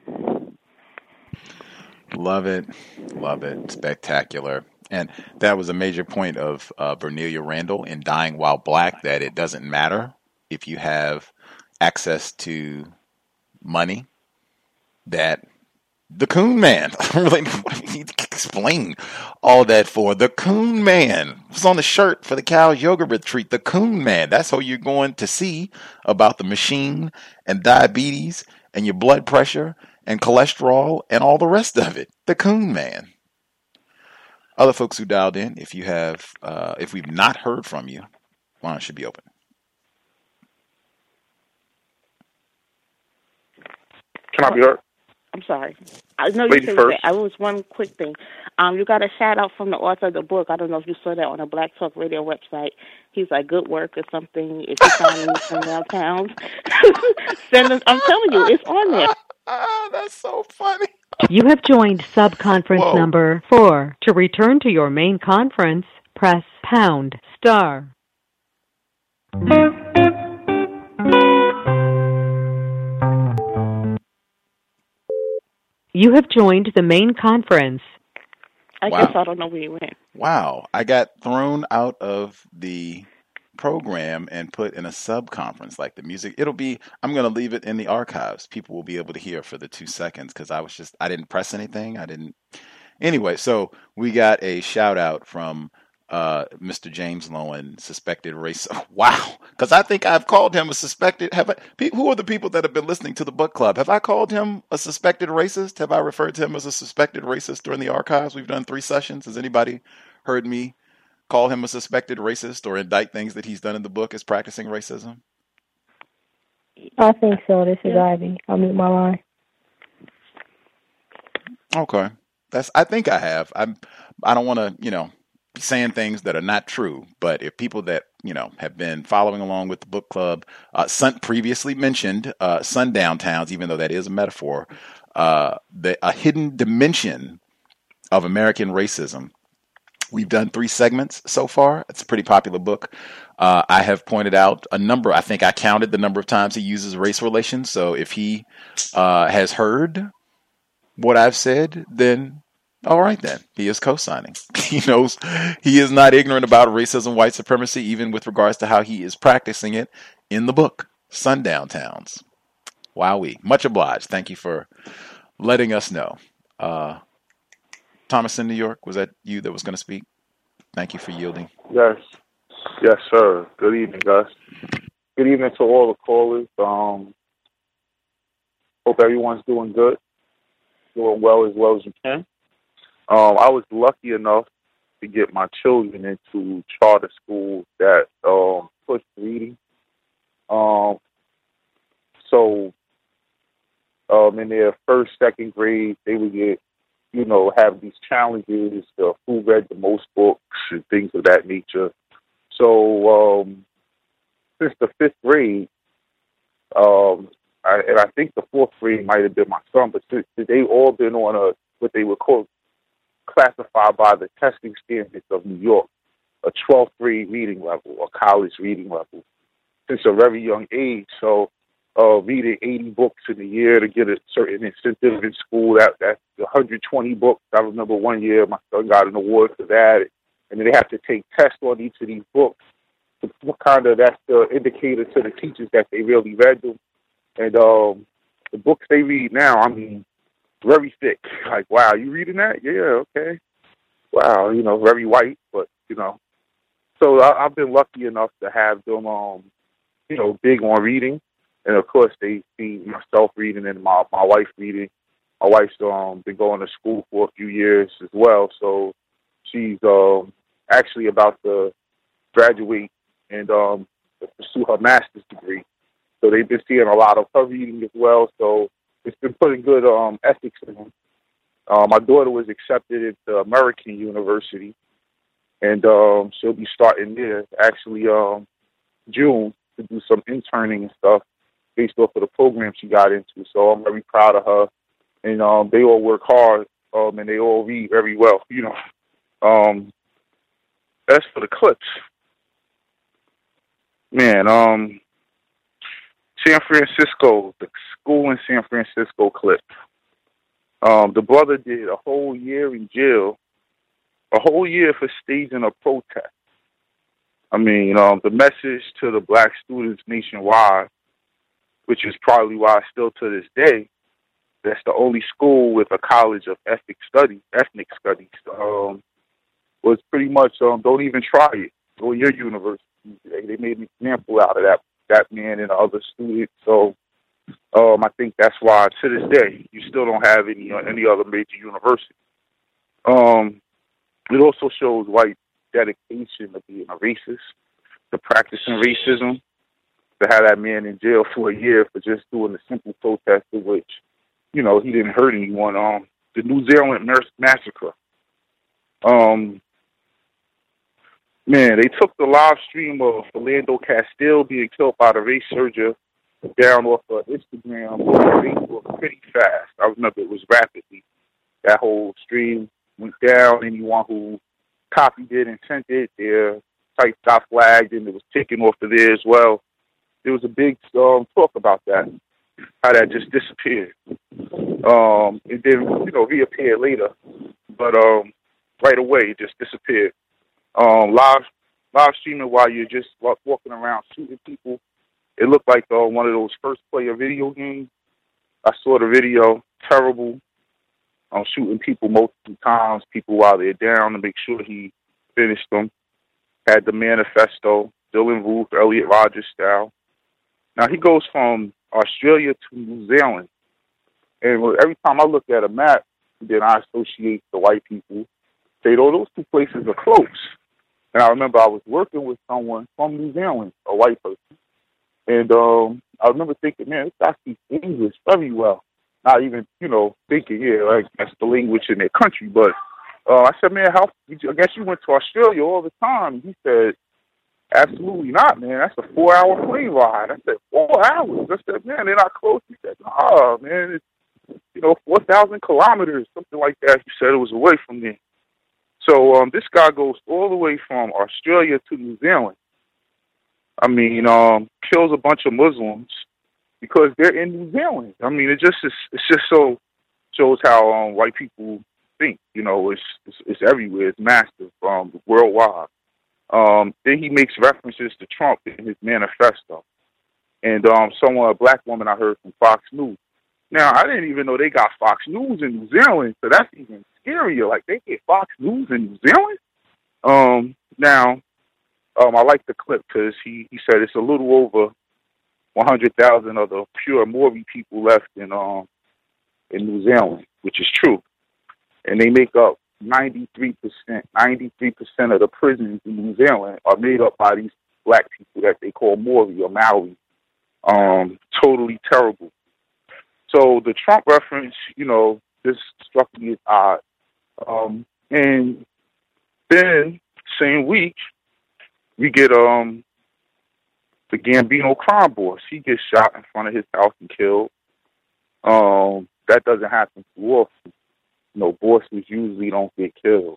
Love it. Love it. Spectacular. And that was a major point of Vernelia Randall in Dying While Black, that it doesn't matter if you have access to money, that the Coon Man, really, what do you need to explain all that for? The Coon Man was on the shirt for the Cow's Yoga Retreat. The Coon Man, that's all you're going to see about the machine and diabetes and your blood pressure and cholesterol and all the rest of it. The Coon Man. Other folks who dialed in, if you have, if we've not heard from you, line should be open. Can I be heard? I'm sorry. I know you Ladies said first. that. I was one quick thing. You got a shout out from the author of the book. I don't know if you saw that on the Black Talk Radio website. He's like, good work or something. If you find me from downtown, send us. I'm telling you, it's on there. That's so funny. You have joined subconference number 4. To return to your main conference, press #. You have joined the main conference. I guess I don't know where you went. Wow. I got thrown out of the program and put in a sub-conference, like the music. I'm going to leave it in the archives. People will be able to hear for the 2 seconds, because I didn't press anything. Anyway, so we got a shout out from Mr. James Loewen, suspected racist. Wow, because I think I've called him a suspected. Who are the people that have been listening to the book club? Have I called him a suspected racist? Have I referred to him as a suspected racist during the archives? We've done 3 sessions. Has anybody heard me call him a suspected racist or indict things that he's done in the book as practicing racism? I think so. This is Ivy. I'll mute my line. Okay, I think I have. I don't want to, be saying things that are not true. But if people that have been following along with the book club, previously mentioned sundown towns, even though that is a metaphor, a hidden dimension of American racism. We've done 3 segments so far. It's a pretty popular book. I have pointed out a number. I think I counted the number of times he uses race relations. So if he has heard what I've said, then all right, then he is co-signing. He knows he is not ignorant about racism, white supremacy, even with regards to how he is practicing it in the book, Sundown Towns. Wowee. Much obliged. Thank you for letting us know. Thomas in New York, was that you that was going to speak? Thank you for yielding. Yes, sir. Good evening, guys. Good evening to all the callers. Hope everyone's doing good, doing well as you can. I was lucky enough to get my children into charter schools that push reading. So in their first, second grade, they would get, have these challenges of who read the most books and things of that nature. So since the 5th grade, I think the 4th grade might have been my son, but they all been on what they would call classified by the testing standards of New York, a 12th grade reading level, a college reading level, since a very young age. So reading 80 books in a year to get a certain incentive in school, that's 120 books. I remember one year my son got an award for that. And then they have to take tests on each of these books. That's the indicator to the teachers that they really read them. And the books they read now, very thick. Like, wow, you reading that? Yeah, okay. Wow, very white, but, So I've been lucky enough to have them, big on reading. And, of course, they see myself reading and my wife reading. My wife's been going to school for a few years as well, so she's actually about to graduate and pursue her master's degree. So they've been seeing a lot of her reading as well, so it's been putting good ethics in them. My daughter was accepted into American University, and she'll be starting there actually June to do some interning and stuff based off of the program she got into. So I'm very proud of her. And they all work hard, and they all read very well, As for the clips, man, San Francisco, the school in San Francisco clip. The brother did a whole year in jail, a whole year for staging a protest. The message to the black students nationwide, which is probably why still to this day, that's the only school with a college of ethnic studies, was pretty much don't even try it. Go to your university. They made an example out of that man and the other students. So I think that's why to this day you still don't have any other major university. It also shows white dedication to being a racist, to practicing racism, to have that man in jail for a year for just doing a simple protest in which, he didn't hurt anyone. The New Zealand massacre. They took the live stream of Philando Castile being killed by the race surger down off of Instagram or Facebook pretty fast. I remember it was rapidly. That whole stream went down. Anyone who copied it and sent it, their site got flagged and it was taken off of there as well. There was a big talk about that, how that just disappeared. It then, reappeared later, but right away it just disappeared. Live streaming while you're just walking around shooting people. It looked like one of those first player video games. I saw the video, terrible. Shooting people multiple times, people while they're down to make sure he finished them. had the manifesto, Dylan Roof, Elliot Rodgers style. Now he goes from Australia to New Zealand. And every time I look at a map, then I associate the white people. Say, oh, those two places are close. And I remember I was working with someone from New Zealand, a white person. And I remember thinking, man, this guy speaks English very well. Not even, thinking, like that's the language in their country. But I said, man, I guess you went to Australia all the time. And he said, absolutely not, man. That's a 4-hour plane ride. I said, 4 hours? I said, man, they're not close. He said, nah, man, it's, 4,000 kilometers, something like that. He said it was away from there. So this guy goes all the way from Australia to New Zealand. I mean, kills a bunch of Muslims because they're in New Zealand. I mean, it's just so shows how white people think. It's everywhere. It's massive, worldwide. Then he makes references to Trump in his manifesto, and a black woman I heard from Fox News. Now, I didn't even know they got Fox News in New Zealand, so that's even scarier. Like, they get Fox News in New Zealand? I like the clip because he said it's a little over 100,000 of the pure Maori people left in New Zealand, which is true. And they make up 93%. 93% of the prisons in New Zealand are made up by these black people that they call Maori or Maori. Totally terrible. So the Trump reference, this struck me as odd. And then, same week, we get the Gambino crime boss. He gets shot in front of his house and killed. That doesn't happen too often. Bosses usually don't get killed.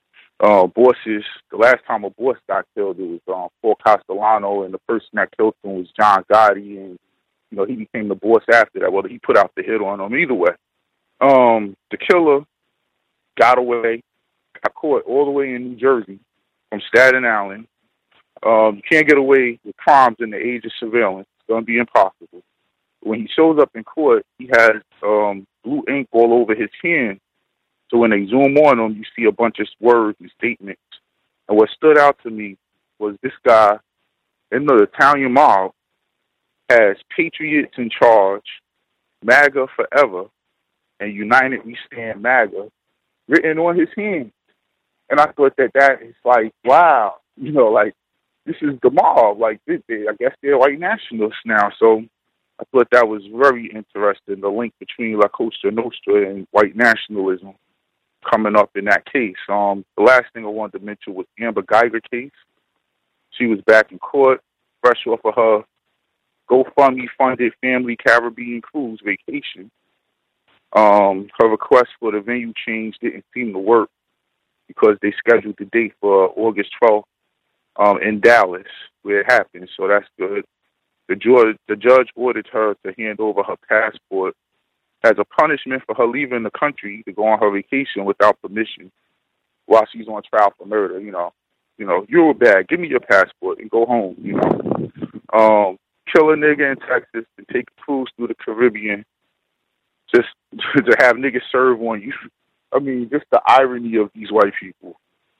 The last time a boss got killed, it was Paul Castellano, and the person that killed him was John Gotti, and he became the boss after that. Well, he put out the hit on him either way. The killer got away, got caught all the way in New Jersey from Staten Island. You can't get away with crimes in the age of surveillance. It's going to be impossible. When he shows up in court, he has blue ink all over his hand. So when they zoom on him, you see a bunch of words and statements. And what stood out to me was this guy in the Italian mob has Patriots in charge, MAGA forever, and United We Stand MAGA written on his hand. And I thought that is like, wow, this is the mob. Like, I guess they're white nationalists now. So I thought that was very interesting, the link between La Cosa Nostra and white nationalism coming up in that case. The last thing I wanted to mention was Amber Geiger case. She was back in court, fresh off of her GoFundMe-funded family Caribbean cruise vacation. Her request for the venue change didn't seem to work because they scheduled the date for August 12th in Dallas, where it happened, so that's good. The judge ordered her to hand over her passport as a punishment for her leaving the country to go on her vacation without permission while she's on trial for murder. You're bad. Give me your passport and go home. Kill a nigga in Texas and take a cruise through the Caribbean just to have niggas serve on you. I mean, just the irony of these white people.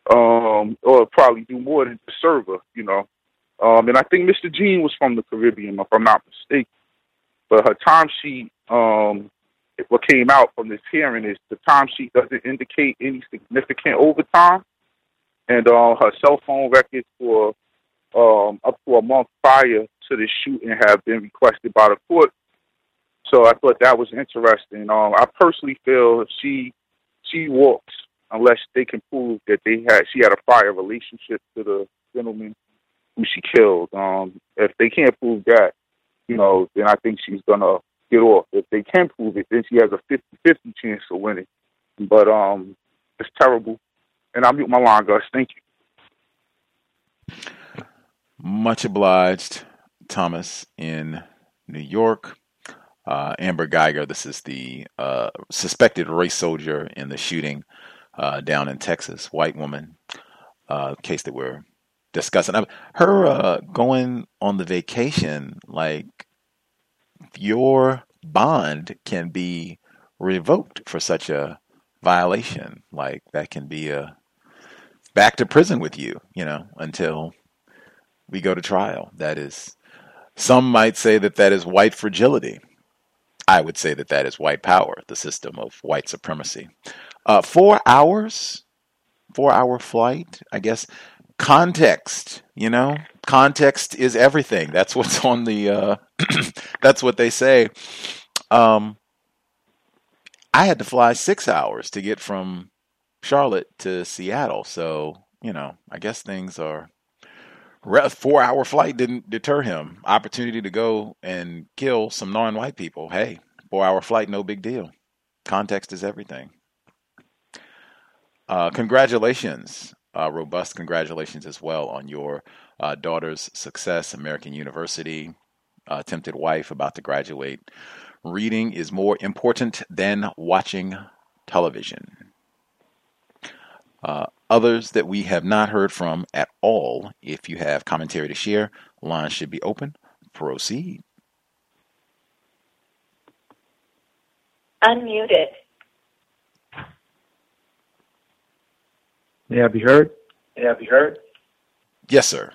Or probably do more than to serve her, And I think Mr. Jean was from the Caribbean, if I'm not mistaken. But her timesheet, what came out from this hearing is the timesheet doesn't indicate any significant overtime. And her cell phone records for up to a month prior to the shooting have been requested by the court. So I thought that was interesting. I personally feel if she walks unless they can prove that she had a prior relationship to the gentleman who she killed. If they can't prove that, then I think she's gonna get off. If they can prove it, then she has a 50-50 chance of winning. But it's terrible. And I'll mute my line, Gus. Thank you. Much obliged, Thomas in New York. Amber Geiger, this is the suspected race soldier in the shooting down in Texas, white woman, case that we're discussing. Her going on the vacation, like, your bond can be revoked for such a violation. Like, that can be a back to prison with you, until we go to trial. That is, some might say that is white fragility. I would say that is white power, the system of white supremacy. 4 hours, 4-hour flight, I guess. Context, context is everything. That's what's on the, that's what they say. I had to fly 6 hours to get from Charlotte to Seattle. So, I guess things are, 4-hour flight didn't deter him. Opportunity to go and kill some non-white people. Hey, 4-hour flight, no big deal. Context is everything. Congratulations. Robust congratulations as well on your daughter's success. American University, attempted wife, about to graduate. Reading is more important than watching television. Others that we have not heard from at all, if you have commentary to share, lines should be open. Proceed. Unmuted. May I be heard? Yes, sir.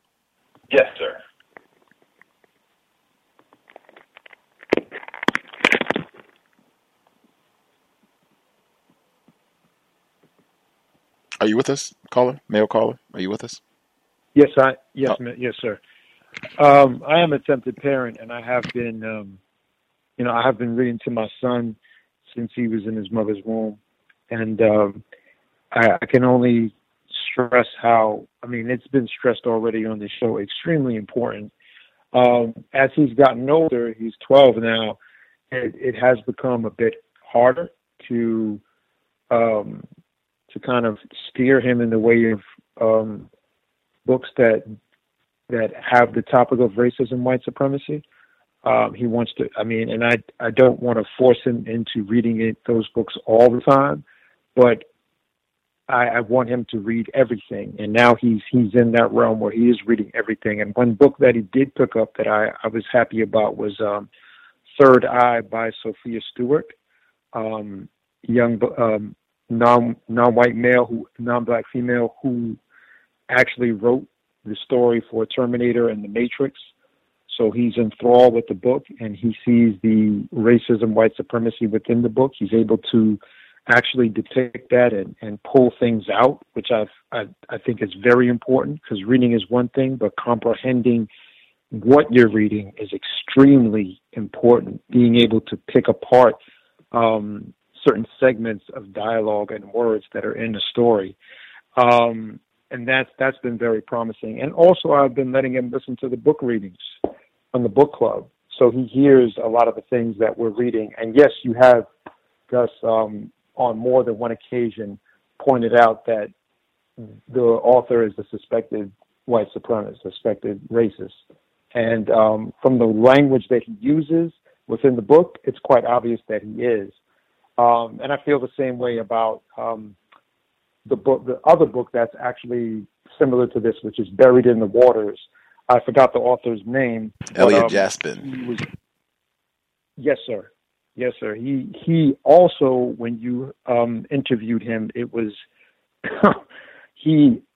Are you with us, caller? Male caller? Are you with us? Yes, sir. I am a attempted parent, and I have been, I have been reading to my son since he was in his mother's womb, and I can only stress how, it's been stressed already on the show, extremely important. As he's gotten older, he's 12 now, it has become a bit harder to kind of steer him in the way of books that have the topic of racism, white supremacy. He wants to, and I don't want to force him into reading those books all the time, but I want him to read everything. And now he's in that realm where he is reading everything. And one book that he did pick up that I was happy about was Third Eye by Sophia Stewart, young non-white male, non-black female who actually wrote the story for Terminator and The Matrix. So he's enthralled with the book, and he sees the racism, white supremacy within the book. He's able to actually depict that and pull things out, which I think is very important, because reading is one thing, but comprehending what you're reading is extremely important. Being able to pick apart certain segments of dialogue and words that are in the story. And that's been very promising. And also I've been letting him listen to the book readings on the book club. So he hears a lot of the things that we're reading. And yes, you have, Gus, on more than one occasion pointed out that the author is a suspected white supremacist, suspected racist. And from the language that he uses within the book, it's quite obvious that he is. And I feel the same way about the other book that's actually similar to this, which is Buried in the Waters. I forgot the author's name. Elliot Jaspin. Yes, sir. Yes, sir. He also, when you interviewed him, it was he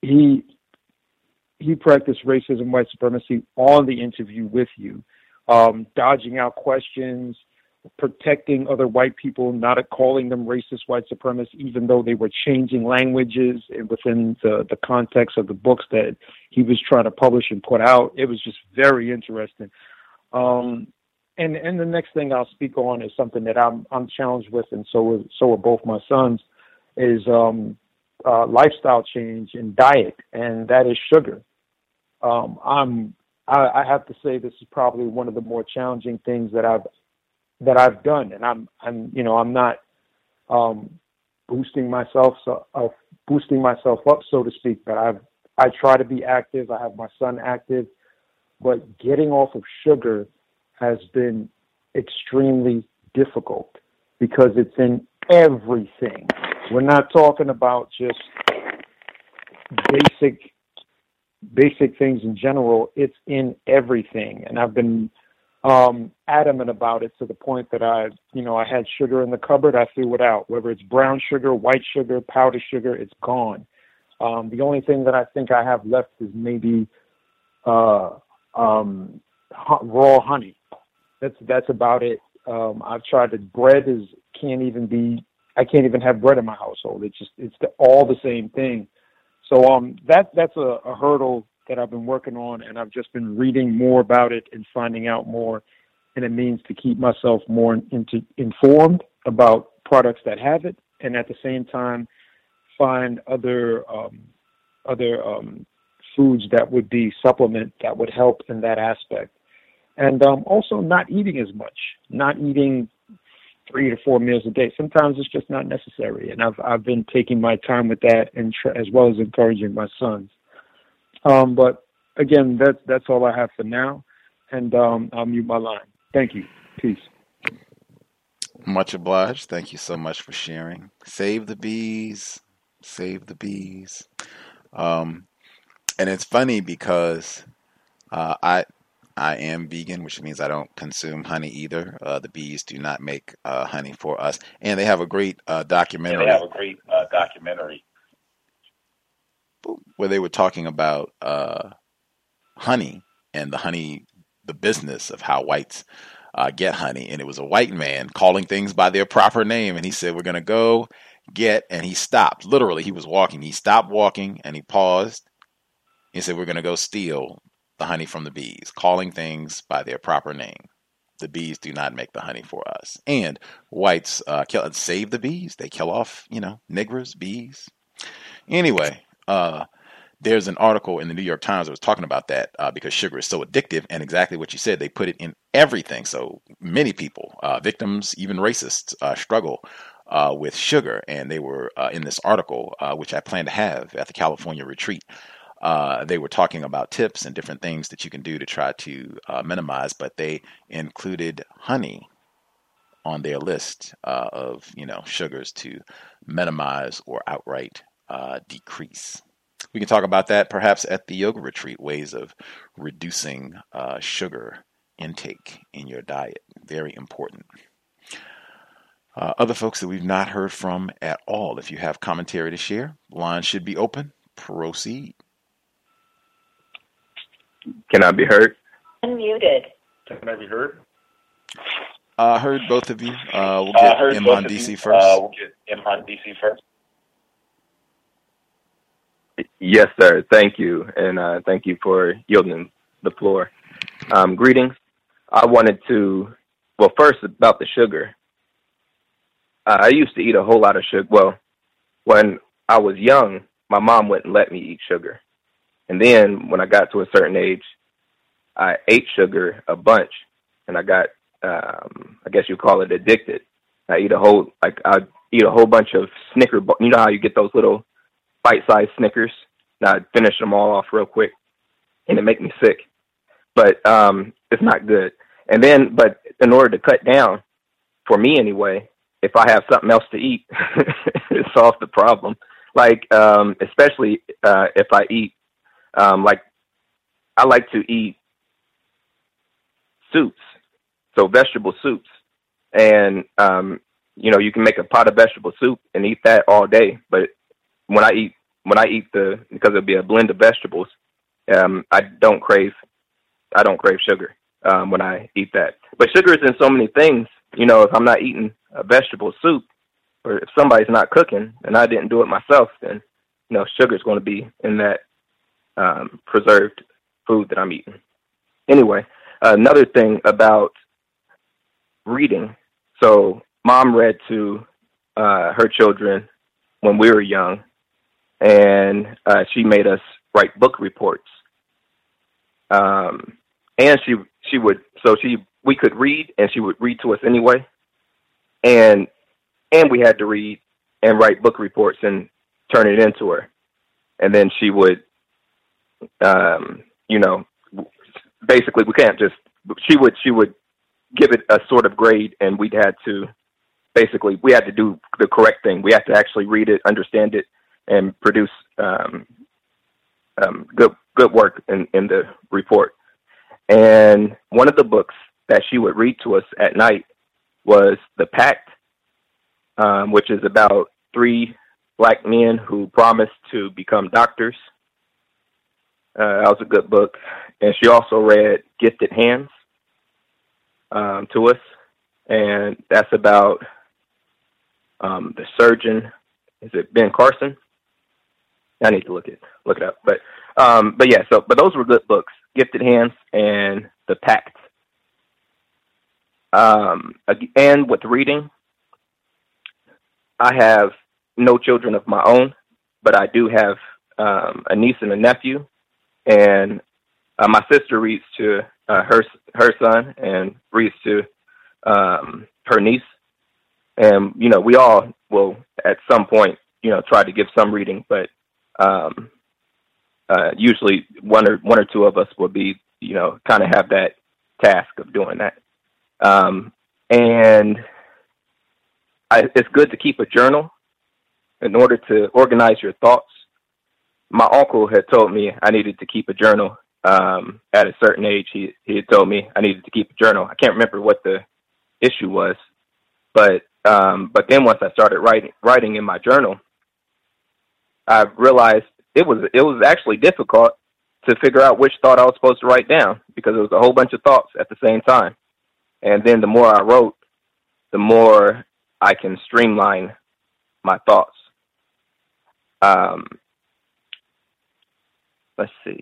practiced racism, white supremacy on the interview with you, dodging out questions, protecting other white people, not calling them racist, white supremacists, even though they were changing languages within the context of the books that he was trying to publish and put out. It was just very interesting. And the next thing I'll speak on is something that I'm challenged with, and so are both my sons, is lifestyle change and diet, and that is sugar. I have to say this is probably one of the more challenging things that I've done, and I'm not boosting myself up, so to speak. But I try to be active. I have my son active, but getting off of sugar has been extremely difficult because it's in everything. We're not talking about just basic things in general. It's in everything, and I've been adamant about it to the point that I had sugar in the cupboard. I threw it out. Whether it's brown sugar, white sugar, powdered sugar, it's gone. The only thing that I think I have left is maybe raw honey. That's about it. I've tried it. Bread I can't even have bread in my household. It's all the same thing. So that's a hurdle that I've been working on, and I've just been reading more about it and finding out more. And it means to keep myself more informed about products that have it, and at the same time find other foods that would be supplement that would help in that aspect. And also not eating as much, not eating 3 to 4 meals a day. Sometimes it's just not necessary, and I've been taking my time with that, and as well as encouraging my sons. But again, that's all I have for now, and I'll mute my line. Thank you. Peace. Much obliged. Thank you so much for sharing. Save the bees. Save the bees. And it's funny because I am vegan, which means I don't consume honey either. The bees do not make honey for us. And they have a great documentary. Where they were talking about honey and the business of how whites get honey. And it was a white man calling things by their proper name. And he said, we're going to go get, and he stopped. Literally, he was walking. He stopped walking and he paused. He said, we're going to go steal the honey from the bees, calling things by their proper name. The bees do not make the honey for us. And whites save the bees. They kill off, niggers, bees. Anyway, there's an article in the New York Times that was talking about that because sugar is so addictive, and exactly what you said, they put it in everything. So many people, victims, even racists, struggle with sugar. And they were in this article, which I plan to have at the California retreat. They were talking about tips and different things that you can do to try to minimize, but they included honey on their list of, sugars to minimize or outright decrease. We can talk about that perhaps at the yoga retreat, ways of reducing sugar intake in your diet. Very important. Other folks that we've not heard from at all, if you have commentary to share, line should be open. Proceed. Can I be heard? Unmuted. Can I be heard? Heard both of you. We'll get Imhan DC first. Yes, sir. Thank you. And thank you for yielding the floor. Greetings. I wanted to, first about the sugar. I used to eat a whole lot of sugar. Well, when I was young, my mom wouldn't let me eat sugar. And then when I got to a certain age, I ate sugar a bunch, and I got, I guess you call it addicted. I'd eat a whole bunch of Snicker. You know how you get those little bite-sized Snickers? And I'd finish them all off real quick, and it make me sick. But it's not good. And then, but in order to cut down, for me anyway, if I have something else to eat, it solves the problem. Like, especially if I eat, I like to eat soups, so vegetable soups. And, you can make a pot of vegetable soup and eat that all day. But when I eat because it'll be a blend of vegetables, I don't crave sugar when I eat that. But sugar is in so many things. If I'm not eating a vegetable soup, or if somebody's not cooking and I didn't do it myself, then sugar's going to be in that preserved food that I'm eating. Anyway, another thing about reading. So mom read to her children when we were young, and she made us write book reports. And we could read, and she would read to us anyway. And we had to read and write book reports and turn it into her. And then she would, basically we can't just, she would give it a sort of grade, and we had to do the correct thing. We had to actually read it, understand it, and produce good work in the report. And one of the books that she would read to us at night was The Pact, which is about 3 Black Men Who Promised to Become Doctors. That was a good book. And she also read Gifted Hands to us. And that's about the surgeon. Is it Ben Carson? I need to look it up. But yeah, but those were good books. Gifted Hands and The Pact. And with reading, I have no children of my own, but I do have a niece and a nephew, and my sister reads to her son and reads to her niece, and we all will at some point try to give some reading, but usually one or two of us will be kind of have that task of doing that. And it's good to keep a journal in order to organize your thoughts. My uncle had told me I needed to keep a journal. At a certain age, he had told me I needed to keep a journal. I can't remember what the issue was, but then once I started writing in my journal, I realized it was actually difficult to figure out which thought I was supposed to write down, because it was a whole bunch of thoughts at the same time. And then the more I wrote, the more I can streamline my thoughts. Let's see.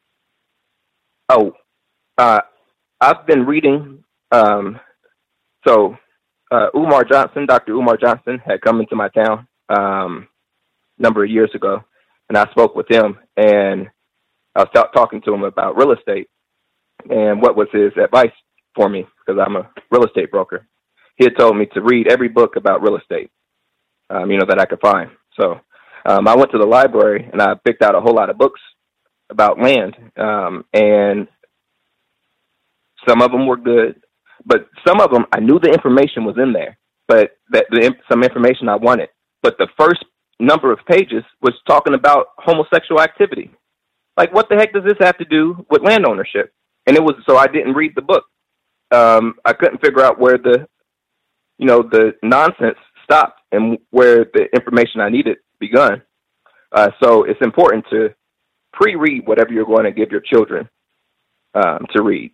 I've been reading. Dr. Umar Johnson had come into my town a number of years ago, and I spoke with him, and I was talking to him about real estate and what was his advice for me, because I'm a real estate broker. He had told me to read every book about real estate, that I could find. So I went to the library and I picked out a whole lot of books about land, and some of them were good, but some of them I knew the information was in there, but some information I wanted. But the first number of pages was talking about homosexual activity. Like, what the heck does this have to do with land ownership? And so I didn't read the book. I couldn't figure out where the nonsense stopped and where the information I needed begun. So it's important to pre-read whatever you're going to give your children to read.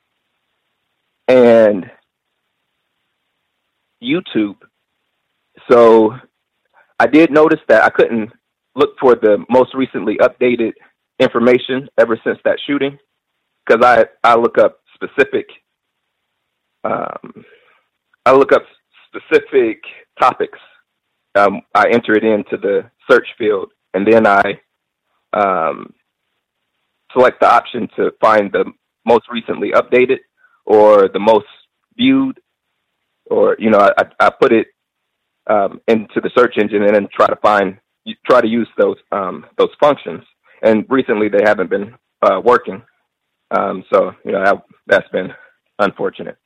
And YouTube. So I did notice that I couldn't look for the most recently updated information ever since that shooting, because I look up specific topics. I enter it into the search field, and then I select the option to find the most recently updated or the most viewed, or I put it into the search engine and then try to use those functions. And recently they haven't been working, so that's been unfortunate.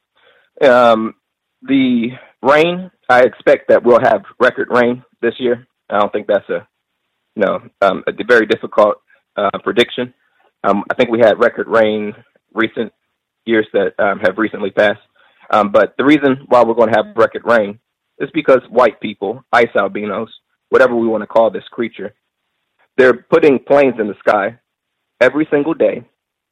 The rain, I expect that we'll have record rain this year. I don't think that's a very difficult prediction. I think we had record rain recent years that have recently passed. But the reason why we're going to have record rain is because white people, ice albinos, whatever we want to call this creature, they're putting planes in the sky every single day,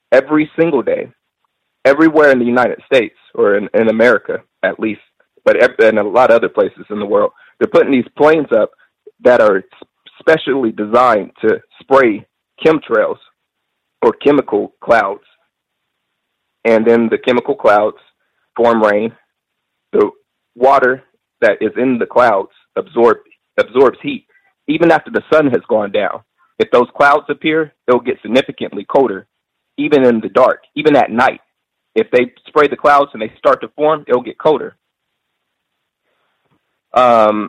everywhere in the United States, or in America at least, but in a lot of other places in the world. They're putting these planes up that are specially designed to spray chemtrails or chemical clouds. And then the chemical clouds form rain. The water that is in the clouds absorbs heat. Even after the sun has gone down, if those clouds appear, they'll get significantly colder, even in the dark, even at night. If they spray the clouds and they start to form, it'll get colder. There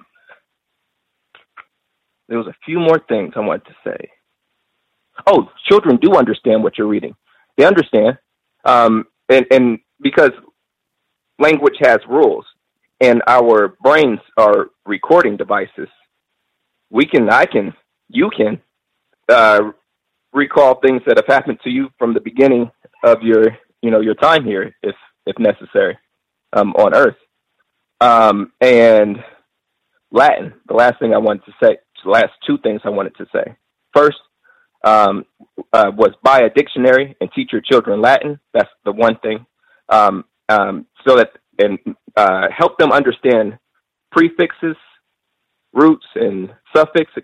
was a few more things I wanted to say. Oh, children do understand what you're reading. They understand. And because language has rules and our brains are recording devices, you can recall things that have happened to you from the beginning of your time here, if necessary, on Earth. And Latin, the last thing I wanted last two things I wanted to say. First, was buy a dictionary and teach your children Latin. That's the one thing. So that, and help them understand prefixes, roots, and suffixes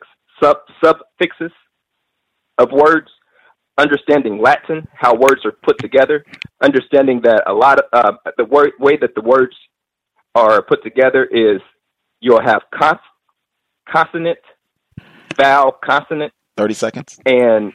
of words, understanding Latin, how words are put together, understanding that a lot of way that the words are put together is you'll have consonant, vowel, consonant. 30 seconds. And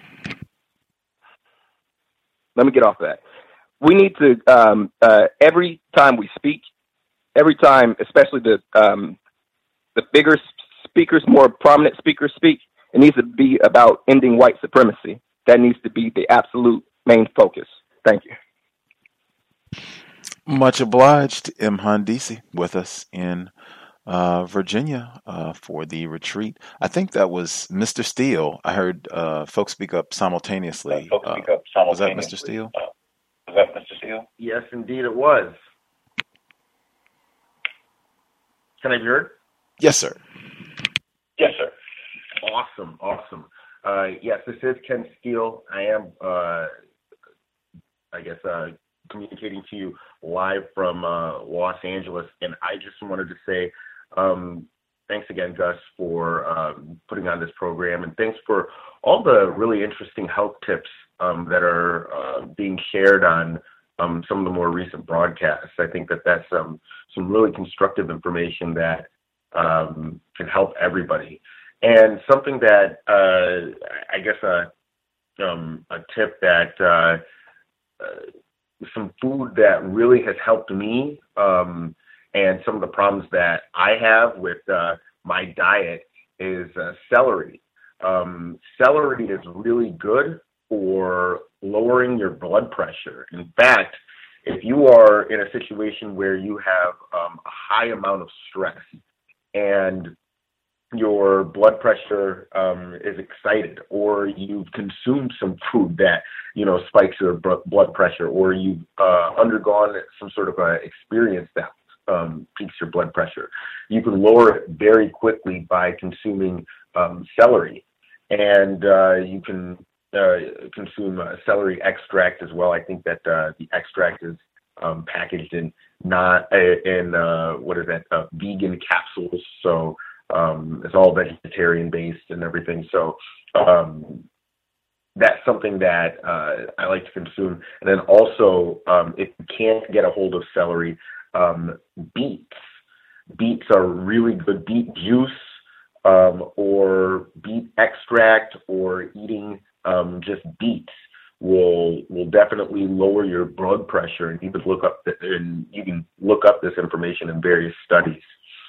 let me get off that. We need to, every time we speak, every time, especially the bigger speakers, more prominent speakers speak, it needs to be about ending white supremacy. That needs to be the absolute main focus. Thank you. Much obliged, Mhandisi, with us in Virginia for the retreat. I think that was Mr. Steele. I heard folks speak up simultaneously. Was that Mr. Steele? Yes, indeed it was. Can I be heard? Yes, sir. Yes, sir. Awesome. Yes, this is Ken Steele. I am, communicating to you live from Los Angeles, and I just wanted to say thanks again, Gus, for putting on this program, and thanks for all the really interesting health tips that are being shared on some of the more recent broadcasts. I think that that's some really constructive information that can help everybody. And something that a tip that some food that really has helped me and some of the problems that I have with my diet is celery. Celery is really good for lowering your blood pressure. In fact, if you are in a situation where you have a high amount of stress and your blood pressure is excited, or you've consumed some food that, spikes your blood pressure, or you've undergone some sort of a experience that peaks your blood pressure, you can lower it very quickly by consuming celery. And you can consume celery extract as well. I think that the extract is packaged in vegan capsules. So it's all vegetarian based and everything. So that's something that I like to consume. And then also, if you can't get a hold of celery, beets. Beets are really good. Beet juice or beet extract, or eating just beets will definitely lower your blood pressure. And you can look up this information in various studies.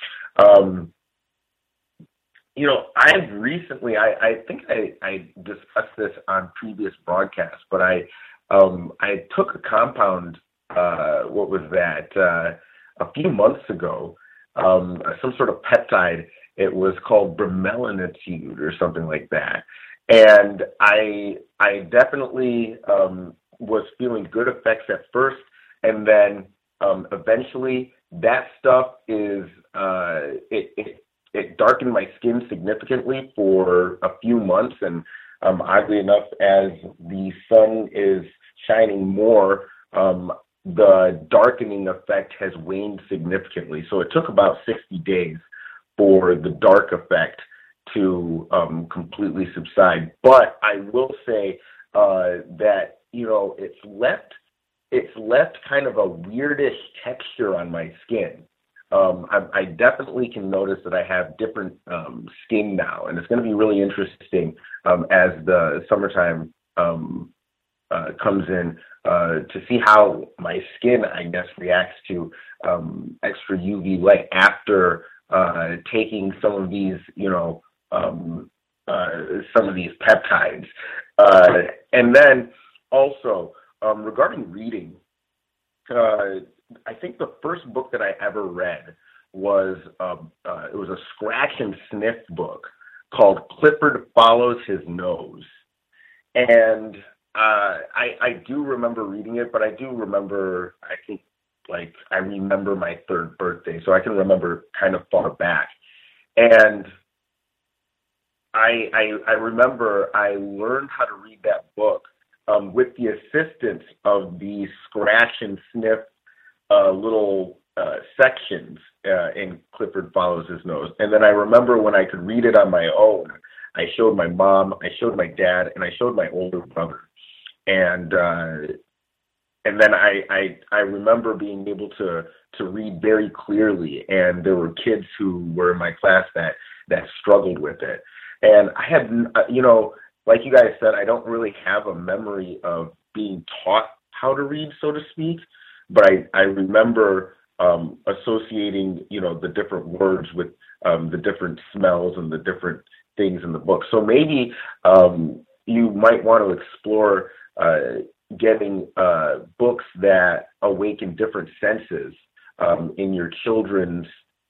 I've recently, I think I discussed this on previous broadcasts, but I took a compound, a few months ago, some sort of peptide. It was called bremelanotide or something like that. And I definitely was feeling good effects at first, and then eventually that stuff is it darkened my skin significantly for a few months, and oddly enough, as the sun is shining more, the darkening effect has waned significantly. So it took about 60 days for the dark effect to completely subside. But I will say that it's left kind of a weirdish texture on my skin. I definitely can notice that I have different skin now, and it's going to be really interesting as the summertime comes in to see how my skin, I guess, reacts to extra UV light after taking some of these, some of these peptides. And then also regarding reading, I think the first book that I ever read was it was a scratch and sniff book called Clifford Follows His Nose. And I do remember reading it, but I do remember, I remember my third birthday, so I can remember kind of far back. And I remember I learned how to read that book with the assistance of the scratch and sniff little sections in Clifford Follows His Nose. And then I remember when I could read it on my own, I showed my mom, I showed my dad, and I showed my older brother. And then I remember being able to read very clearly, and there were kids who were in my class that struggled with it. And I had, like you guys said, I don't really have a memory of being taught how to read, so to speak, but I remember associating, the different words with the different smells and the different things in the book. So maybe you might want to explore getting books that awaken different senses in your children's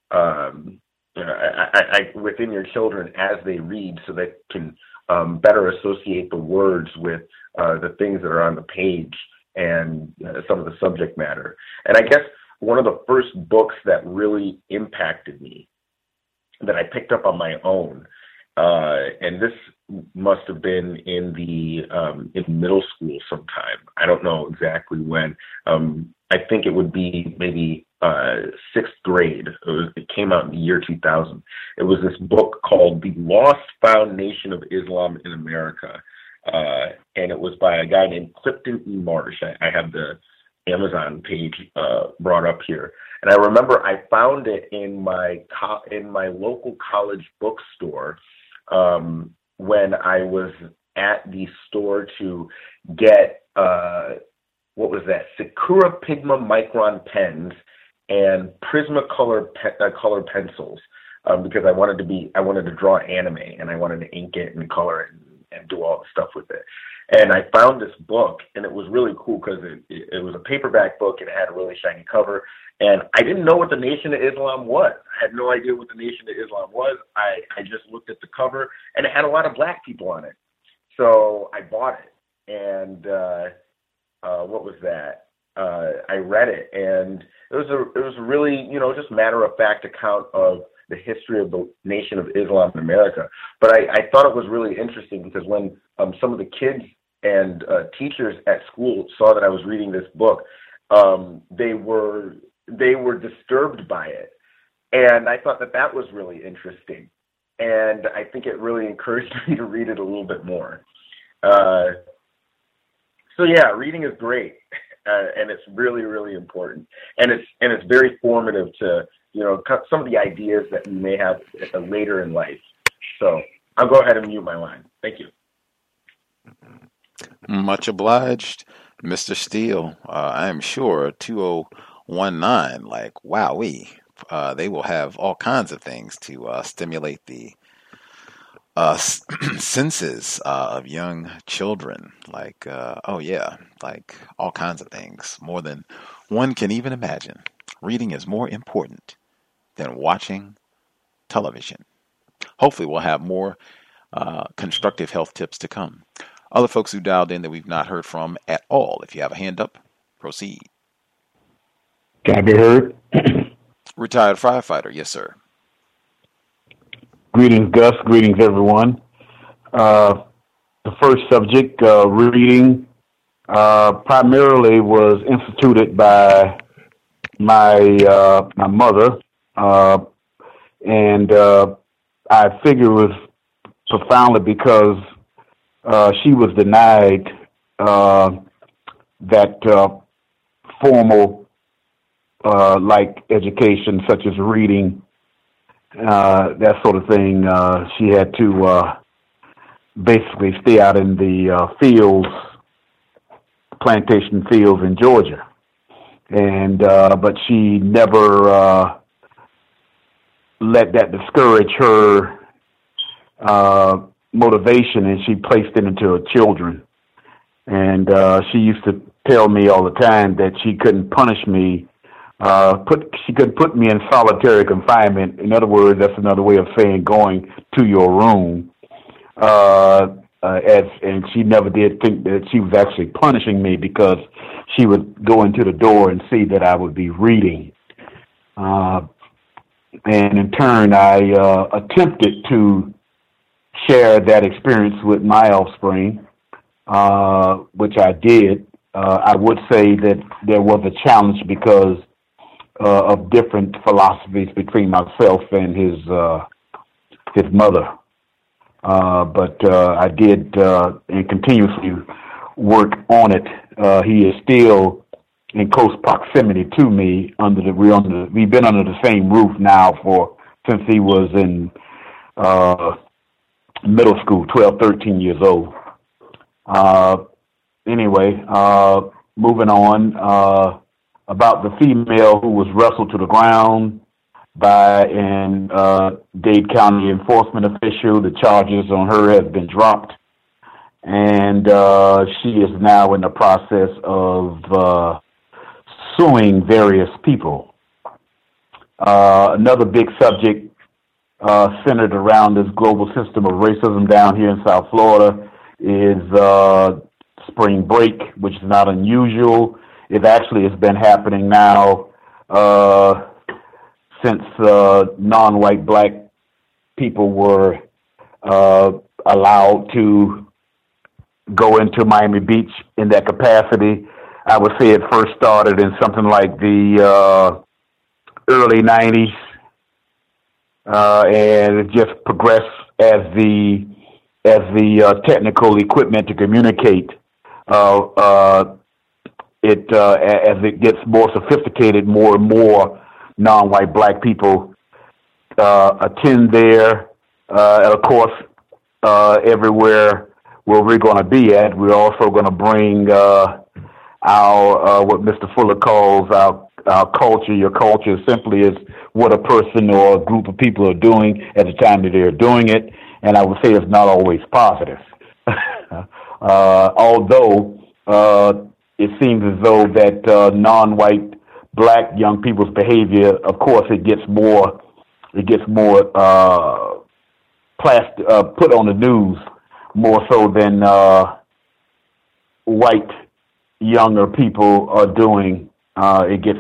within your children as they read, so they can better associate the words with the things that are on the page and some of the subject matter. And I guess one of the first books that really impacted me that I picked up on my own, and this must have been in middle school sometime. I don't know exactly when. I think it would be maybe 6th grade. It came out in the year 2000. It was this book called The Lost Found Nation of Islam in America. And it was by a guy named Clifton E. Marsh. I have the Amazon page brought up here. And I remember I found it in my local college bookstore when I was at the store to get, what was that? Sakura Pigma Micron pens and Prismacolor color pencils, because I wanted to draw anime, and I wanted to ink it and color it and do all the stuff with it. And I found this book, and it was really cool because it was a paperback book, and it had a really shiny cover. And I didn't know what the Nation of Islam was. I had no idea what the Nation of Islam was. I just looked at the cover, and it had a lot of black people on it. So I bought it, and what was that? I read it, and it was a really, just matter-of-fact account of the history of the Nation of Islam in America. But I thought it was really interesting because when some of the kids and teachers at school saw that I was reading this book, they were disturbed by it. And I thought that was really interesting. And I think it really encouraged me to read it a little bit more. So yeah, reading is great. And it's really, really important. And it's very formative to, some of the ideas that you may have later in life. So I'll go ahead and mute my line. Thank you. Much obliged, Mr. Steele. I am sure 2019, like, wowee, they will have all kinds of things to stimulate the senses of young children. Like, like all kinds of things, more than one can even imagine. Reading is more important than watching television. Hopefully we'll have more constructive health tips to come. Other folks who dialed in that we've not heard from at all, if you have a hand up, proceed. Can I be heard? Retired firefighter, yes, sir. Greetings, Gus. Greetings, everyone. The first subject, reading, primarily was instituted by my mother, and I figure it was profoundly because she was denied that formal like education, such as reading, that sort of thing. She had to basically stay out in the fields, plantation fields in Georgia, and but she never let that discourage her motivation, and she placed it into her children. And she used to tell me all the time that she couldn't punish me. She could put me in solitary confinement. In other words, that's another way of saying going to your room. And she never did think that she was actually punishing me, because she would go into the door and see that I would be reading. And in turn, I attempted to share that experience with my offspring, which I did. I would say that there was a challenge because of different philosophies between myself and his mother. But I did and continuously work on it. He is still in close proximity to me. We've been under the same roof now since he was in middle school, 12, 13 years old. Anyway, moving on, about the female who was wrestled to the ground by an Dade County enforcement official. The charges on her have been dropped, and she is now in the process of suing various people. Another big subject centered around this global system of racism down here in South Florida is spring break, which is not unusual. It actually has been happening now since non-white black people were allowed to go into Miami Beach in that capacity. I would say it first started in something like the early 90s, and it just progressed as the technical equipment to communicate as it gets more sophisticated, more and more non-white black people attend there. And of course, everywhere where we're going to be at, we're also going to bring our what Mr. Fuller calls our culture. Your culture simply is what a person or a group of people are doing at the time that they're doing it, and I would say it's not always positive. Although it seems as though that non-white black young people's behavior, of course, it gets more put on the news more so than white younger people are doing. It gets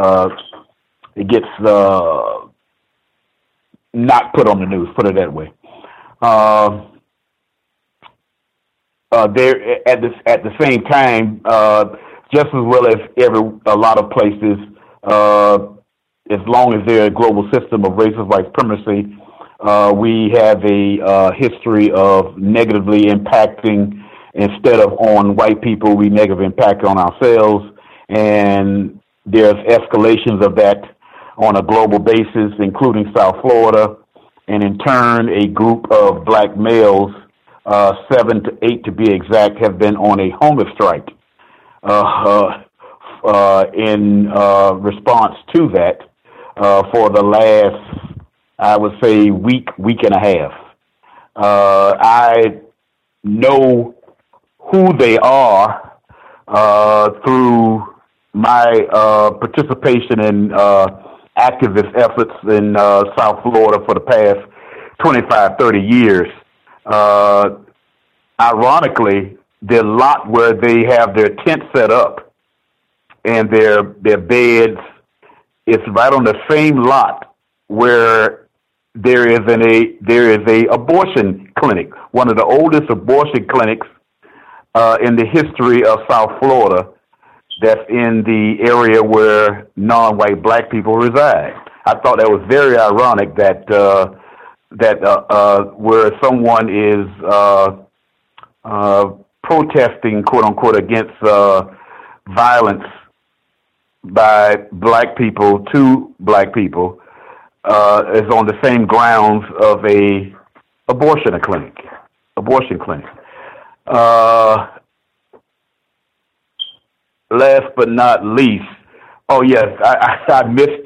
not put on the news. Put it that way. There at the same time, just as well as a lot of places, as long as there's a global system of racist white supremacy, we have a history of negatively impacting. Instead of on white people, we negatively impact on ourselves, and there's escalations of that on a global basis, including South Florida, and in turn, a group of black males, 7 to 8 to be exact, have been on a hunger strike in response to that for the last, I would say, week and a half. I know who they are through my participation in activist efforts in South Florida for the past 25, 30 years. Ironically, the lot where they have their tent set up and their beds, it's right on the same lot where there is a abortion clinic, one of the oldest abortion clinics in the history of South Florida, that's in the area where non-white black people reside. I thought that was very ironic that where someone is protesting, quote unquote, against violence by black people to black people is on the same grounds of a abortion clinic. Last but not least, oh yes, I missed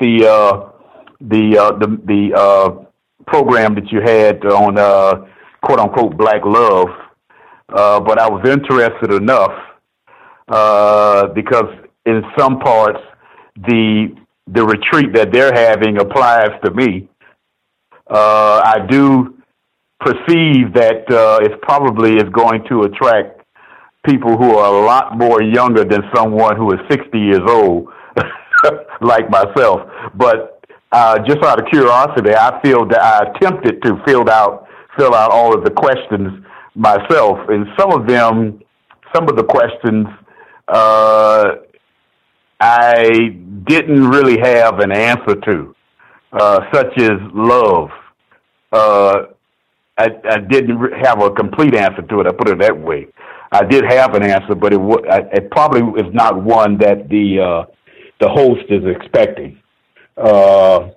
the program that you had on quote unquote Black Love, but I was interested enough because in some parts the retreat that they're having applies to me. I do perceive that it probably is going to attract people who are a lot more younger than someone who is 60 years old, like myself. But just out of curiosity, I feel that I attempted to fill out fill out all of the questions myself. And some of the questions, I didn't really have an answer to, such as love. I didn't have a complete answer to it. I put it that way. I did have an answer, but it probably is not one that the host is expecting. For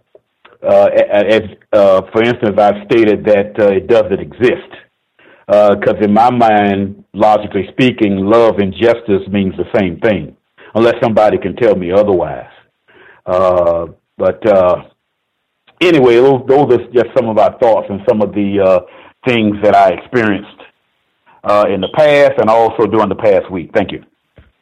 instance, I've stated that it doesn't exist, because in my mind, logically speaking, love and justice means the same thing, unless somebody can tell me otherwise. But anyway, those are just some of our thoughts and some of the things that I experienced in the past and also during the past week. Thank you.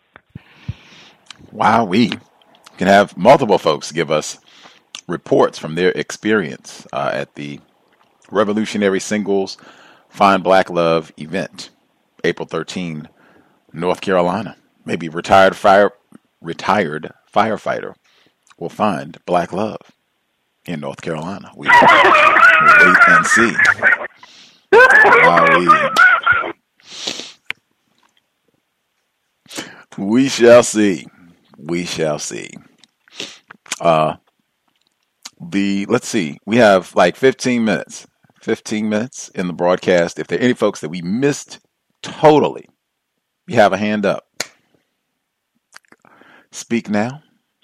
Wow, we can have multiple folks give us reports from their experience at the Revolutionary Singles Find Black Love event, April 13, North Carolina. Maybe retired firefighter will find black love in North Carolina. We'll wait and see. We shall see. We shall see. Let's see. We have like 15 minutes. 15 minutes in the broadcast. If there are any folks that we missed totally, you have a hand up. Speak now.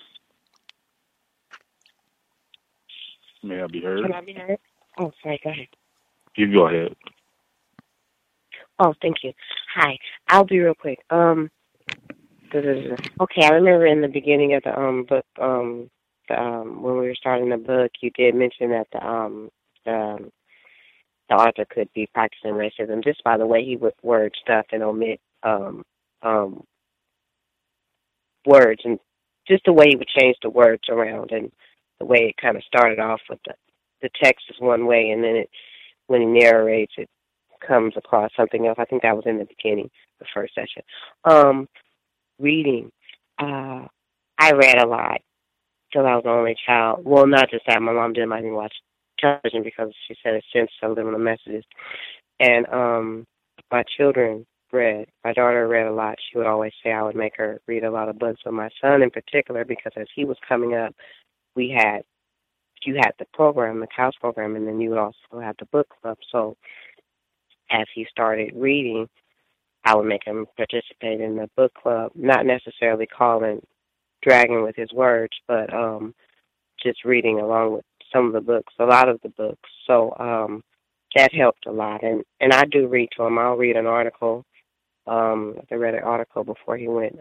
May I be heard? Can I be heard? Oh, sorry, go ahead. You go ahead. Oh, thank you. Hi. I'll be real quick. Okay, I remember in the beginning of the book, when we were starting the book, you did mention that the author could be practicing racism just by the way he would word stuff and omit words, and just the way he would change the words around, and the way it kind of started off with the text is one way, and then when he narrates, it comes across something else. I think that was in the beginning, the first session. Reading. I read a lot till I was the only child. Well, not just that. My mom didn't let me watch television because she said it sends subliminal messages. And my children read. My daughter read a lot. She would always say I would make her read a lot of books. But my son in particular, because as he was coming up, you had the program, the Couch program, and then you would also have the book club. So as he started reading, I would make him participate in the book club, not necessarily dragging with his words, but just reading along with some of the books, a lot of the books. So that helped a lot. And I do read to him. I'll read an article. I read an article before he went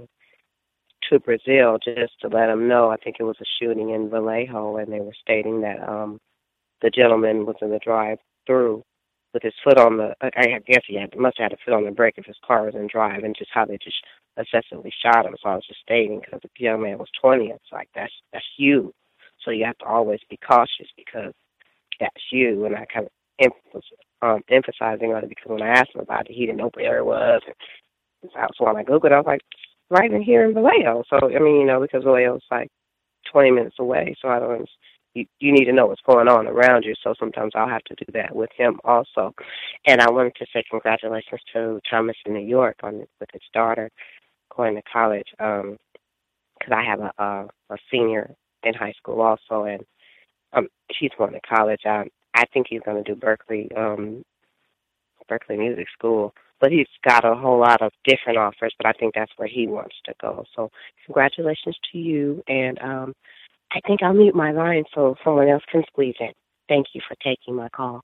to Brazil just to let him know. I think it was a shooting in Vallejo, and they were stating that the gentleman was in the drive-through with his foot on I guess he must have had a foot on the brake if his car was in drive, and just how they just excessively shot him. So I was just stating, because the young man was 20, it's like, that's you. So you have to always be cautious because that's you. And I kind of emphasizing on it because when I asked him about it, he didn't know where it was. And so when I Googled it, I was like, right in here in Vallejo. So, I mean, because Vallejo is like 20 minutes away. So I don't, you need to know what's going on around you. So sometimes I'll have to do that with him also. And I wanted to say congratulations to Thomas in New York with his daughter going to college. Because I have a senior in high school also, and she's going to college. I think he's going to do Berkeley Music School, but he's got a whole lot of different offers, but I think that's where he wants to go. So congratulations to you, and I think I'll mute my line so someone else can squeeze in. Thank you for taking my call.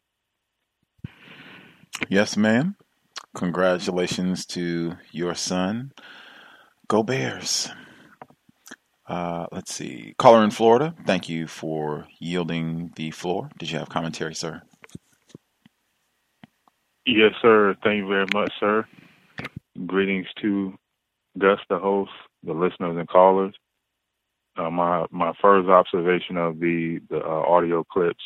Yes, ma'am. Congratulations to your son. Go Bears. Let's see. Caller in Florida, thank you for yielding the floor. Did you have commentary, sir? Yes, sir. Thank you very much, sir. Greetings to Gus, the host, the listeners and callers. My first observation of the audio clips,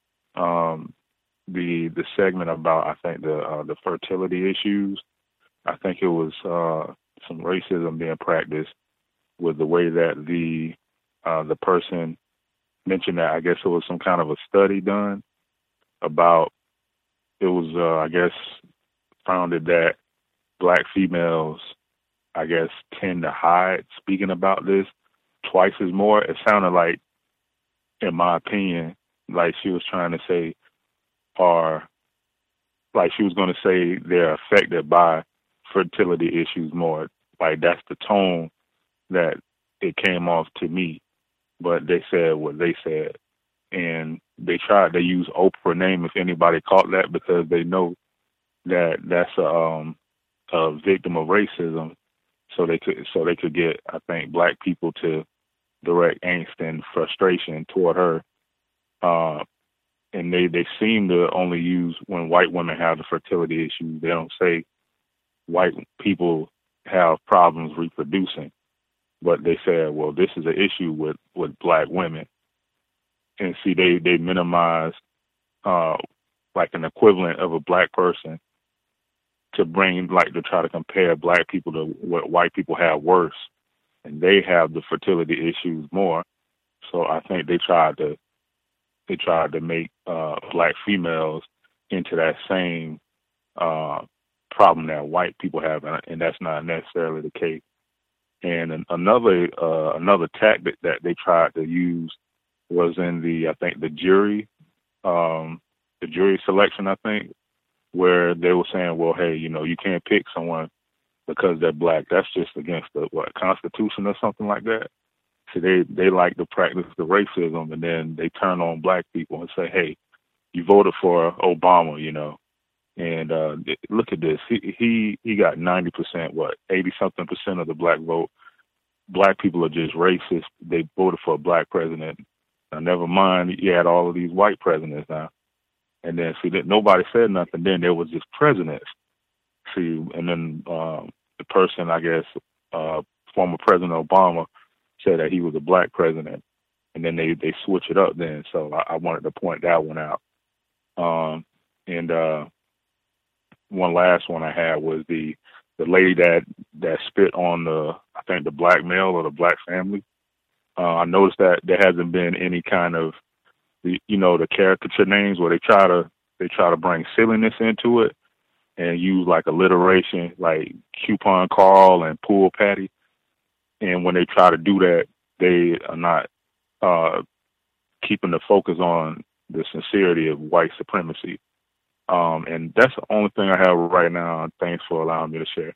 the segment about, I think, the fertility issues. I think it was some racism being practiced with the way that the person mentioned that. I guess it was some kind of a study done about it was, I guess, founded that black females, I guess, tend to hide speaking about this twice as more. It sounded like, in my opinion, like she was trying to say, or like she was going to say they're affected by fertility issues more. Like that's the tone that it came off to me. But they said what they said. And they tried to use Oprah name if anybody caught that, because they know that that's a victim of racism. So they could get, I think, black people to direct angst and frustration toward her. And they seem to only use when white women have the fertility issues. They don't say white people have problems reproducing. But they said, well, this is an issue with black women. And see, they minimize like an equivalent of a black person to bring, like, to try to compare black people to what white people have worse. And they have the fertility issues more. So I think they tried to make black females into that same problem that white people have, and that's not necessarily the case. And another tactic that they tried to use was in the jury selection, I think, where they were saying, well, hey, you can't pick someone because they're black. That's just against the Constitution or something like that. So they like to practice the racism, and then they turn on black people and say, hey, you voted for Obama, and look at this. He got 90%, 80-something% of the black vote. Black people are just racist. They voted for a black president. Now, never mind, you had all of these white presidents now. And then, see, that nobody said nothing. Then there was just presidents. See, and then the person, I guess, former President Obama said that he was a black president. And then they switch it up then. So I wanted to point that one out. And one last one I had was the lady that spit on I think the black male or the black family. I noticed that there hasn't been any kind of the caricature names where they try to bring silliness into it and use like alliteration, like Coupon Carl and Pool Patty. And when they try to do that, they are not keeping the focus on the sincerity of white supremacy. And that's the only thing I have right now. Thanks for allowing me to share.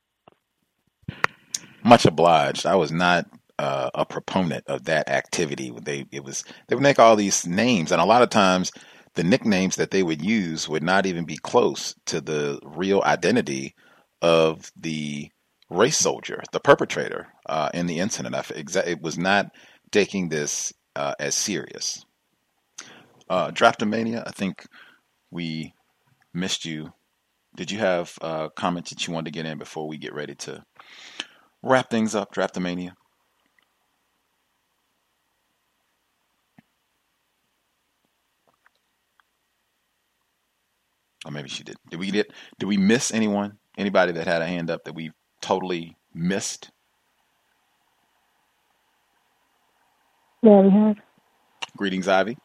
Much obliged. I was not a proponent of that activity. They would make all these names, and a lot of times the nicknames that they would use would not even be close to the real identity of the race soldier, the perpetrator in the incident. It was not taking this as serious. Draftomania, I think we missed you. Did you have comments that you wanted to get in before we get ready to wrap things up, Draftomania? Or maybe she did. Did we miss anyone? Anybody that had a hand up that we totally missed? Yeah, we have. Greetings, Ivy.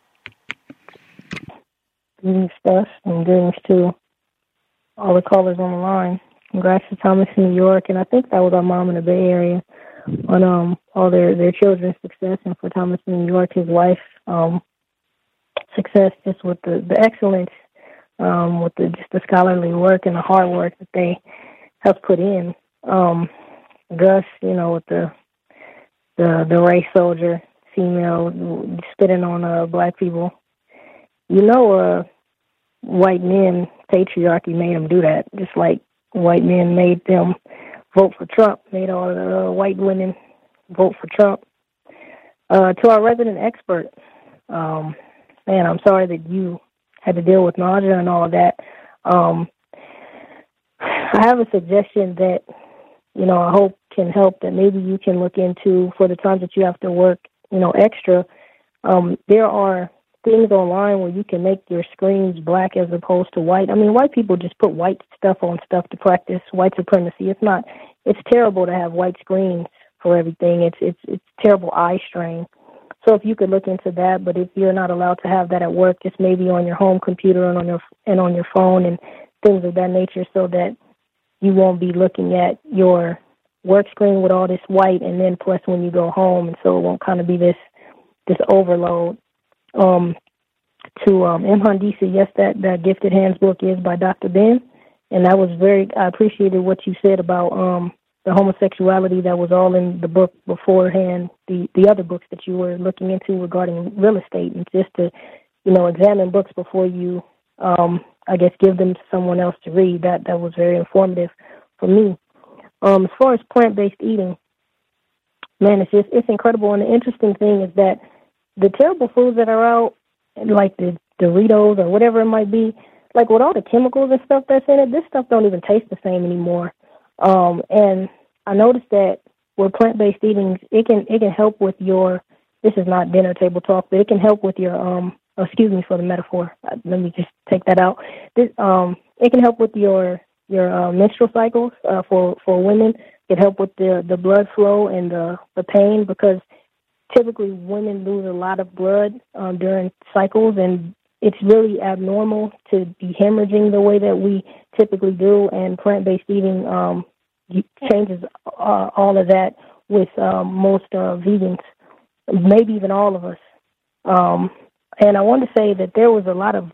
Greetings, Steph, and greetings to all the callers on the line. Congrats to Thomas in New York, and I think that was our mom in the Bay Area on all their children's success, and for Thomas in New York, his wife success, just with the excellence, with the scholarly work and the hard work that they have put in. Gus, with the race soldier, female, spitting on black people. White men, patriarchy made them do that, just like white men made them vote for Trump, made all the white women vote for Trump. To our resident expert, man, I'm sorry that you had to deal with nausea and all of that. I have a suggestion that, I hope can help, that maybe you can look into for the times that you have to work, extra. There are things online where you can make your screens black as opposed to white. I mean, white people just put white stuff on stuff to practice white supremacy. It's terrible to have white screens for everything. It's terrible eye strain. So if you could look into that, but if you're not allowed to have that at work, just maybe on your home computer and on your phone and things of that nature, so that you won't be looking at your work screen with all this white, and then plus when you go home, and so it won't kind of be this overload. To M. Handisi, yes, that Gifted Hands book is by Dr. Ben, and I appreciated what you said about the homosexuality that was all in the book beforehand, the other books that you were looking into regarding real estate, and just to, examine books before you, I guess, give them to someone else to read. That was very informative for me. As far as plant-based eating, man, it's incredible. And the interesting thing is that the terrible foods that are out, like the Doritos or whatever it might be, like with all the chemicals and stuff that's in it, this stuff don't even taste the same anymore. And I noticed that with plant-based eating, it can help with your, this is not dinner table talk, but it can help with your, excuse me for the metaphor. Let me just take that out. It can help with your menstrual cycles for women. It can help with the blood flow and the pain, because typically women lose a lot of blood during cycles, and it's really abnormal to be hemorrhaging the way that we typically do, and plant-based eating changes all of that with most vegans, maybe even all of us. And I want to say that there was a lot of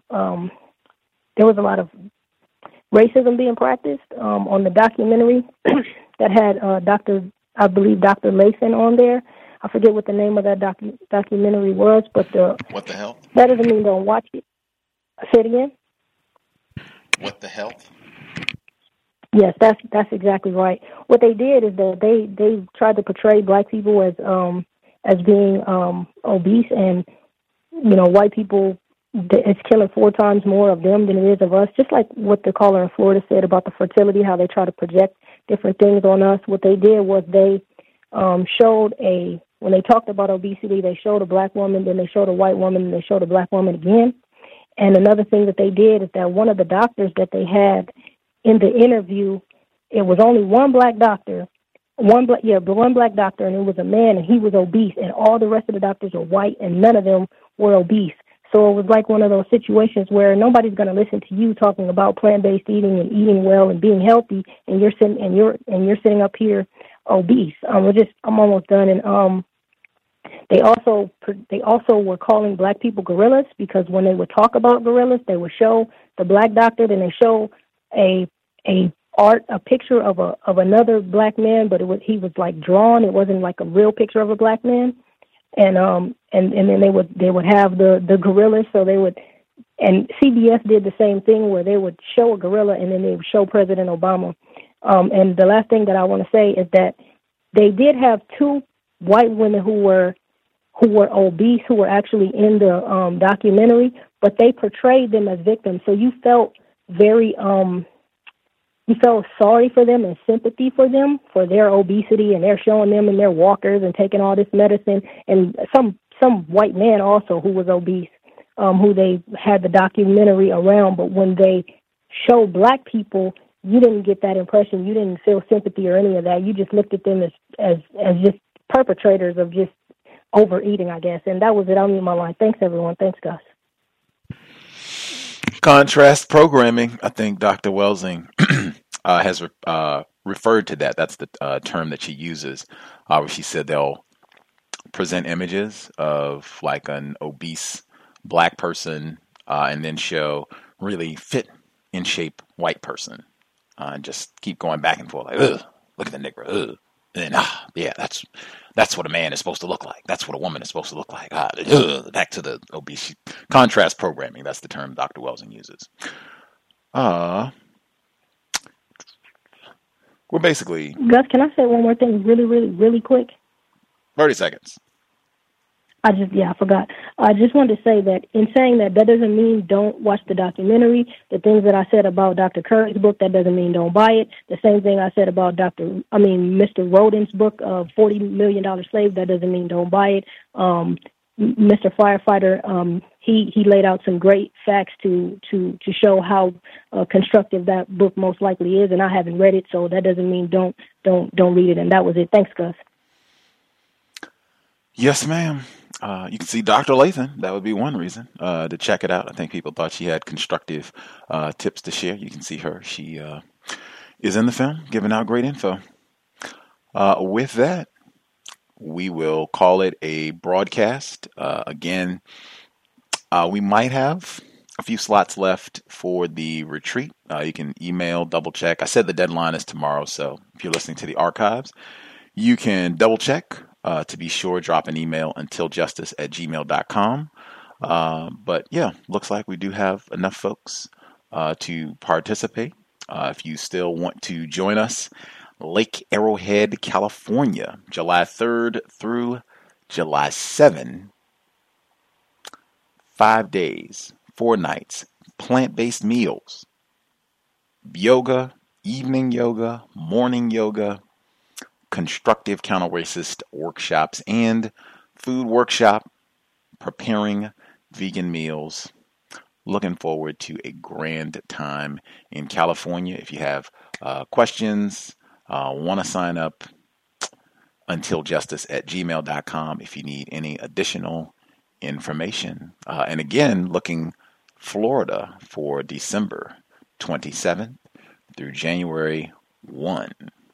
racism being practiced on the documentary that had Dr. Lathan on there. I forget what the name of that documentary was, but What the Health? That doesn't mean don't watch it. Say it again. What the Health? Yes, that's exactly right. What they did is that they tried to portray black people as being obese, and white people, it's killing 4 times more of them than it is of us. Just like what the caller in Florida said about the fertility, how they try to project different things on us. What they did was they showed when they talked about obesity, they showed a black woman, then they showed a white woman, and they showed a black woman again. And another thing that they did is that one of the doctors that they had in the interview, it was only one black doctor, one black doctor, and it was a man, and he was obese, and all the rest of the doctors were white, and none of them were obese. So it was like one of those situations where nobody's going to listen to you talking about plant-based eating and eating well and being healthy, and you're sitting up here obese. I'm almost done. And they also were calling black people gorillas, because when they would talk about gorillas, they would show the black doctor, then they show a picture of another black man, but he was like drawn. It wasn't like a real picture of a black man. And then they would have the gorillas. So they would, and CBS did the same thing where they would show a gorilla and then they would show President Obama. And the last thing that I want to say is that they did have 2 white women who were obese, who were actually in the documentary, but they portrayed them as victims. So you felt you felt sorry for them and sympathy for them, for their obesity, and they're showing them in their walkers and taking all this medicine. And some white man also who was obese, who they had the documentary around. But when they showed black people, you didn't get that impression. You didn't feel sympathy or any of that. You just looked at them as just perpetrators of just overeating, I guess. And that was it. I'll mute my line. Thanks, everyone. Thanks, Gus. Contrast programming. I think Dr. Welsing has referred to that. That's the term that she uses. She said they'll present images of like an obese black person and then show really fit, in shape white person. And just keep going back and forth like, ugh, look at the nigger, ugh. And then, yeah, that's what a man is supposed to look like. That's what a woman is supposed to look like. Back to the obese contrast programming. That's the term Dr. Welsing uses. We're basically... Gus, can I say one more thing really, really, really quick? 30 seconds. I forgot. I just wanted to say that in saying that doesn't mean don't watch the documentary. The things that I said about Dr. Curry's book, that doesn't mean don't buy it. The same thing I said about Mr. Rodin's book, $40 Million Slave, that doesn't mean don't buy it. Mr. Firefighter, he laid out some great facts to show how constructive that book most likely is, and I haven't read it, so that doesn't mean don't read it. And that was it. Thanks, Gus. Yes, ma'am. You can see Dr. Lathan. That would be one reason to check it out. I think people thought she had constructive tips to share. You can see her. She is in the film, giving out great info. With that, we will call it a broadcast. Again, we might have a few slots left for the retreat. You can email, double check. I said the deadline is tomorrow, so if you're listening to the archives, you can double check. To be sure, drop an email untiljustice@gmail.com. But yeah, looks like we do have enough folks to participate. If you still want to join us, Lake Arrowhead, California, July 3rd through July 7. 5 days, 4 nights, plant-based meals, yoga, evening yoga, morning yoga, constructive counter-racist workshops, and food workshop, preparing vegan meals. Looking forward to a grand time in California. If you have questions, want to sign up, untiljustice@gmail.com if you need any additional information. And again, looking Florida for December 27th through January 1.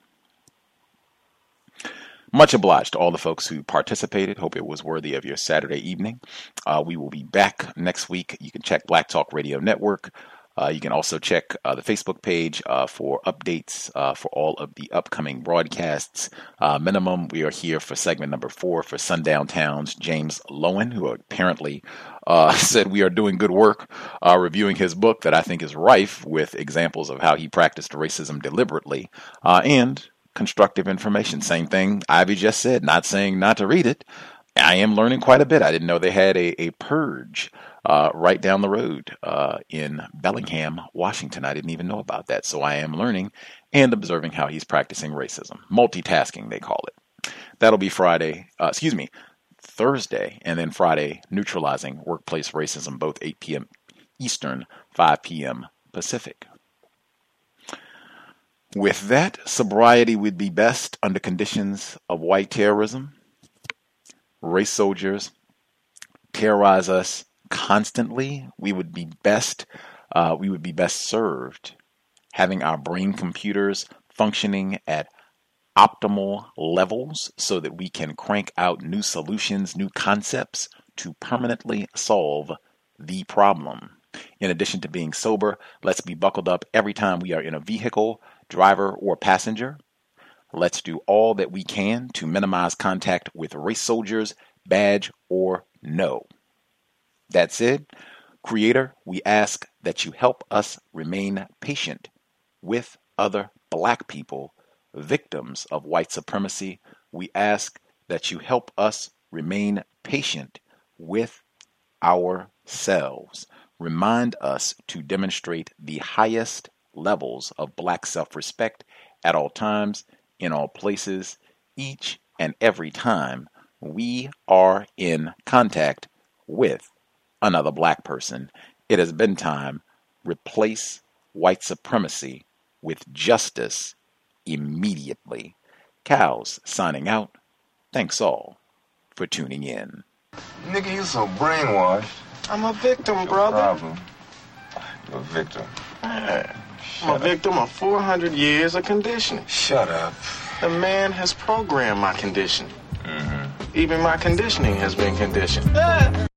Much obliged to all the folks who participated. Hope it was worthy of your Saturday evening. We will be back next week. You can check Black Talk Radio Network. You can also check the Facebook page for updates for all of the upcoming broadcasts. Minimum, we are here for segment number 4 for Sundown Town's James Lowen, who apparently said we are doing good work reviewing his book that I think is rife with examples of how he practiced racism deliberately and constructive information. Same thing Ivy just said, not saying not to read it. I am learning quite a bit. I didn't know they had a purge right down the road in Bellingham, Washington. I didn't even know about that. So I am learning and observing how he's practicing racism. Multitasking, they call it. That'll be Thursday, and then Friday, neutralizing workplace racism, both 8 p.m. Eastern, 5 p.m. Pacific. With that, sobriety would be best under conditions of white terrorism. Race soldiers terrorize us constantly. We would be best served having our brain computers functioning at optimal levels so that we can crank out new solutions, new concepts to permanently solve the problem. In addition to being sober, let's be buckled up every time we are in a vehicle, driver, or passenger. Let's do all that we can to minimize contact with race soldiers, badge or no. That said, Creator, we ask that you help us remain patient with other Black people, victims of white supremacy. We ask that you help us remain patient with ourselves. Remind us to demonstrate the highest levels of Black self-respect at all times, in all places, each and every time we are in contact with another Black person. It has been time. Replace white supremacy with justice immediately. Cows signing out. Thanks all for tuning in. Nigga, you so brainwashed. I'm a victim, brother. Problem. You're a victim. Man, I'm a victim of 400 years of conditioning. Shut up. The man has programmed my conditioning. Mm-hmm. Even my conditioning has been conditioned.